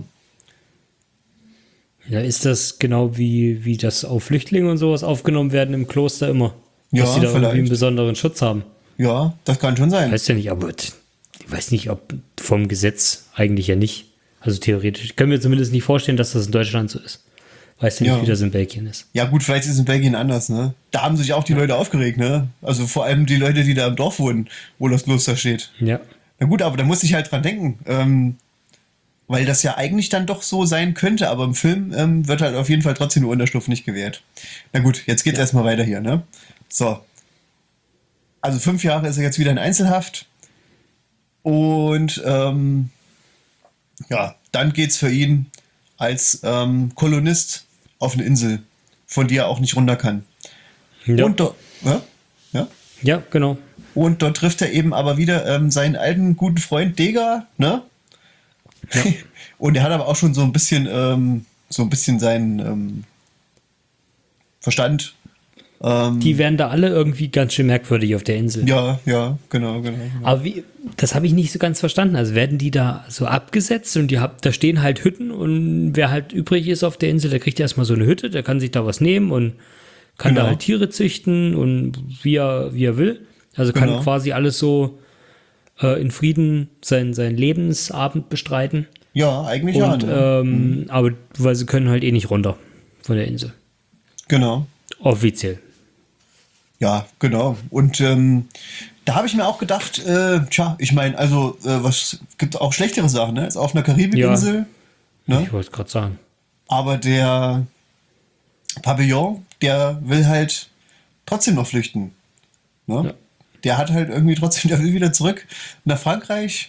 Ja, ist das genau wie, wie das auf Flüchtlinge und sowas aufgenommen werden im Kloster immer? Ja, Dass sie da irgendwie vielleicht. einen besonderen Schutz haben. Ja, das kann schon sein. Weiß ja nicht, aber t- ich weiß nicht, ob vom Gesetz eigentlich ja nicht. Also theoretisch. Ich kann mir zumindest nicht vorstellen, dass das in Deutschland so ist. Weiß ja Ja. nicht, wie das in Belgien ist. Ja gut, vielleicht ist es in Belgien anders, ne? Da haben sich auch die Leute aufgeregt, ne? Also vor allem die Leute, die da im Dorf wohnen, wo das Kloster steht. Ja. Na gut, aber da muss ich halt dran denken, ähm, weil das ja eigentlich dann doch so sein könnte, aber im Film ähm, wird halt auf jeden Fall trotzdem der Unterschlupf nicht gewährt. Na gut, jetzt geht's erstmal weiter hier, ne? So. Also fünf Jahre ist er jetzt wieder in Einzelhaft und ähm, ja, dann geht's für ihn als ähm, Kolonist auf eine Insel, von der er auch nicht runter kann. Ja, Und dort, ja, ja. ja genau. Und dort trifft er eben aber wieder ähm, seinen alten guten Freund Degar, ne? Und er hat aber auch schon so ein bisschen, ähm, so ein bisschen seinen ähm, Verstand. Ähm, Die werden da alle irgendwie ganz schön merkwürdig auf der Insel. ja, ja, genau, genau. genau. Aber wie, das habe ich nicht so ganz verstanden. Also werden die da so abgesetzt und die hab, da stehen halt Hütten und wer halt übrig ist auf der Insel, der kriegt erstmal so eine Hütte, der kann sich da was nehmen und kann Genau. da halt Tiere züchten und wie er, wie er will. Also kann Genau. quasi alles so äh, in Frieden seinen, seinen Lebensabend bestreiten. Ja, eigentlich ja. Und, Ne? ähm, aber weil sie können halt eh nicht runter von der Insel. Genau. Offiziell. Ja, genau. Und ähm, da habe ich mir auch gedacht, äh, tja, ich meine, also äh, was gibt auch schlechtere Sachen, ne? Ist auf einer Karibikinsel, ne? Ich wollte gerade sagen. Aber der Pavillon, der will halt trotzdem noch flüchten. Ne? Ja. Der hat halt irgendwie trotzdem, der will wieder zurück nach Frankreich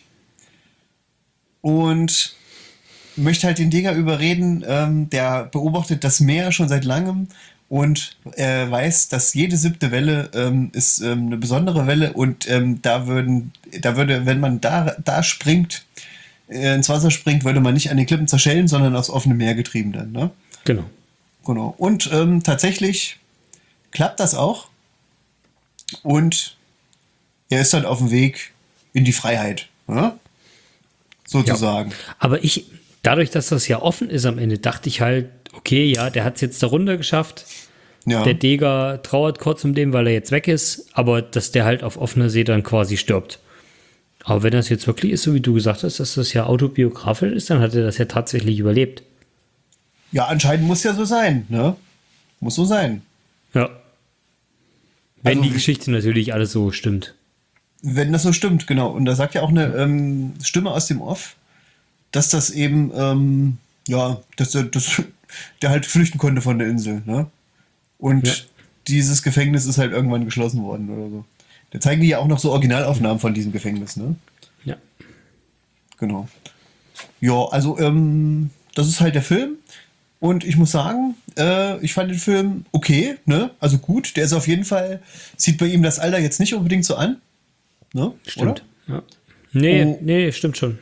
und möchte halt den Digger überreden. Ähm, der beobachtet das Meer schon seit langem und er weiß, dass jede siebte Welle ähm, ist ähm, eine besondere Welle und ähm, da würden, da würde, wenn man da, da springt, äh, ins Wasser springt, würde man nicht an den Klippen zerschellen, sondern aufs offene Meer getrieben dann. Ne? Genau. Genau. Und ähm, tatsächlich klappt das auch. Und er ist dann auf dem Weg in die Freiheit. Ne? Sozusagen. Aber ich, dadurch, dass das ja offen ist am Ende, dachte ich halt, okay, ja, der hat es jetzt da runter geschafft. Ja. Der Deger trauert kurz um den, weil er jetzt weg ist, aber dass der halt auf offener See dann quasi stirbt. Aber wenn das jetzt wirklich ist, so wie du gesagt hast, dass das ja autobiografisch ist, dann hat er das ja tatsächlich überlebt. ja, anscheinend muss ja so sein. Ne? Muss so sein. Ja. Wenn Also die wie- Geschichte natürlich alles so stimmt. Wenn das so stimmt, genau. Und da sagt ja auch eine ähm, Stimme aus dem Off, dass das eben, ähm, ja, dass der, dass der halt flüchten konnte von der Insel. Ne? Und Ja. dieses Gefängnis ist halt irgendwann geschlossen worden oder so. Da zeigen die ja auch noch so Originalaufnahmen von diesem Gefängnis, ne? Ja. Genau. Ja, also ähm, das ist halt der Film. Und ich muss sagen, äh, ich fand den Film okay, ne? Also gut. Der ist auf jeden Fall, sieht bei ihm das Alter jetzt nicht unbedingt so an. Ne? Stimmt. Ja. Nee, Oh. nee, stimmt schon.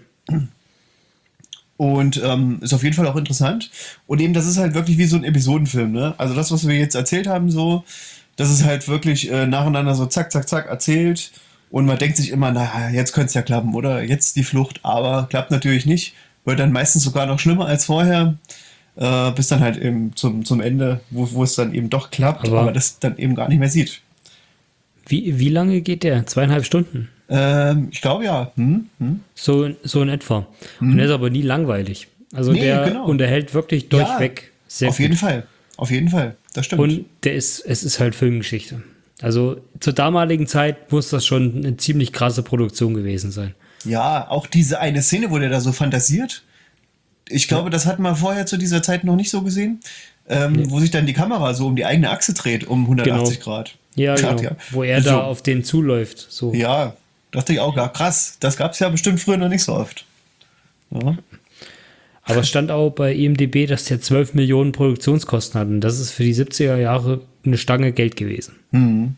Und ähm, ist auf jeden Fall auch interessant. Und eben, das ist halt wirklich wie so ein Episodenfilm, ne? Also das, was wir jetzt erzählt haben, so, das ist halt wirklich äh, nacheinander so zack, zack, zack erzählt. Und man denkt sich immer, naja, jetzt könnte es ja klappen, oder? Jetzt die Flucht, aber klappt natürlich nicht. Wird dann meistens sogar noch schlimmer als vorher. Äh, bis dann halt eben zum, zum Ende, wo, wo es dann eben doch klappt, Aber- aber das dann eben gar nicht mehr sieht. Wie, wie lange geht der? Zweieinhalb Stunden? Ähm, ich glaube ja. Hm? Hm? So, so in etwa. Und der ist aber nie langweilig. Also Nee, der genau. unterhält wirklich durchweg sehr Auf gut. jeden Fall. Auf jeden Fall. Das stimmt. Und der ist, es ist halt Filmgeschichte. Also zur damaligen Zeit muss das schon eine ziemlich krasse Produktion gewesen sein. Ja, auch diese eine Szene, wo der da so fantasiert. Ich glaube, das hat man vorher zu dieser Zeit noch nicht so gesehen. Ähm, Wo sich dann die Kamera so um die eigene Achse dreht, um hundertachtzig Genau. Grad. Ja, Grad, genau. ja. Wo er So. da auf den zuläuft. So. Ja, dachte ich auch, ja, krass. Das gab es ja bestimmt früher noch nicht so oft. Ja. Aber es stand auch bei I M D B, dass der zwölf Millionen Produktionskosten hat. Und das ist für die siebziger Jahre eine Stange Geld gewesen. Mhm.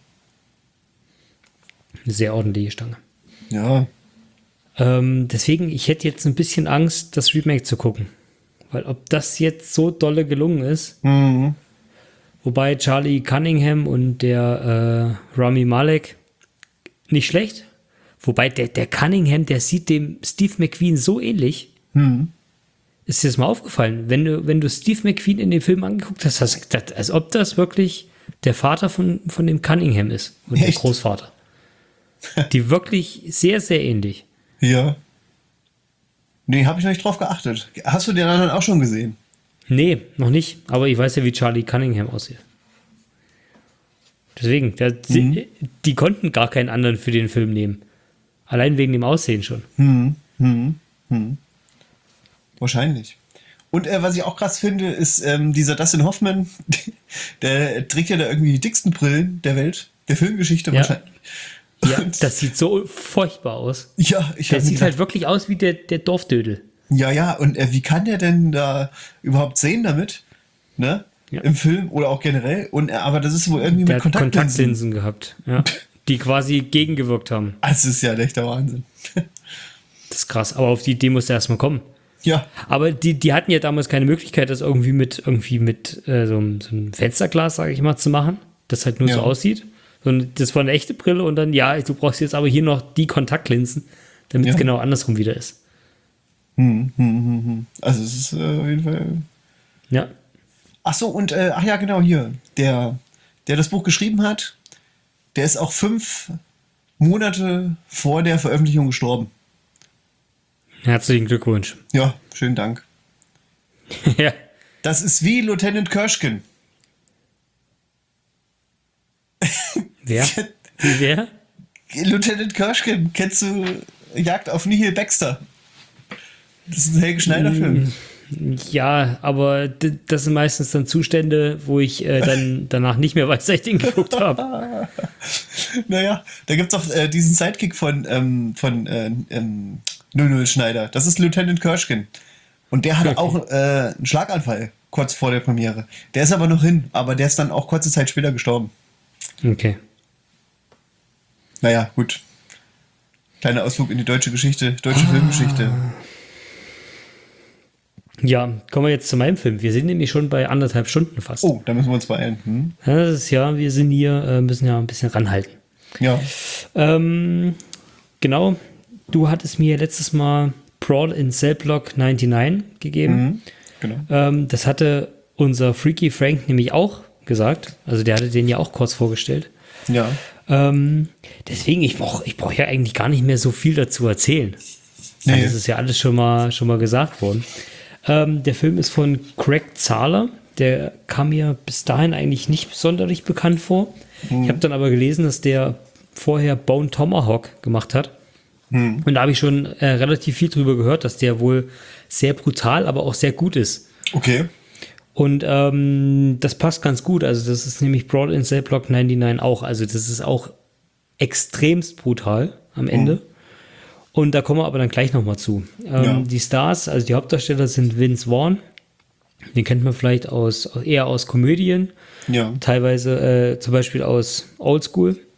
Eine sehr ordentliche Stange. Ja. Ähm, deswegen, ich hätte jetzt ein bisschen Angst, das Remake zu gucken. Weil ob das jetzt so dolle gelungen ist, Mhm. wobei Charlie Cunningham und der äh, Rami Malek nicht schlecht. Wobei der, der Cunningham, der sieht dem Steve McQueen so ähnlich. Mhm. Ist dir das mal aufgefallen? Wenn du, wenn du Steve McQueen in dem Film angeguckt hast, hast du gedacht, als ob das wirklich der Vater von, von dem Cunningham ist. Und der Echt? Großvater. Die wirklich sehr, sehr ähnlich. Ja. Nee, habe ich noch nicht drauf geachtet. Hast du den anderen auch schon gesehen? Nee, noch nicht. Aber ich weiß ja, wie Charlie Cunningham aussieht. Deswegen, der, die, die konnten gar keinen anderen für den Film nehmen. Allein wegen dem Aussehen schon. Hm, hm, hm. Wahrscheinlich. Und äh, was ich auch krass finde, ist ähm, dieser Dustin Hoffman, der trägt ja da irgendwie die dicksten Brillen der Welt, der Filmgeschichte Ja. wahrscheinlich. Ja, Und- das sieht so furchtbar aus. ja, ich Der habe sieht halt wirklich aus wie der, der Dorfdödel. ja, ja, und äh, wie kann der denn da überhaupt sehen damit? Ne? Ja. Im Film oder auch generell. Und, äh, aber das ist wohl irgendwie Der mit hat Kontaktlinsen. Kontaktlinsen gehabt, ja, die quasi gegengewirkt haben. Das ist ja echt der Wahnsinn. Das ist krass, aber auf die Idee muss er erstmal kommen. Ja, Aber die, die hatten ja damals keine Möglichkeit, das irgendwie mit, irgendwie mit äh, so, einem- so einem Fensterglas, sage ich mal, zu machen, das halt nur Ja. so aussieht. Sondern das war eine echte Brille und dann, ja, du brauchst jetzt aber hier noch die Kontaktlinsen, damit es Ja. genau andersrum wieder ist. hm, hm, hm, hm. Also es ist äh, auf jeden Fall. Ja, Ach so, und äh, ach ja, genau hier. Der, der das Buch geschrieben hat, der ist auch fünf Monate vor der Veröffentlichung gestorben. herzlichen Glückwunsch. Ja, schönen Dank. Ja, Das ist wie Lieutenant Kershkin. wer? Wie wer? Lieutenant Kershkin, kennst du Jagd auf Nihil Baxter? Das ist ein Helge Schneider-Film. Ja, aber d- das sind meistens dann Zustände, wo ich äh, dann danach nicht mehr weiß, dass ich den geguckt habe. Naja, da gibt es auch äh, diesen Sidekick von, ähm, von äh, ähm, null null Schneider. Das ist Lieutenant Kershkin. Und der hatte Okay. auch äh, einen Schlaganfall kurz vor der Premiere. Der ist aber noch hin, aber der ist dann auch kurze Zeit später gestorben. Okay. Naja, gut. Kleiner Ausflug in die deutsche Geschichte, deutsche Filmgeschichte. Ja, kommen wir jetzt zu meinem Film. Wir sind nämlich schon bei anderthalb Stunden fast. Oh, da müssen wir uns beeilen. Hm? Ja, das ist ja, wir sind hier, äh, müssen ja ein bisschen ranhalten. Ja. Ähm, genau, du hattest mir letztes Mal Brawl in Cell Block neunundneunzig gegeben. Mhm. Genau. Ähm, das hatte unser Freaky Frank nämlich auch gesagt. Also der hatte den ja auch kurz vorgestellt. Ja. Ähm, deswegen, ich brauche ich brauch ja eigentlich gar nicht mehr so viel dazu erzählen. Nee. Weil das ist ja alles schon mal, schon mal gesagt worden. Ähm, der Film ist von Craig Zahler. Der kam mir bis dahin eigentlich nicht sonderlich bekannt vor. Ich habe dann aber gelesen, dass der vorher Bone Tomahawk gemacht hat. Und da habe ich schon äh, relativ viel drüber gehört, dass der wohl sehr brutal, aber auch sehr gut ist. Okay. Und ähm, das passt ganz gut. Also das ist nämlich Brawl in Cell Block neunundneunzig auch. Also das ist auch extremst brutal am Ende. Und da kommen wir aber dann gleich nochmal zu. Ähm, Ja. Die Stars, also die Hauptdarsteller sind Vince Vaughn. Den kennt man vielleicht aus, eher aus Komödien. Ja. Teilweise äh, zum Beispiel aus Old School.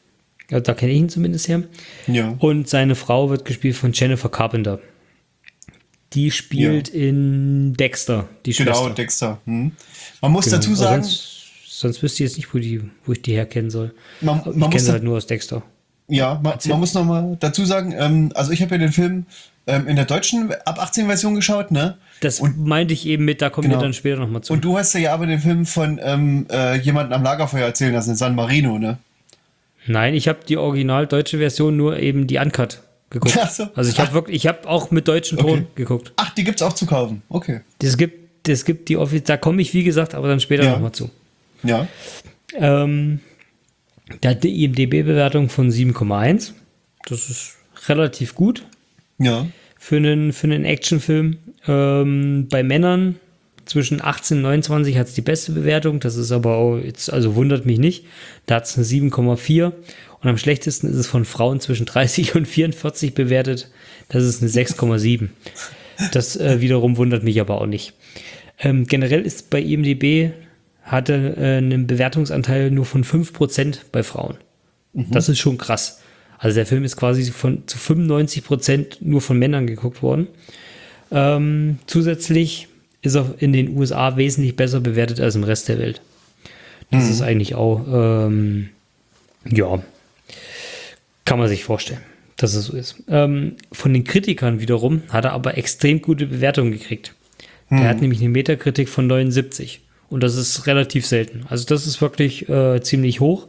Ja, da kenne ich ihn zumindest her. Ja. Und seine Frau wird gespielt von Jennifer Carpenter. Die spielt Ja. in Dexter, die Schwester. Genau, Dexter. Hm. Man muss Genau. dazu Aber sagen, Sonst, sonst wüsste ich jetzt nicht, wo, die, wo ich die herkennen soll. man, Ich man kenne muss sie da, halt nur aus Dexter. ja, man, man muss noch mal dazu sagen, ähm, also ich habe ja den Film ähm, in der deutschen ab achtzehn Version geschaut, ne? Das Und- meinte ich eben mit, da kommen Genau. wir dann später nochmal zu. Und du hast ja aber den Film von ähm, äh, jemandem am Lagerfeuer erzählen lassen, in San Marino, ne? Nein, ich habe die original deutsche Version nur eben die Uncut geguckt. Ach so. Also ich habe wirklich, ich habe auch mit deutschem Ton Okay. geguckt. Ach, die gibt's auch zu kaufen. Okay. Das gibt, das gibt die Office, da komme ich wie gesagt, aber dann später Ja. nochmal zu. Ja. Ähm, der hat die I M D B-Bewertung von sieben Komma eins. Das ist relativ gut Ja. für einen, für einen Actionfilm. Ähm, bei Männern zwischen achtzehn und neunundzwanzig hat es die beste Bewertung. Das ist aber auch jetzt, also wundert mich nicht. Da hat es eine sieben Komma vier. Und am schlechtesten ist es von Frauen zwischen dreißig und vierundvierzig bewertet. Das ist eine sechs Komma sieben. Das äh, wiederum wundert mich aber auch nicht. Ähm, generell ist bei I M D B hatte äh, einen Bewertungsanteil nur von fünf Prozent bei Frauen. Das ist schon krass. Also der Film ist quasi von, zu fünfundneunzig Prozent nur von Männern geguckt worden. Ähm, zusätzlich ist er in den U S A wesentlich besser bewertet als im Rest der Welt. Das ist eigentlich auch, ähm, ja, kann man sich vorstellen, dass es so ist. Ähm, von den Kritikern wiederum hat er aber extrem gute Bewertungen gekriegt. Der hat nämlich eine Metakritik von neunundsiebzig. Und das ist relativ selten. Also das ist wirklich äh, ziemlich hoch.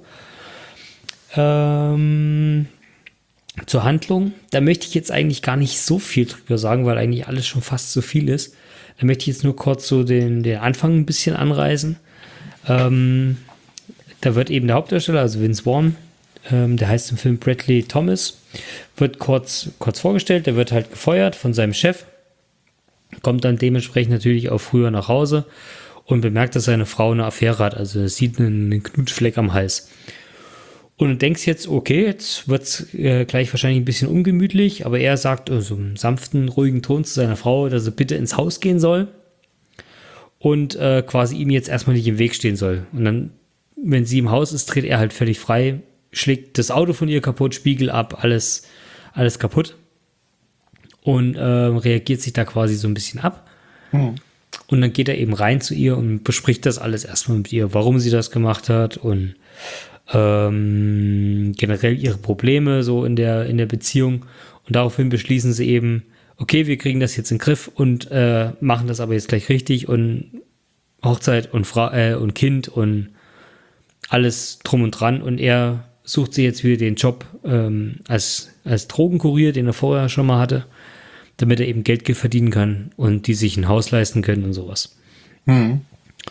Ähm, zur Handlung, da möchte ich jetzt eigentlich gar nicht so viel drüber sagen, weil eigentlich alles schon fast so viel ist. Da möchte ich jetzt nur kurz so den, den Anfang ein bisschen anreißen. Ähm, da wird eben der Hauptdarsteller, also Vince Vaughn, ähm, der heißt im Film Bradley Thomas, wird kurz, kurz vorgestellt. Der wird halt gefeuert von seinem Chef, kommt dann dementsprechend natürlich auch früher nach Hause und bemerkt, dass seine Frau eine Affäre hat. Also er sieht einen, einen Knutschfleck am Hals. Und du denkst jetzt, okay, jetzt wird es äh, gleich wahrscheinlich ein bisschen ungemütlich, aber er sagt äh, so einen sanften, ruhigen Ton zu seiner Frau, dass er bitte ins Haus gehen soll und äh, quasi ihm jetzt erstmal nicht im Weg stehen soll. Und dann, wenn sie im Haus ist, dreht er halt völlig frei, schlägt das Auto von ihr kaputt, Spiegel ab, alles, alles kaputt und äh, reagiert sich da quasi so ein bisschen ab. Hm. Und dann geht er eben rein zu ihr und bespricht das alles erstmal mit ihr, warum sie das gemacht hat und ähm, generell ihre Probleme so in der, in der Beziehung. Und daraufhin beschließen sie eben, okay, wir kriegen das jetzt in den Griff und äh, machen das aber jetzt gleich richtig und Hochzeit und, Fra äh, und Kind und alles drum und dran. Und er sucht sich jetzt wieder den Job ähm, als, als Drogenkurier, den er vorher schon mal hatte, damit er eben Geld verdienen kann und die sich ein Haus leisten können und sowas. Hm.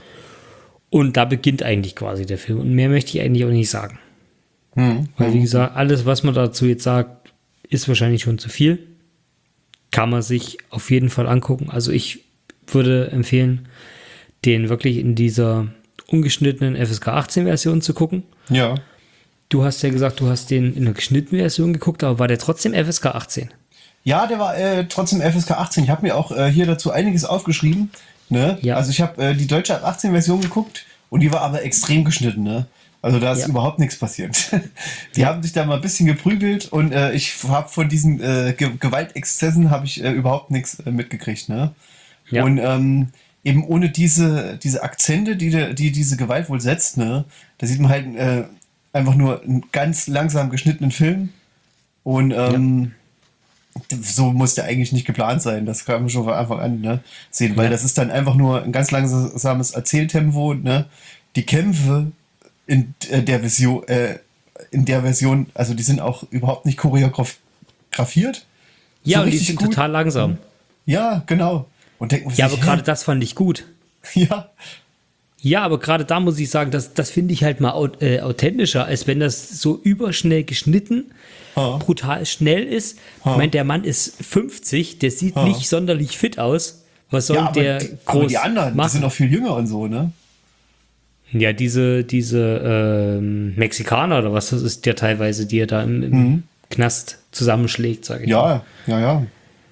Und da beginnt eigentlich quasi der Film. Und mehr möchte ich eigentlich auch nicht sagen. Hm. Weil, wie gesagt, alles, was man dazu jetzt sagt, ist wahrscheinlich schon zu viel. Kann man sich auf jeden Fall angucken. Also ich würde empfehlen, den wirklich in dieser ungeschnittenen F S K achtzehn Version zu gucken. Ja. Du hast ja gesagt, du hast den in der geschnittenen Version geguckt, aber war der trotzdem F S K achtzehn? Ja, der war äh, trotzdem F S K achtzehn. Ich habe mir auch äh, hier dazu einiges aufgeschrieben. Ne? Ja. Also ich habe äh, die deutsche ab achtzehn Version geguckt und die war aber extrem geschnitten. Ne? Also da ist Ja. überhaupt nichts passiert. Die haben sich da mal ein bisschen geprügelt und äh, ich habe von diesen äh, Ge Gewaltexzessen habe ich äh, überhaupt nichts äh, mitgekriegt. Ne? Ja. Und ähm, eben ohne diese, diese Akzente, die, de, die diese Gewalt wohl setzt, ne? Da sieht man halt äh, einfach nur einen ganz langsam geschnittenen Film. Und ähm, so muss der eigentlich nicht geplant sein. Das kann man schon von Anfang an ne, sehen, weil Ja. das ist dann einfach nur ein ganz langsames Erzähltempo. Ne? Die Kämpfe in äh, der Version, äh, in der Version, also die sind auch überhaupt nicht choreografiert. Ja, So und die richtig sind gut. total langsam. Ja, genau. Und denkt man Ja, sich, aber gerade hä? das fand ich gut. Ja, Ja, aber gerade da muss ich sagen, das, das finde ich halt mal au- äh, authentischer, als wenn das so überschnell geschnitten, Ha. brutal schnell ist. Ha. Ich meine, der Mann ist fünfzig, der sieht Ha. nicht sonderlich fit aus. Was soll ja aber, der die- groß aber die anderen, die machen? sind auch viel jünger und so, ne? Ja, diese, diese ähm, Mexikaner oder was das ist, der teilweise, die er da im, im Mhm. Knast zusammenschlägt, sage ich mal. Ja, ja, ja.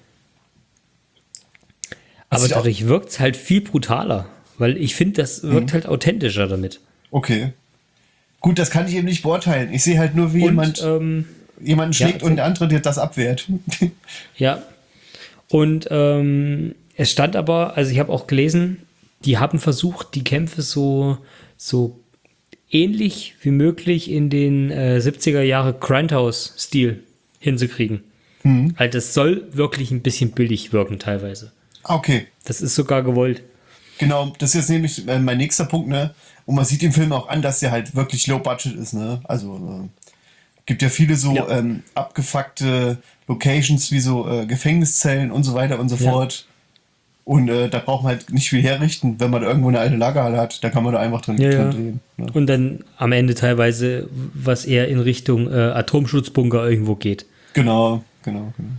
Aber ich auch- dadurch wirkt es halt viel brutaler, weil ich finde, das wirkt halt authentischer damit. Okay. Gut, das kann ich eben nicht beurteilen. Ich sehe halt nur, wie Und, jemand ähm, jemanden ja, schlägt und der andere der das abwehrt. ja. Und ähm, es stand aber, also ich habe auch gelesen, die haben versucht, die Kämpfe so, so ähnlich wie möglich in den äh, siebziger Jahre Grindhouse-Stil hinzukriegen. Mhm. Halt, das soll wirklich ein bisschen billig wirken teilweise. Okay, Das ist sogar gewollt. genau. Das ist jetzt nämlich äh, mein nächster Punkt, ne? Und man sieht im Film auch an, dass der halt wirklich low budget ist, ne? Also äh, gibt ja viele so Ja. ähm, abgefuckte Locations wie so äh, Gefängniszellen und so weiter und so Ja. fort. Und äh, da braucht man halt nicht viel herrichten, wenn man da irgendwo eine alte Lagerhalle hat. Da kann man da einfach drin, Ja, drin ja. drehen. Ne? Und dann am Ende teilweise, was eher in Richtung äh, Atomschutzbunker irgendwo geht. Genau, genau, genau.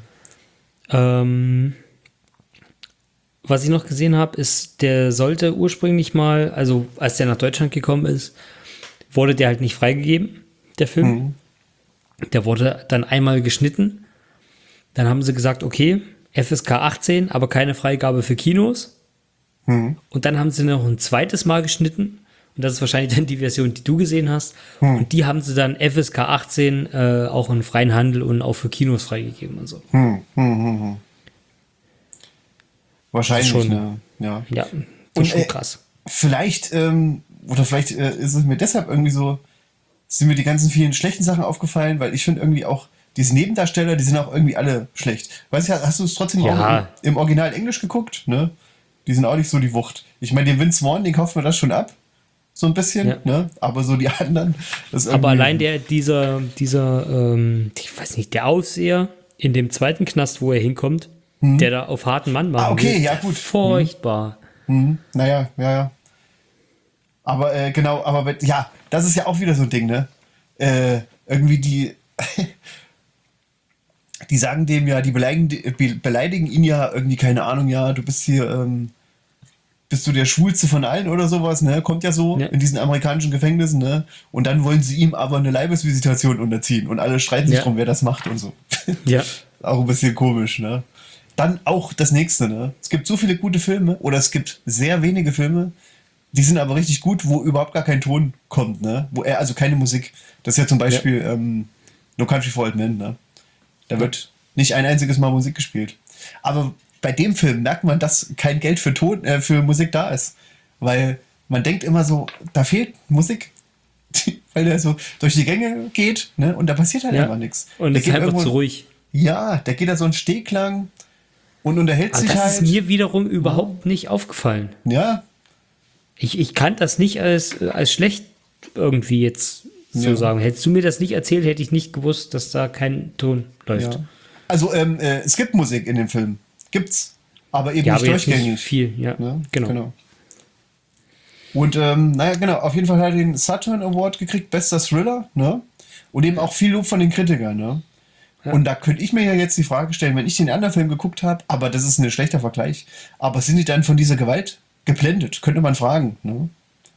Ähm, was ich noch gesehen habe, ist, der sollte ursprünglich mal, also als der nach Deutschland gekommen ist, wurde der halt nicht freigegeben, der Film. Mhm. Der wurde dann einmal geschnitten. Dann haben sie gesagt, okay, F S K achtzehn, aber keine Freigabe für Kinos. Mhm. Und dann haben sie noch ein zweites Mal geschnitten. Und das ist wahrscheinlich dann die Version, die du gesehen hast. Hm. Und die haben sie dann F S K achtzehn äh, auch in freien Handel und auch für Kinos freigegeben und so. Hm, hm, hm, hm. Wahrscheinlich, Das ist schon- ne? Ja. Ja, das Und, ist schon äh, krass. Vielleicht, ähm, oder vielleicht äh, ist es mir deshalb irgendwie so, sind mir die ganzen vielen schlechten Sachen aufgefallen, weil ich finde irgendwie auch, diese Nebendarsteller, die sind auch irgendwie alle schlecht. Weißt du, hast du es trotzdem Ja. auch im, im Original Englisch geguckt, ne? Die sind auch nicht so die Wucht. Ich meine, den Vince Vaughn, den kauft man das schon ab. So ein bisschen, Ja. ne? Aber so die anderen. Das ist Aber irgendwie- allein der, dieser, dieser, ähm, ich weiß nicht, der Aufseher in dem zweiten Knast, wo er hinkommt, der da auf harten Mann machen Ah, okay, will, ja, gut. furchtbar. Mhm. Naja, ja, ja. Aber äh, genau, aber mit, ja, das ist ja auch wieder so ein Ding, ne? Äh, irgendwie die, die sagen dem ja, die beleidigen, be- beleidigen ihn ja irgendwie, keine Ahnung, ja, du bist hier, ähm, bist du der Schwulste von allen oder sowas, ne? Kommt ja so Ja. in diesen amerikanischen Gefängnissen, ne? Und dann wollen sie ihm aber eine Leibesvisitation unterziehen und alle streiten sich Ja. drum, wer das macht und so. Ja. Auch ein bisschen komisch, ne? Dann auch das nächste, ne? Es gibt so viele gute Filme oder es gibt sehr wenige Filme, die sind aber richtig gut, wo überhaupt gar kein Ton kommt, ne? Wo er, also keine Musik. Das ist ja zum Beispiel ähm, No Country for Old Men, ne? Da wird nicht ein einziges Mal Musik gespielt. Aber bei dem Film merkt man, dass kein Geld für Ton, äh, für Musik da ist. Weil man denkt immer so, da fehlt Musik. Weil der so durch die Gänge geht, ne? Und da passiert halt Ja. einfach nichts. Und Der es ist geht einfach irgendwo- zu ruhig. Ja, da geht da so ein Steg lang und unterhält Aber sich das halt. ist mir wiederum überhaupt nicht aufgefallen. Ja, Ich, ich kann das nicht als, als schlecht irgendwie jetzt so Ja. sagen. Hättest du mir das nicht erzählt, hätte ich nicht gewusst, dass da kein Ton läuft. ja. Also ähm, äh, es gibt Musik in dem Film. Gibt's. Aber eben Ja, nicht aber jetzt durchgängig. nicht viel. Ja, Ne? genau. Und ähm, naja, genau, auf jeden Fall hat er den Saturn Award gekriegt, bester Thriller, ne? Und eben auch viel Lob von den Kritikern, ne? Ja. Und da könnte ich mir ja jetzt die Frage stellen, wenn ich den anderen Film geguckt habe, aber das ist ein schlechter Vergleich, aber sind die dann von dieser Gewalt geblendet? Könnte man fragen, ne?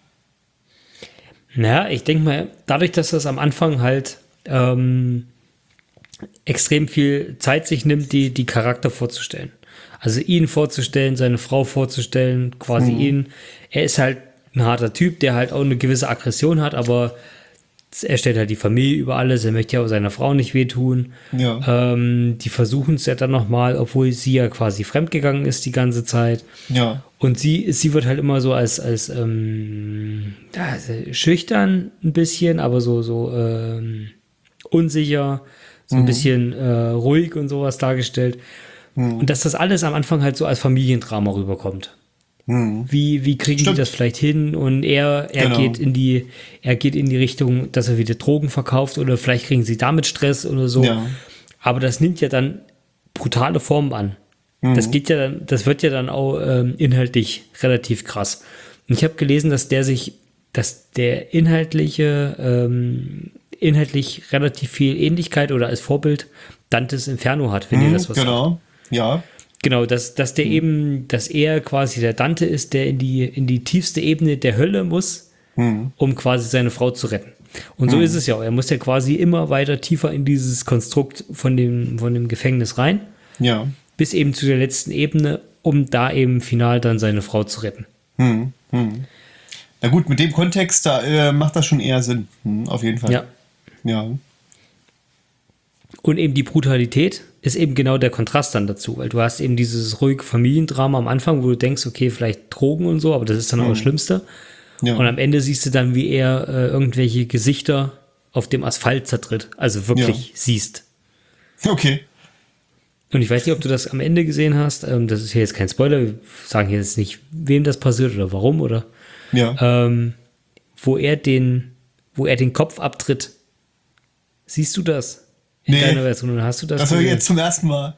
Naja, ich denke mal, dadurch, dass das am Anfang halt ähm, extrem viel Zeit sich nimmt, die, die Charakter vorzustellen. Also ihn vorzustellen, seine Frau vorzustellen, quasi ihn. Er ist halt ein harter Typ, der halt auch eine gewisse Aggression hat, aber er stellt halt die Familie über alles, er möchte ja auch seiner Frau nicht wehtun. Ja. Ähm, die versuchen es ja dann nochmal, obwohl sie ja quasi fremdgegangen ist die ganze Zeit. Ja. Und sie, sie wird halt immer so als, als ähm, ja, schüchtern ein bisschen, aber so, so ähm, unsicher, so ein bisschen äh, ruhig und sowas dargestellt. Und dass das alles am Anfang halt so als Familiendrama rüberkommt. Hm. Wie, wie kriegen Stimmt. die das vielleicht hin? Und er, er Genau. geht in die, er geht in die Richtung, dass er wieder Drogen verkauft oder vielleicht kriegen sie damit Stress oder so. Ja. Aber das nimmt ja dann brutale Formen an. Mhm. Das geht ja dann, das wird ja dann auch ähm, inhaltlich relativ krass. Und ich habe gelesen, dass der sich, dass der inhaltliche, ähm, inhaltlich relativ viel Ähnlichkeit oder als Vorbild Dantes Inferno hat, wenn ihr Hm, das was sagt. genau. Ja. Genau, dass, dass der eben, dass er quasi der Dante ist, der in die, in die tiefste Ebene der Hölle muss, Hm. um quasi seine Frau zu retten. Und so ist es ja auch. Er muss ja quasi immer weiter tiefer in dieses Konstrukt von dem, von dem Gefängnis rein, Ja. bis eben zu der letzten Ebene, um da eben final dann seine Frau zu retten. Hm. Hm. Na gut, mit dem Kontext, da äh, macht das schon eher Sinn. Hm, auf jeden Fall. Ja. Ja. Und eben die Brutalität ist eben genau der Kontrast dann dazu, weil du hast eben dieses ruhige Familiendrama am Anfang, wo du denkst, okay, vielleicht Drogen und so, aber das ist dann auch das Schlimmste. Ja. Und am Ende siehst du dann, wie er äh, irgendwelche Gesichter auf dem Asphalt zertritt. Also wirklich Ja. siehst. Okay. Und ich weiß nicht, ob du das am Ende gesehen hast. Ähm, das ist hier jetzt kein Spoiler. Wir sagen hier jetzt nicht, wem das passiert oder warum oder Ja. ähm, wo er den, wo er den Kopf abtritt. Siehst du das? In Nee. deiner Version oder hast du das? Das höre ich gesehen? jetzt zum ersten Mal.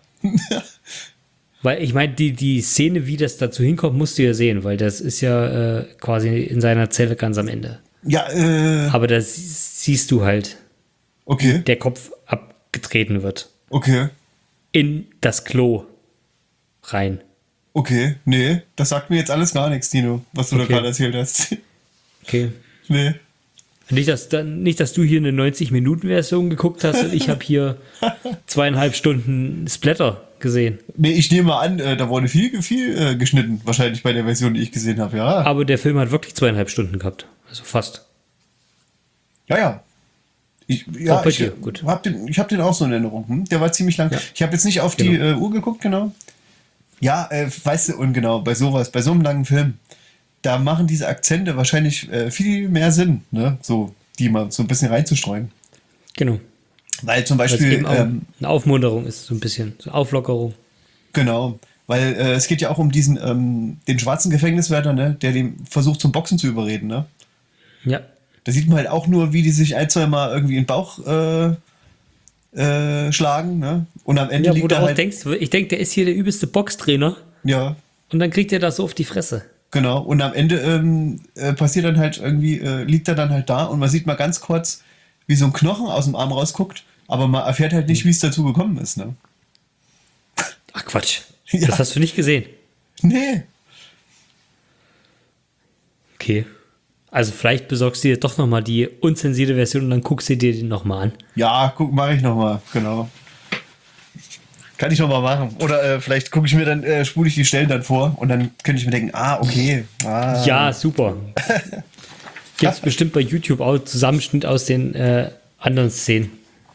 Weil ich meine, die, die Szene, wie das dazu hinkommt, musst du ja sehen, weil das ist ja äh, quasi in seiner Zelle ganz am Ende. Ja, äh. Aber da sie- siehst du halt, Okay. der Kopf abgetreten wird. Okay. In das Klo rein. Okay. Nee, das sagt mir jetzt alles gar nichts, Tino, was du Okay. da gerade erzählt hast. Okay. Nee. Nicht, dass, dann, nicht, dass du hier eine neunzig-Minuten-Version geguckt hast und ich habe hier zweieinhalb Stunden Splatter gesehen. Nee, ich nehme mal an, äh, da wurde viel, viel äh, geschnitten, wahrscheinlich bei der Version, die ich gesehen habe, ja. Aber der Film hat wirklich zweieinhalb Stunden gehabt. Also fast. Ja, ja. Ich, ja, Auch bei ich dir, gut. habe den, ich hab den auch so in Erinnerung. Hm? Der war ziemlich lang. Ja. Ich habe jetzt nicht auf die Genau. äh, Uhr geguckt, genau. Ja, äh, weißt du, und genau, bei sowas, bei so einem langen Film, da machen diese Akzente wahrscheinlich äh, viel mehr Sinn, ne? So, die mal so ein bisschen reinzustreuen. Genau. Weil zum Weil es Beispiel, eben auch ähm, eine Aufmunterung ist, so ein bisschen. So Auflockerung. genau, weil äh, es geht ja auch um diesen, ähm, den schwarzen Gefängniswärter, ne? Der dem versucht zum Boxen zu überreden, ne? Ja. Da sieht man halt auch nur, wie die sich ein, zwei Mal irgendwie in den Bauch äh, äh, schlagen, ne? Und am Ende Ja, wo liegt du er auch halt. denkst, ich denke, der ist hier der übelste Boxtrainer Ja, und dann kriegt er das so auf die Fresse. genau. Und am Ende ähm, äh, passiert dann halt irgendwie, äh, liegt er dann halt da und man sieht mal ganz kurz, wie so ein Knochen aus dem Arm rausguckt, aber man erfährt halt nicht, wie es dazu gekommen ist, ne? Ach Quatsch. Ja. Das hast du nicht gesehen. Nee. Okay. Also vielleicht besorgst du dir doch nochmal die unzensierte Version und dann guckst du dir die nochmal an. Ja, guck, mache ich nochmal, genau. Kann ich nochmal machen. Oder äh, vielleicht gucke ich mir dann, äh, spule ich die Stellen dann vor und dann könnte ich mir denken, ah, okay. Ah. Ja, super. Gibt es bestimmt bei YouTube auch Zusammenschnitt aus den äh, anderen Szenen.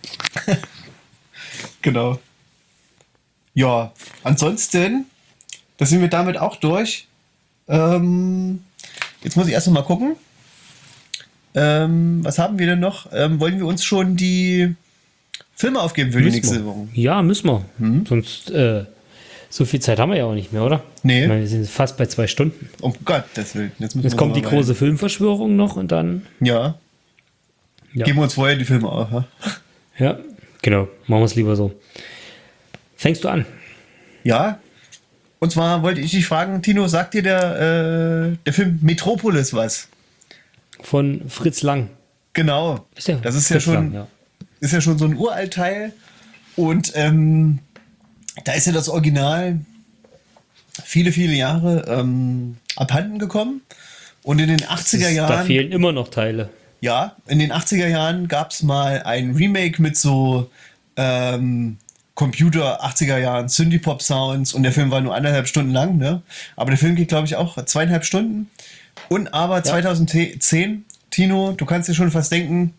Genau. Ja, ansonsten, da sind wir damit auch durch. Ähm, jetzt muss ich erst noch mal gucken. Ähm, was haben wir denn noch? Ähm, wollen wir uns schon die Filme aufgeben für die Müssen nächste wir. Woche? Ja, müssen wir. Sonst, äh, so viel Zeit haben wir ja auch nicht mehr, oder? Nee. Ich meine, wir sind fast bei zwei Stunden. Um Gottes Willen. Jetzt, müssen Jetzt wir kommt die noch mal große Filmverschwörung noch und dann. rein. Ja. Ja. Geben wir uns vorher die Filme auf. Ja, Ja, genau. Machen wir es lieber so. Fängst du an? ja. Und zwar wollte ich dich fragen, Tino, sagt dir der, äh, der Film Metropolis was? Von Fritz Lang. Genau. Ist ja das ist ja Fritz schon. Lang, ja. Ist ja schon so ein Uraltteil und ähm, da ist ja das Original viele, viele Jahre ähm, abhanden gekommen und in den achtziger Da Jahren, fehlen immer noch Teile. ja, in den achtziger Jahren gab es mal ein Remake mit so ähm, Computer achtziger Jahren Synthie-Pop Sounds und der Film war nur anderthalb Stunden lang, ne? Aber der Film geht, glaube ich, auch zweieinhalb Stunden. Und aber zweitausendzehn, Tino, du kannst dir schon fast denken,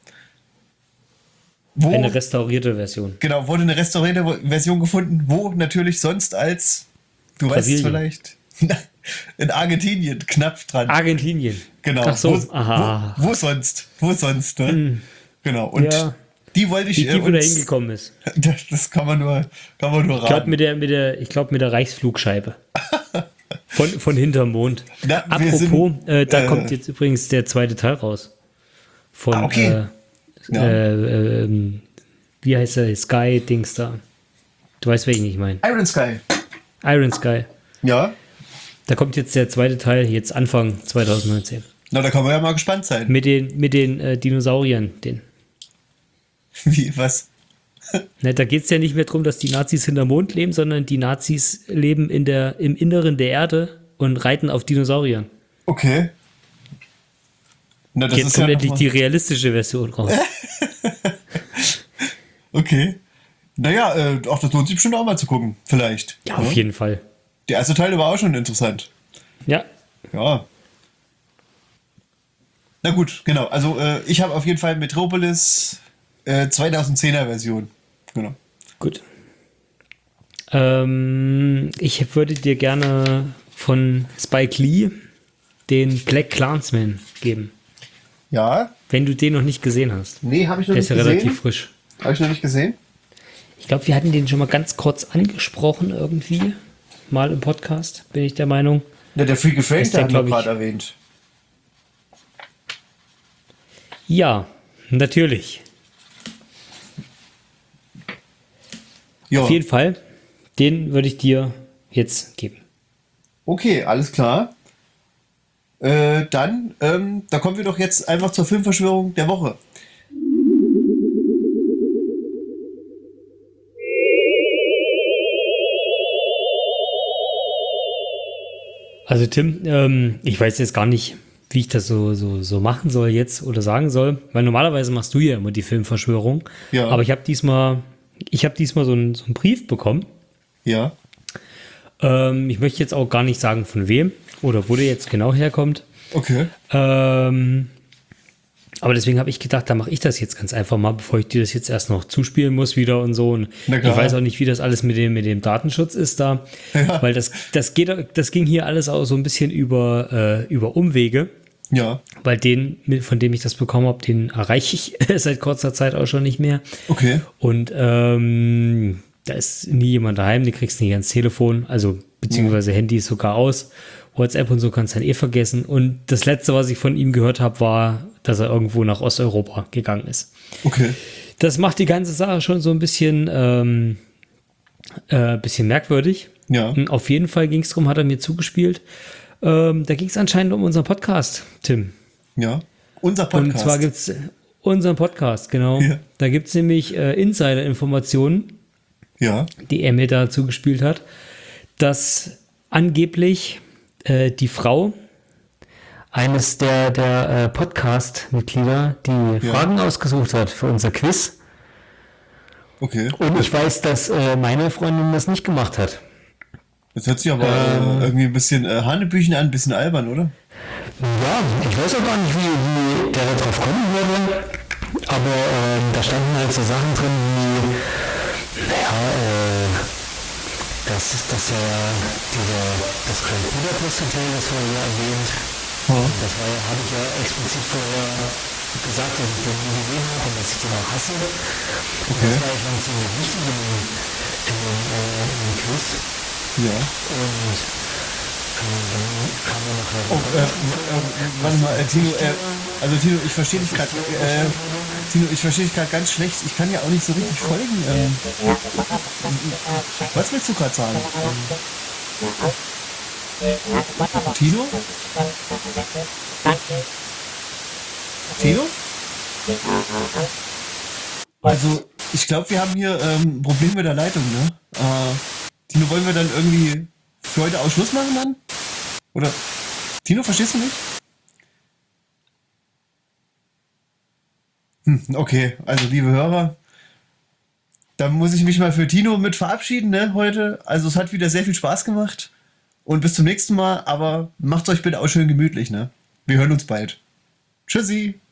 wo Eine restaurierte Version. genau, wurde eine restaurierte Version gefunden, wo natürlich sonst als, du weißt es Brasilien. vielleicht, in Argentinien knapp dran. Argentinien. Genau. Ach so, wo, aha. Wo, wo sonst? Wo sonst, ne? Genau. Und Ja. die wollte ich Wie äh, tief er da uns- hingekommen ist. Das, das kann man nur, kann man nur Ich glaube raten. mit der, mit der, ich glaub, mit der Reichsflugscheibe. Von, von hinterm Mond. Na, wir Apropos, sind, äh, da äh, kommt jetzt übrigens der zweite Teil raus. Von, Ah, okay. äh, Ja. äh, ähm, wie heißt der? Sky-Dings da. Du weißt, welchen ich meine. Iron Sky. Iron Sky. Ja. Da kommt jetzt der zweite Teil, jetzt Anfang zwanzig neunzehn. Na, da kann man ja mal gespannt sein. Mit den, mit den äh, Dinosauriern. Den. Wie, was? Ne, da geht es ja nicht mehr darum, dass die Nazis hinterm Mond leben, sondern die Nazis leben in der, im Inneren der Erde und reiten auf Dinosauriern. Okay. Na, das Jetzt ist kommt ja endlich noch die mal, realistische Version raus. okay. Naja, äh, auch das lohnt sich bestimmt auch mal zu gucken. Vielleicht. Ja, auf jeden Fall. Der erste Teil der war auch schon interessant. Ja, Ja. Na gut, genau. Also äh, ich habe auf jeden Fall Metropolis äh, zweitausendzehner Version. Genau. Gut. Ähm, ich würde dir gerne von Spike Lee den Black Klansman geben. Ja. Wenn du den noch nicht gesehen hast. Nee, habe ich noch Der nicht ist ja gesehen. relativ frisch. Habe ich noch nicht gesehen. Ich glaube, wir hatten den schon mal ganz kurz angesprochen irgendwie. Mal im Podcast, bin ich der Meinung. Ja, der Freaky Frank, Ist der, der hat noch glaub ich- gerade erwähnt. Ja, natürlich. Ja. Auf jeden Fall, den würde ich dir jetzt geben. Okay, alles klar. Äh, dann, ähm, da kommen wir doch jetzt einfach zur Filmverschwörung der Woche. Also Tim, ähm, ich weiß jetzt gar nicht, wie ich das so, so, so machen soll jetzt oder sagen soll, weil normalerweise machst du ja immer die Filmverschwörung. Ja. Aber ich habe diesmal, ich habe diesmal so einen, so einen Brief bekommen. Ja. Ähm, ich möchte jetzt auch gar nicht sagen, von wem oder wo der jetzt genau herkommt. Okay. Ähm, aber deswegen habe ich gedacht, da mache ich das jetzt ganz einfach mal, bevor ich dir das jetzt erst noch zuspielen muss wieder und so. Und Na ich klar. weiß auch nicht, wie das alles mit dem, mit dem Datenschutz ist da. Ja. Weil das, das geht, das ging hier alles auch so ein bisschen über, äh, über Umwege. Ja. Weil den, mit- von dem ich das bekommen habe, den erreiche ich seit kurzer Zeit auch schon nicht mehr. Okay. Und ähm, da ist nie jemand daheim, den kriegst du nicht ans Telefon, also beziehungsweise Handy ist sogar aus. WhatsApp und so kannst du dann eh vergessen. Und das Letzte, was ich von ihm gehört habe, war, dass er irgendwo nach Osteuropa gegangen ist. Okay. Das macht die ganze Sache schon so ein bisschen, ähm, äh, bisschen merkwürdig. Ja. Und auf jeden Fall ging es darum, hat er mir zugespielt. Ähm, da ging es anscheinend um unseren Podcast, Tim. Ja. Unser Podcast. Und zwar gibt es unseren Podcast, genau. Ja. Da gibt es nämlich äh, Insider-Informationen, Ja. die er mir da zugespielt hat, dass angeblich äh, die Frau eines der, der äh, Podcast-Mitglieder die Ja. Fragen ausgesucht hat für unser Quiz. Okay. Und ich weiß, dass äh, meine Freundin das nicht gemacht hat. Das hört sich aber Ähm. äh, irgendwie ein bisschen äh, Hanebüchen an, ein bisschen albern, oder? Ja, ich weiß auch gar nicht, wie, wie der darauf kommen würde. Aber ähm, da standen halt so Sachen drin wie, naja, äh, das ist das ja, dieser, das Grand Budapest Hotel, das war ja erwähnt. Das war ja, habe ich ja explizit vorher gesagt, dass ich den nie gesehen habe und dass ich den auch hasse. Und Okay. das war ja schon ziemlich wichtig in dem, in dem, äh, in dem Quiz. Ja. Und ähm, dann kam ja noch Oh, äh, äh, warte mal, äh, Tino, äh, also Tino, ich verstehe dich gerade, äh, Tino, ich verstehe dich gerade ganz schlecht. Ich kann ja auch nicht so richtig folgen. Ähm, was willst du gerade sagen? Ähm, Tino? Tino? Also, ich glaube, wir haben hier ähm, ein Problem mit der Leitung, ne? Äh, Tino, wollen wir dann irgendwie für heute auch Schluss machen dann? Oder? Tino, verstehst du mich? Hm, okay, also liebe Hörer, dann muss ich mich mal für Tino mit verabschieden, ne, heute. Also es hat wieder sehr viel Spaß gemacht. Und bis zum nächsten Mal, aber macht's euch bitte auch schön gemütlich, ne? Wir hören uns bald. Tschüssi!